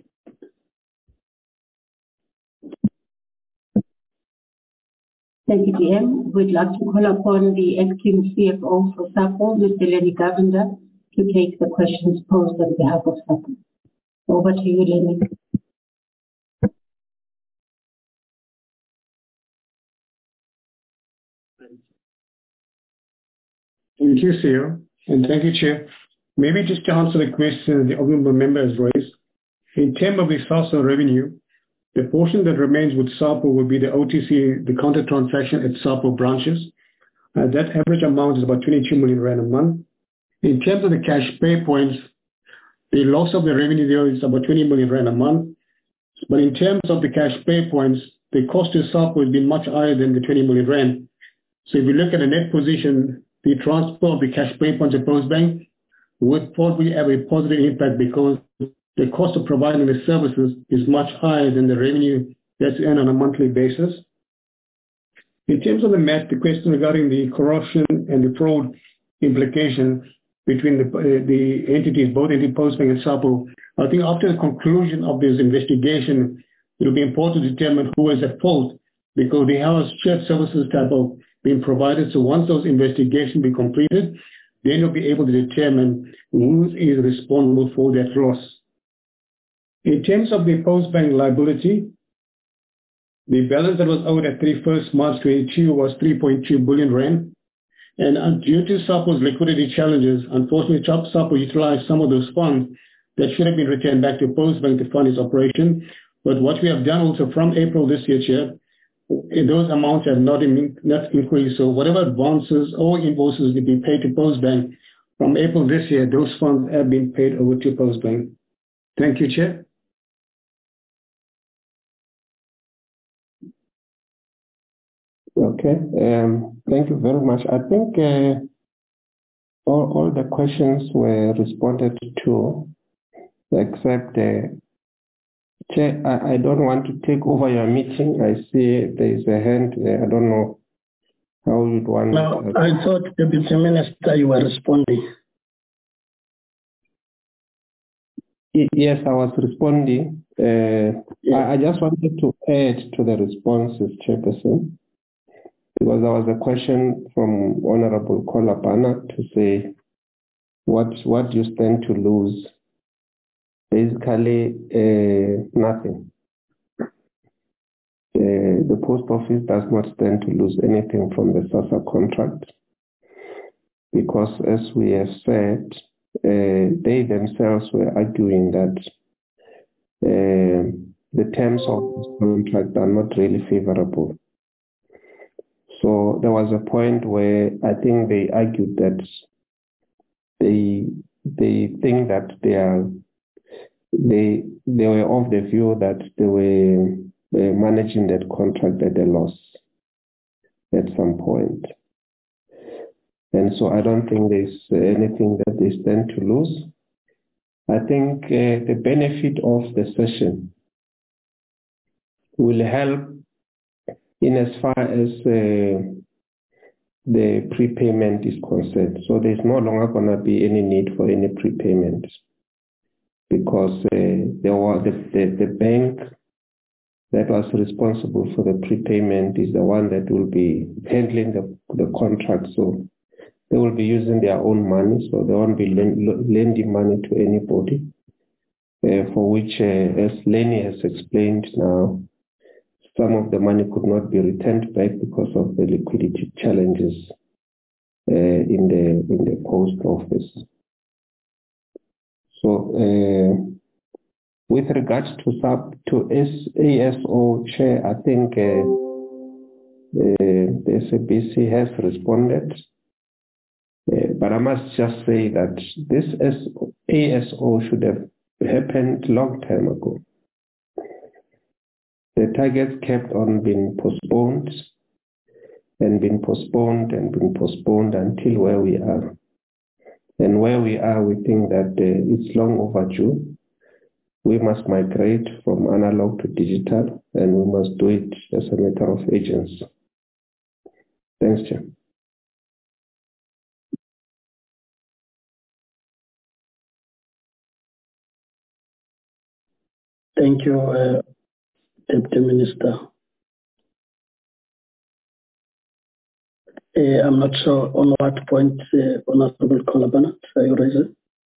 Thank you, D M. We'd like to call upon the acting C F O for SAPO, Mister Lenny Govender, to take the questions posed on behalf of SAPO. Over to you, Lenny. Thank you, C E O, and thank you, Chair. Maybe just to answer the question the honourable member has raised, in terms of the SASO revenue, the portion that remains with SAPO will be the O T C, the counter transaction at SAPO branches. Uh, that average amount is about twenty-two million rand a month. In terms of the cash pay points, the loss of the revenue there is about twenty million rand a month. But in terms of the cash pay points, the cost to SAPO has been much higher than the twenty million rand. So if you look at the net position, the transfer of the cash pay points at Postbank would probably have a positive impact because the cost of providing the services is much higher than the revenue that's earned on a monthly basis. In terms of the math, the question regarding the corruption and the fraud implication between the, uh, the entities, both in the Postbank and SAPO, I think after the conclusion of this investigation, it will be important to determine who is at fault because they have a shared services type of being provided. So once those investigations be completed, then you'll be able to determine who is responsible for that loss. In terms of the Postbank liability, the balance that was owed at thirty-first March twenty-two was three point two billion rand. And due to SAPO's liquidity challenges, unfortunately, SAPO utilized some of those funds that should have been returned back to Postbank to fund its operation. But what we have done also from April this year, Chair, those amounts have not, in, not increased. So whatever advances or invoices have been paid to Postbank from April this year, those funds have been paid over to Postbank. Thank you, Chair. Okay, um, thank you very much. I think uh, all, all the questions were responded to, except uh, Chair, I, I don't want to take over your meeting. I see there is a hand there. I don't know how you'd want. No, uh, I thought, Deputy Minister, you were responding. Yes, I was responding. Uh, yeah. I, I just wanted to add to the responses, Chairperson, because there was a question from Honorable Kolapana to say what what you stand to lose? Basically, uh, nothing. Uh, the post office does not stand to lose anything from the SASSA contract because, as we have said, uh, they themselves were arguing that uh, the terms of this contract are not really favorable. So there was a point where I think they argued that they they think that they are they they were of the view that they were uh, managing that contract at a loss at some point. And so I don't think there's anything that they stand to lose. I think uh, the benefit of the session will help in as far as uh, the prepayment is concerned. So there's no longer going to be any need for any prepayment because uh, there was the, the, the bank that was responsible for the prepayment is the one that will be handling the, the contract. So they will be using their own money, so they won't be lending money to anybody, uh, for which, uh, as Lenny has explained now, some of the money could not be returned back because of the liquidity challenges uh, in the in the post office. So, uh, with regards to sub to A S O chair, I think uh, uh, the S A B C has responded. Uh, but I must just say that this A S O should have happened long time ago. The targets kept on being postponed and being postponed and being postponed until where we are. And where we are, we think that uh, it's long overdue. We must migrate from analog to digital, and we must do it as a matter of urgency. Thanks, Chair. Thank you, uh, Deputy Minister. Uh, I'm not sure on what point uh, Honourable Kolabana, are you raising?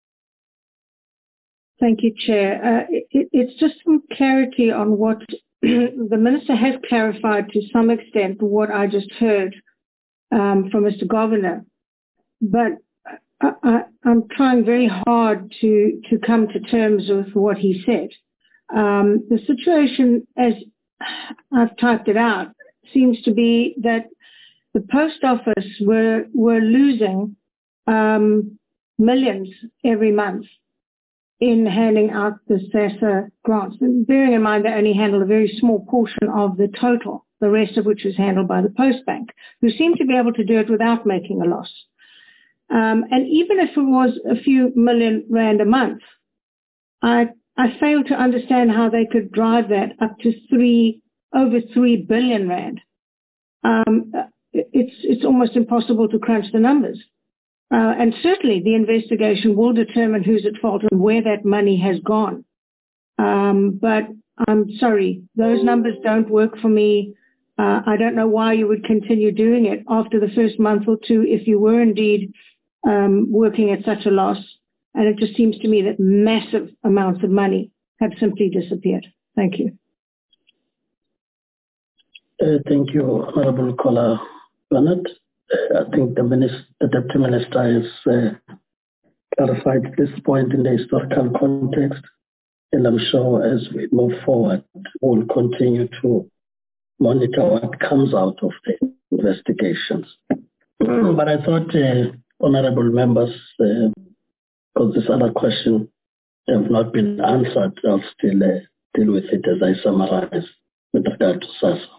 Thank you, Chair. Uh, it, it's just some clarity on what the Minister has clarified to some extent what I just heard um, from Mister Governor. But I, I, I'm trying very hard to, to come to terms with what he said. Um, the situation, as I've typed it out, seems to be that the post office were were losing um, millions every month in handing out the SASSA grants. And bearing in mind they only handle a very small portion of the total, the rest of which is handled by the Post Bank, who seem to be able to do it without making a loss. Um, and even if it was a few million rand a month, I I fail to understand how they could drive that up to three, over three billion rand. Um, it's, it's almost impossible to crunch the numbers. Uh, and certainly the investigation will determine who's at fault and where that money has gone. Um, but I'm sorry, those numbers don't work for me. Uh, I don't know why you would continue doing it after the first month or two if you were indeed um, working at such a loss. And it just seems to me that massive amounts of money have simply disappeared. Thank you. Uh, thank you, Honourable Kola Bennett. Uh, I think the, minister, the Deputy Minister has uh, clarified this point in the historical context. And I'm sure as we move forward, we'll continue to monitor what comes out of the investigations. But I thought, uh, Honourable members, uh, because this other question have not been answered, I'll still uh, deal with it as I summarize with regard to SASSA.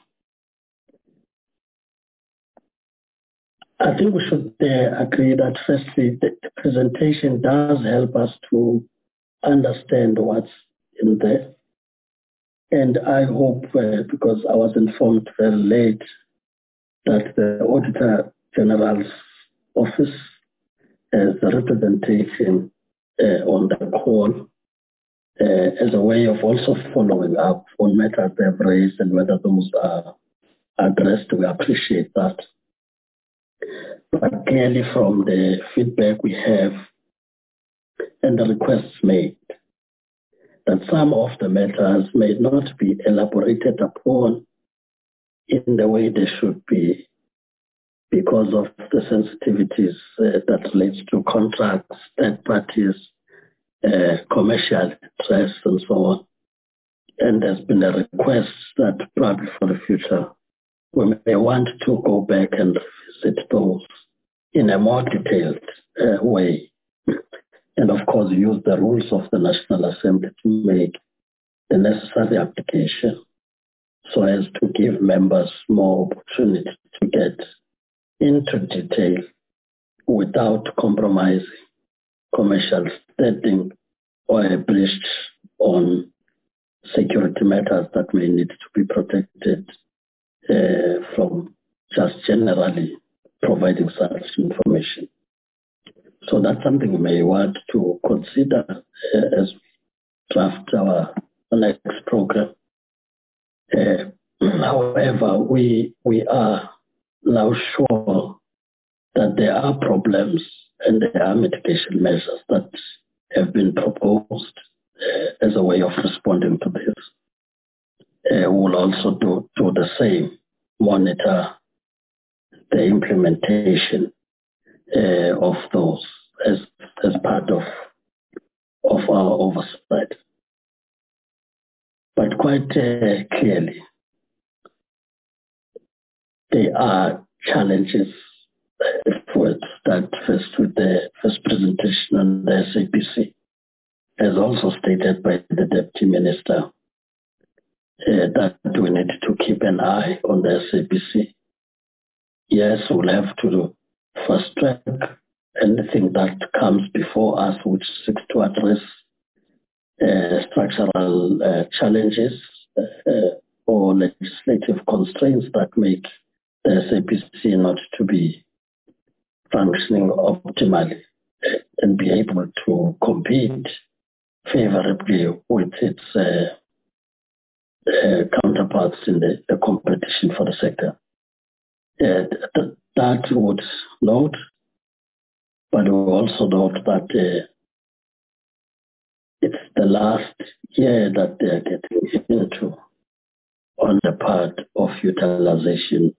I think we should uh, agree that firstly, the, the presentation does help us to understand what's in there. And I hope, uh, because I was informed very late, that the Auditor General's office as the representation uh, on the call uh, as a way of also following up on matters they've raised and whether those are addressed. We appreciate that. But clearly from the feedback we have, and the requests made, that some of the matters may not be elaborated upon in the way they should be because of the sensitivities uh, that relates to contracts, third parties, uh, commercial interests, and so on. And there's been a request that probably for the future we may want to go back and revisit those in a more detailed uh, way. And of course, use the rules of the National Assembly to make the necessary application so as to give members more opportunity to get into detail without compromising commercial standing or a breach on security matters that may need to be protected uh, from just generally providing such information. So that's something we may want to consider uh, as we draft our next program. Uh, however, we we are now sure that there are problems and there are mitigation measures that have been proposed uh, as a way of responding to this. Uh, we'll also do, do the same, monitor the implementation uh, of those as, as part of, of our oversight. But quite uh, clearly, there are challenges. If we start first with the first presentation on the S A B C, as also stated by the Deputy Minister, uh, that we need to keep an eye on the S A B C. Yes, we'll have to fast track anything that comes before us which seeks to address uh, structural uh, challenges uh, or legislative constraints that make the S A B C not to be functioning optimally and be able to compete favorably with its uh, uh, counterparts in the, the competition for the sector. Uh, th- that would note, but we also note that uh, it's the last year that they're getting into on the part of utilization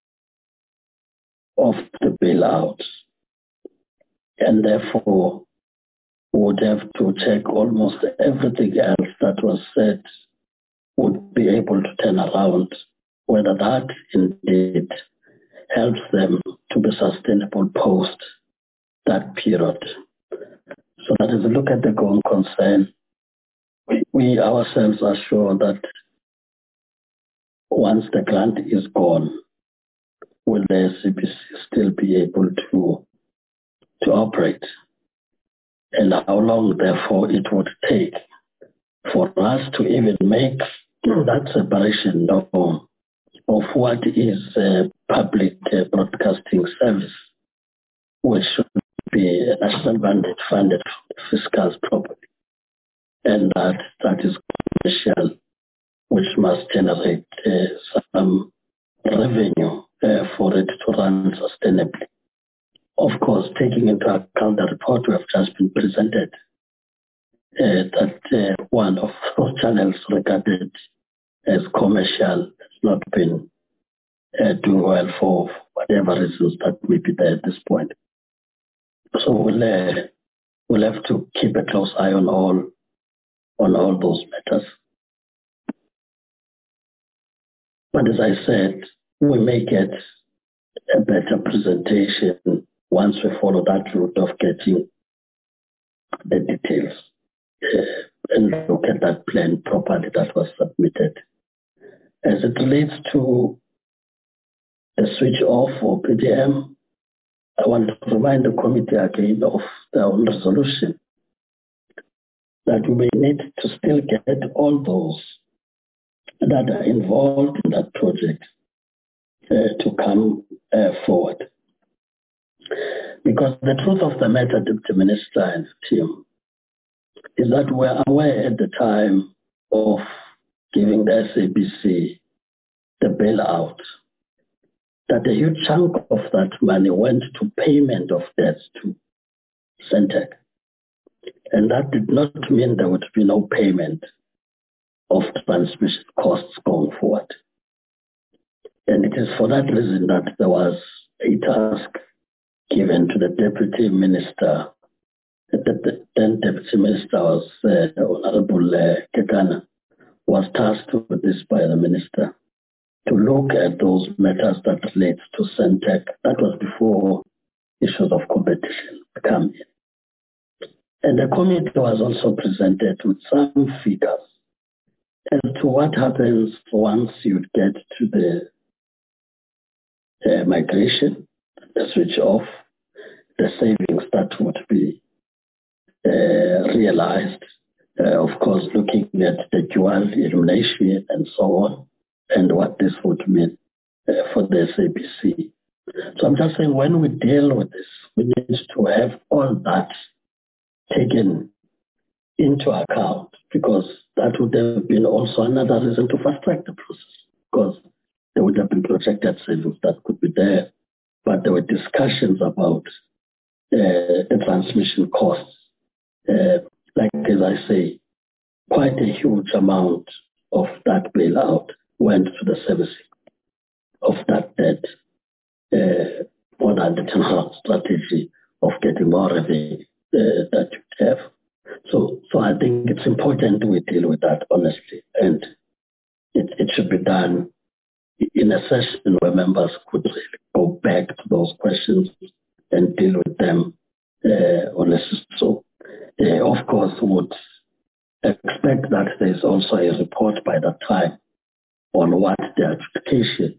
of the bailouts. And therefore, would have to check almost everything else that was said would be able to turn around, whether that indeed helps them to be sustainable post that period. So that as we look at the going concern, we, we ourselves are sure that once the grant is gone, will the S A B C still be able to, to operate? And how long, therefore, it would take for us to even make that separation of, of what is a public uh, broadcasting service, which should be a national mandate funded fiscals properly, and that that is commercial, which must generate uh, some revenue uh, for it to run sustainably. Of course, taking into account the report we have just been presented, uh, that uh, one of those channels regarded as commercial has not been uh, doing well for whatever reasons that may be there at this point. So we'll, uh, we'll have to keep a close eye on all on all those matters. But as I said, we may get a better presentation once we follow that route of getting the details uh, and look at that plan properly that was submitted. As it relates to the switch off for P D M, I want to remind the committee again of their own resolution that we may need to still get all those that are involved in that project uh, to come uh, forward. Because the truth of the matter, Deputy Minister and team, is that we're aware at the time of giving the S A B C the bailout that a huge chunk of that money went to payment of debts to Centec. And that did not mean there would be no payment of transmission costs going forward. And it is for that reason that there was a task given to the Deputy Minister. The then Deputy Minister was uh, Honorable uh, Kekana, was tasked with this by the Minister to look at those matters that relate to Centec. That was before issues of competition come in. And the committee was also presented with some figures as to what happens once you get to the uh, migration, the switch off, the savings that would be uh, realized, uh, of course, looking at the dual illumination and so on, and what this would mean uh, for the S A B C. So I'm just saying when we deal with this, we need to have all that taken into account, because that would have been also another reason to fast track the process, because there would have been projected savings that could be there, but there were discussions about uh, the transmission costs. Uh, like as I say, quite a huge amount of that bailout went to the servicing of that debt, uh, more than the enhanced strategy of getting more revenue uh, that you have. So, so I think it's important we deal with that honestly, and it, it should be done in a session where members could really go back to those questions and deal with them uh, honestly. So, uh, of course, would expect that there is also a report by that time on what the adjudication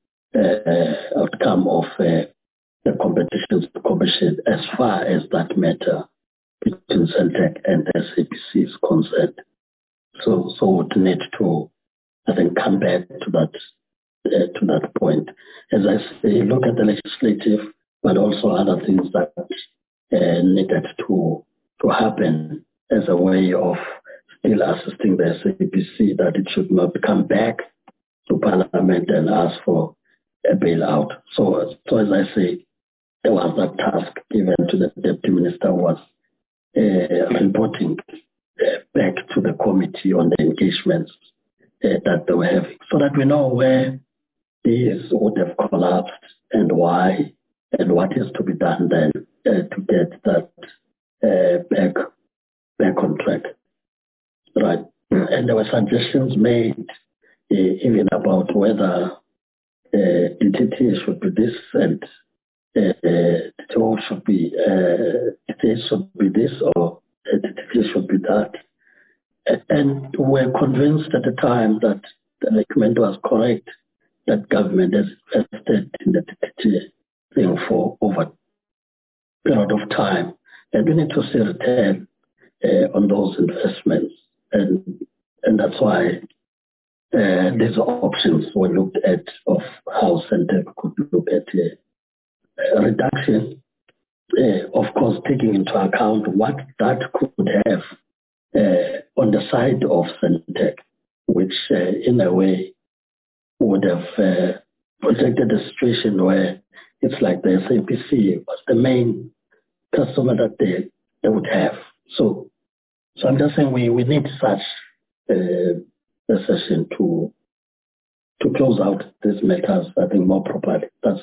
uh, outcome of uh, the competitions commission as far as that matter between Centec and S A B C is concerned. So, so would need to, I think, come back to that uh, to that point. As I say, look at the legislative, but also other things that uh, needed to to happen as a way of still assisting the S A B C, that it should not come back to Parliament and ask for a bailout. So, so as I say, there was that task given to the Deputy Minister, was uh, reporting uh, back to the committee on the engagements uh, that they were having, so that we know where these would have collapsed and why, and what is to be done then uh, to get that uh, back back on track. Right. And there were suggestions made uh, even about whether uh, D T T should be this and uh, D T O should be uh, D T T should be this, or uh, D T T should be that. And we were convinced at the time that the recommend was correct, that government has invested in the D T T thing for over a period of time, and we need to see return uh, on those investments. And and that's why uh, these options were looked at of how Centec could look at a, a reduction, uh, of course, taking into account what that could have uh, on the side of Centec, which uh, in a way would have uh, protected a situation where it's like the S A B C was the main customer that they, they would have. So, so I'm just saying we, we need such uh, a session to to close out these matters, I think, more properly. That's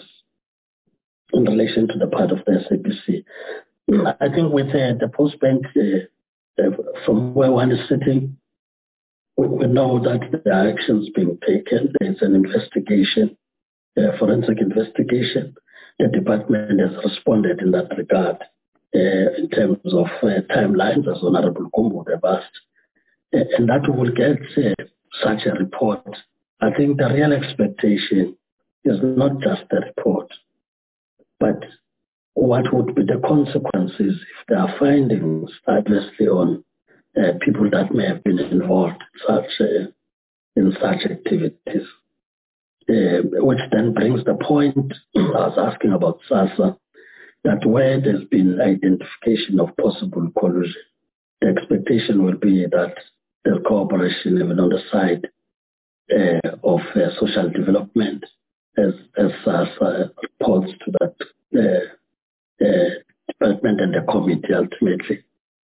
in relation to the part of the S A B C. I think with uh, the post bank, uh, uh, from where one is sitting, we, we know that there are actions being taken. There's an investigation, a forensic investigation. The department has responded in that regard uh, in terms of uh, timelines, as Honorable Kumbu would have asked. Uh, and that will get uh, such a report. I think the real expectation is not just the report, but what would be the consequences if there are findings adversely on uh, people that may have been involved in such, uh, in such activities. Uh, which then brings the point I was asking about SASSA, that where there's been identification of possible collusion, the expectation will be that there's cooperation even on the side uh, of uh, social development, as, as SASSA reports to that uh, uh, department and the committee ultimately.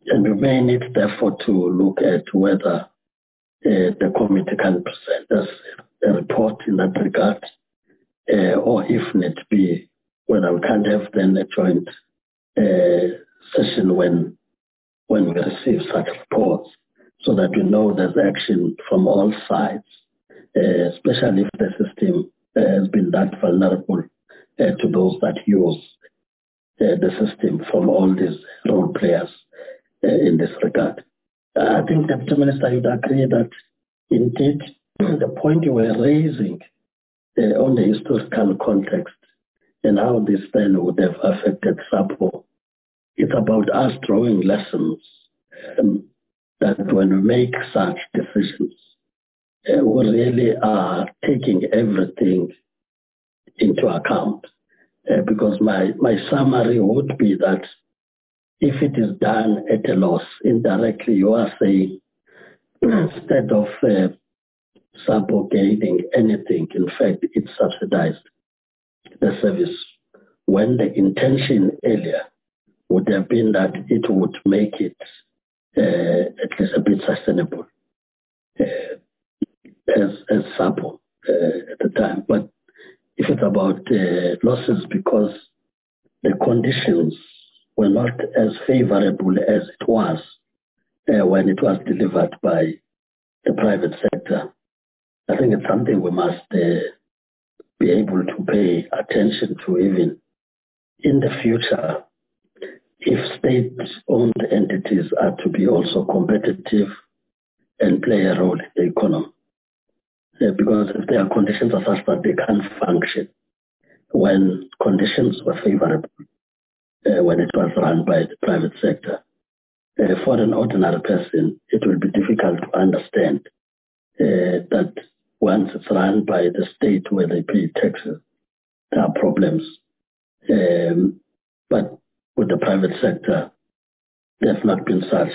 and we may need, therefore, to look at whether uh, the committee can present us a report in that regard, uh, or if need be, whether we can't have then a joint uh, session when when we receive such reports, so that we know there's action from all sides, uh, especially if the system uh, has been that vulnerable uh, to those that use uh, the system from all these role players uh, in this regard. I think, Deputy Minister, you'd agree that indeed the point you were raising uh, on the historical context and how this then would have affected SAPO, it's about us drawing lessons um, that when we make such decisions, uh, we really are taking everything into account. Uh, because my, my summary would be that if it is done at a loss, indirectly you are saying, instead of uh, subrogating anything, in fact, it subsidized the service, when the intention earlier would have been that it would make it uh, at least a bit sustainable uh, as, as SAPO uh, at the time. But if it's about uh, losses because the conditions were not as favorable as it was uh, when it was delivered by the private sector, I think it's something we must uh, be able to pay attention to even in the future. If state-owned entities are to be also competitive and play a role in the economy, uh, because if there are conditions are such that they can't function, when conditions were favorable, uh, when it was run by the private sector, uh, for an ordinary person, it will be difficult to understand uh, that once it's run by the state where they pay taxes, there are problems. Um, but with the private sector, there have not been such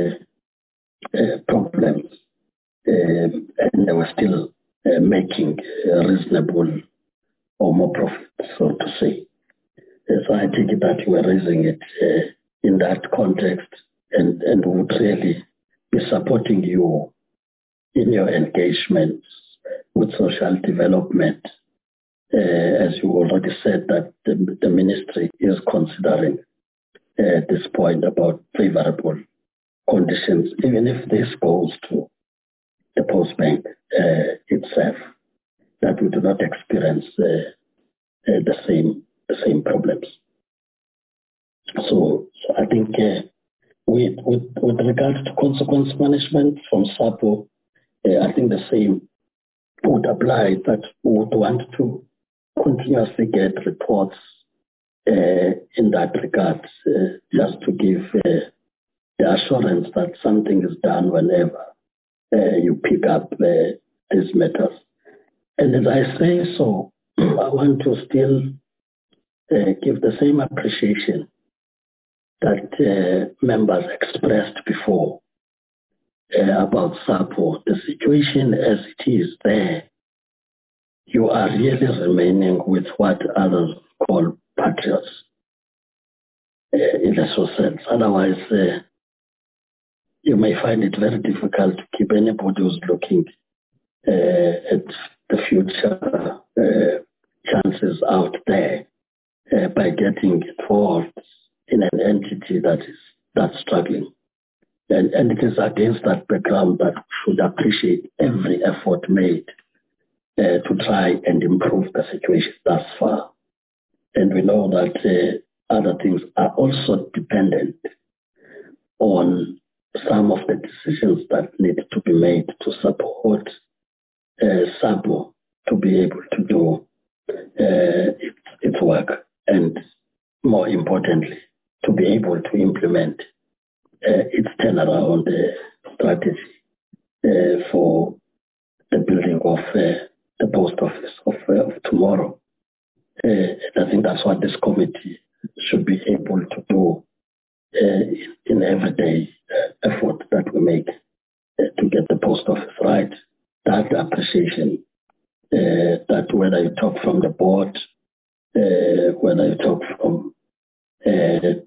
uh, uh, problems, um, and they were still uh, making uh, reasonable or more profit, so to say. Uh, so I take it that you were raising it uh, in that context, and, and would really be supporting you in your engagements with social development. Uh, as you already said, that the, the ministry is considering uh, this point about favorable conditions, even if this goes to the Post Bank uh, itself, that we do not experience uh, uh, the same the same problems. So, so I think uh, with, with with regard to consequence management from SAPO, uh, I think the same would apply, that we would want to continuously get reports uh, in that regard, uh, just to give uh, the assurance that something is done whenever uh, you pick up uh, these matters. And as I say so, I want to still uh, give the same appreciation that uh, members expressed before uh, about SAPO. The situation as it is there, you are really remaining with what others call patriots uh, in a social sense. Otherwise, uh, you may find it very difficult to keep anybody who's looking uh, at the future uh, chances out there uh, by getting involved in an entity that is that's struggling. And, and it is against that background that we should appreciate every effort made uh, to try and improve the situation thus far. And we know that uh, other things are also dependent on some of the decisions that need to be made to support uh, SAPO to be able to do uh, its, its work, and more importantly, to be able to implement uh, its turnaround uh, strategy uh, for the building of uh, the post office of, uh, of tomorrow. Uh, and I think that's what this committee should be able to do uh, in everyday uh, effort that we make uh, to get the post office right. That appreciation, uh, that whether you talk from the board, uh, whether you talk from uh, the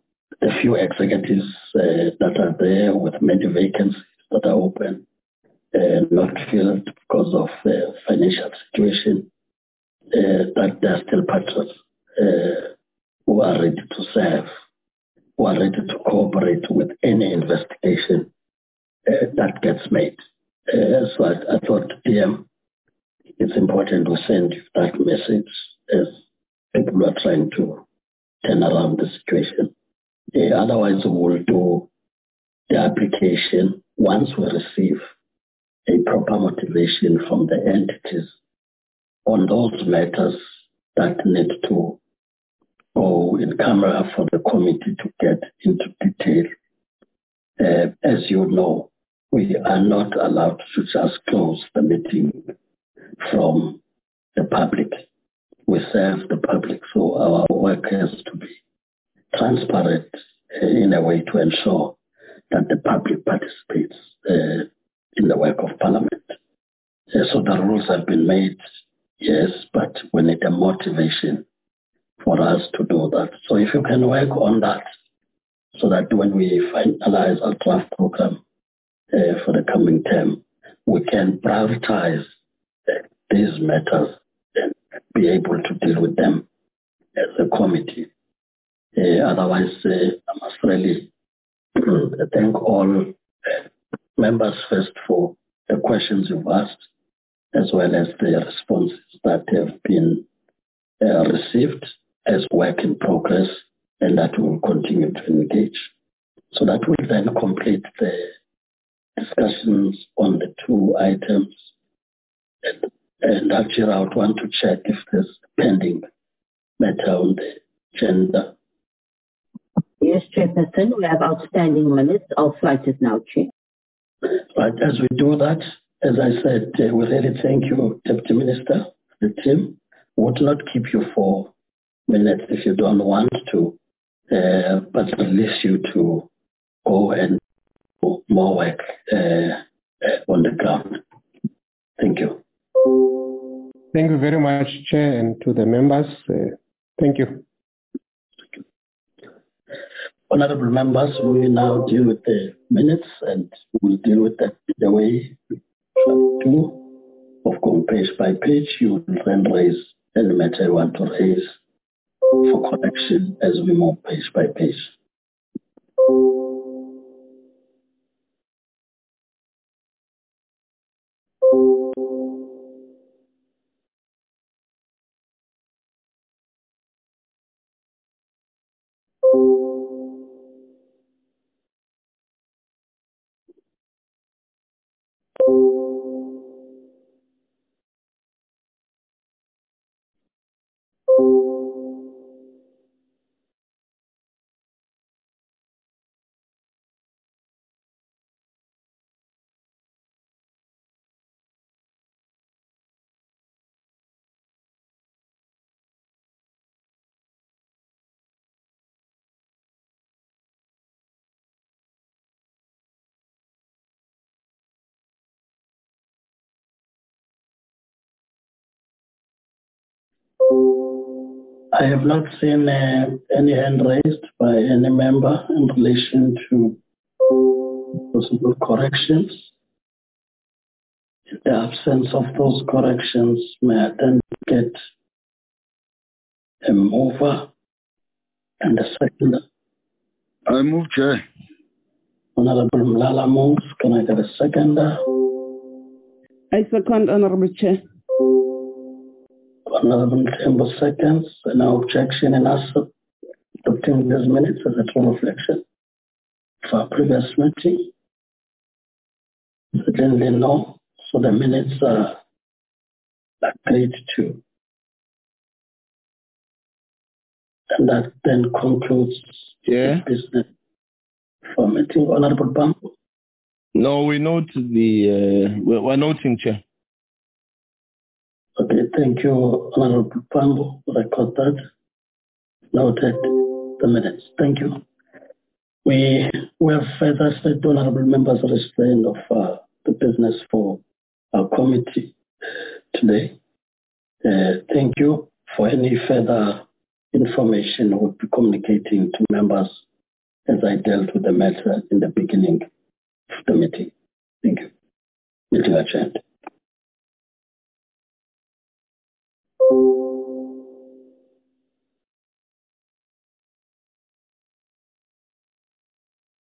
the few executives uh, that are there with many vacancies that are open, uh, not filled because of uh, financial situation, uh, that there are still patrons uh, who are ready to serve, who are ready to cooperate with any investigation uh, that gets made. Uh, so I, I thought, D M, it's important to send you that message as people are trying to turn around the situation. Uh, otherwise, we will do the application once we receive a proper motivation from the entities on those matters that need to go in camera for the committee to get into detail. Uh, as you know, we are not allowed to just close the meeting from the public. We serve the public, so our work has to be transparent uh, in a way to ensure that the public participates uh, in the work of Parliament. Uh, so the rules have been made, yes, but we need a motivation for us to do that. So if you can work on that, so that when we finalize our draft program uh, for the coming term, we can prioritize uh, these matters and be able to deal with them as a committee. Uh, otherwise, uh, I must really thank all uh, members first for the questions you've asked, as well as the responses that have been uh, received as work in progress, and that we will continue to engage. So that will then complete the discussions on the two items. And, and actually, I would want to check if there's pending matter on the agenda. Yes, Chairperson, we have outstanding minutes. I'll cite it now, Chair. Right, as we do that, as I said, uh, we really thank you, Deputy Minister, the team. We would not keep you for minutes if you don't want to, uh, but release you to go and do more work uh, uh, on the ground. Thank you. Thank you very much, Chair, and to the members. Uh, thank you. Honorable members, we will now deal with the minutes, and we'll deal with that the way we do, of going page by page. You will then raise any matter you want to raise for correction as we move page by page. I have not seen uh, any hand raised by any member in relation to possible corrections. In the absence of those corrections, may I then get a mover and a seconder? I move, Chair. Honorable Mlala moves. Can I get a seconder? I second, Honorable Chair. Honorable Tembo seconds. No objection in us adopting these minutes as a true reflection for our previous meeting. Certainly no. So the minutes are agreed to. And that then concludes yeah. the business for meeting. Honorable Bambo. No, we note the, uh, we're, we're noting, Chair. Okay, thank you, Honorable Bambo. Record that. Noted the minutes. Thank you. We, we have further said to honorable members restraint of uh, the business for our committee today. Uh, thank you. For any further information, we'll be communicating to members as I dealt with the matter in the beginning of the meeting. Thank you. Meeting adjourned.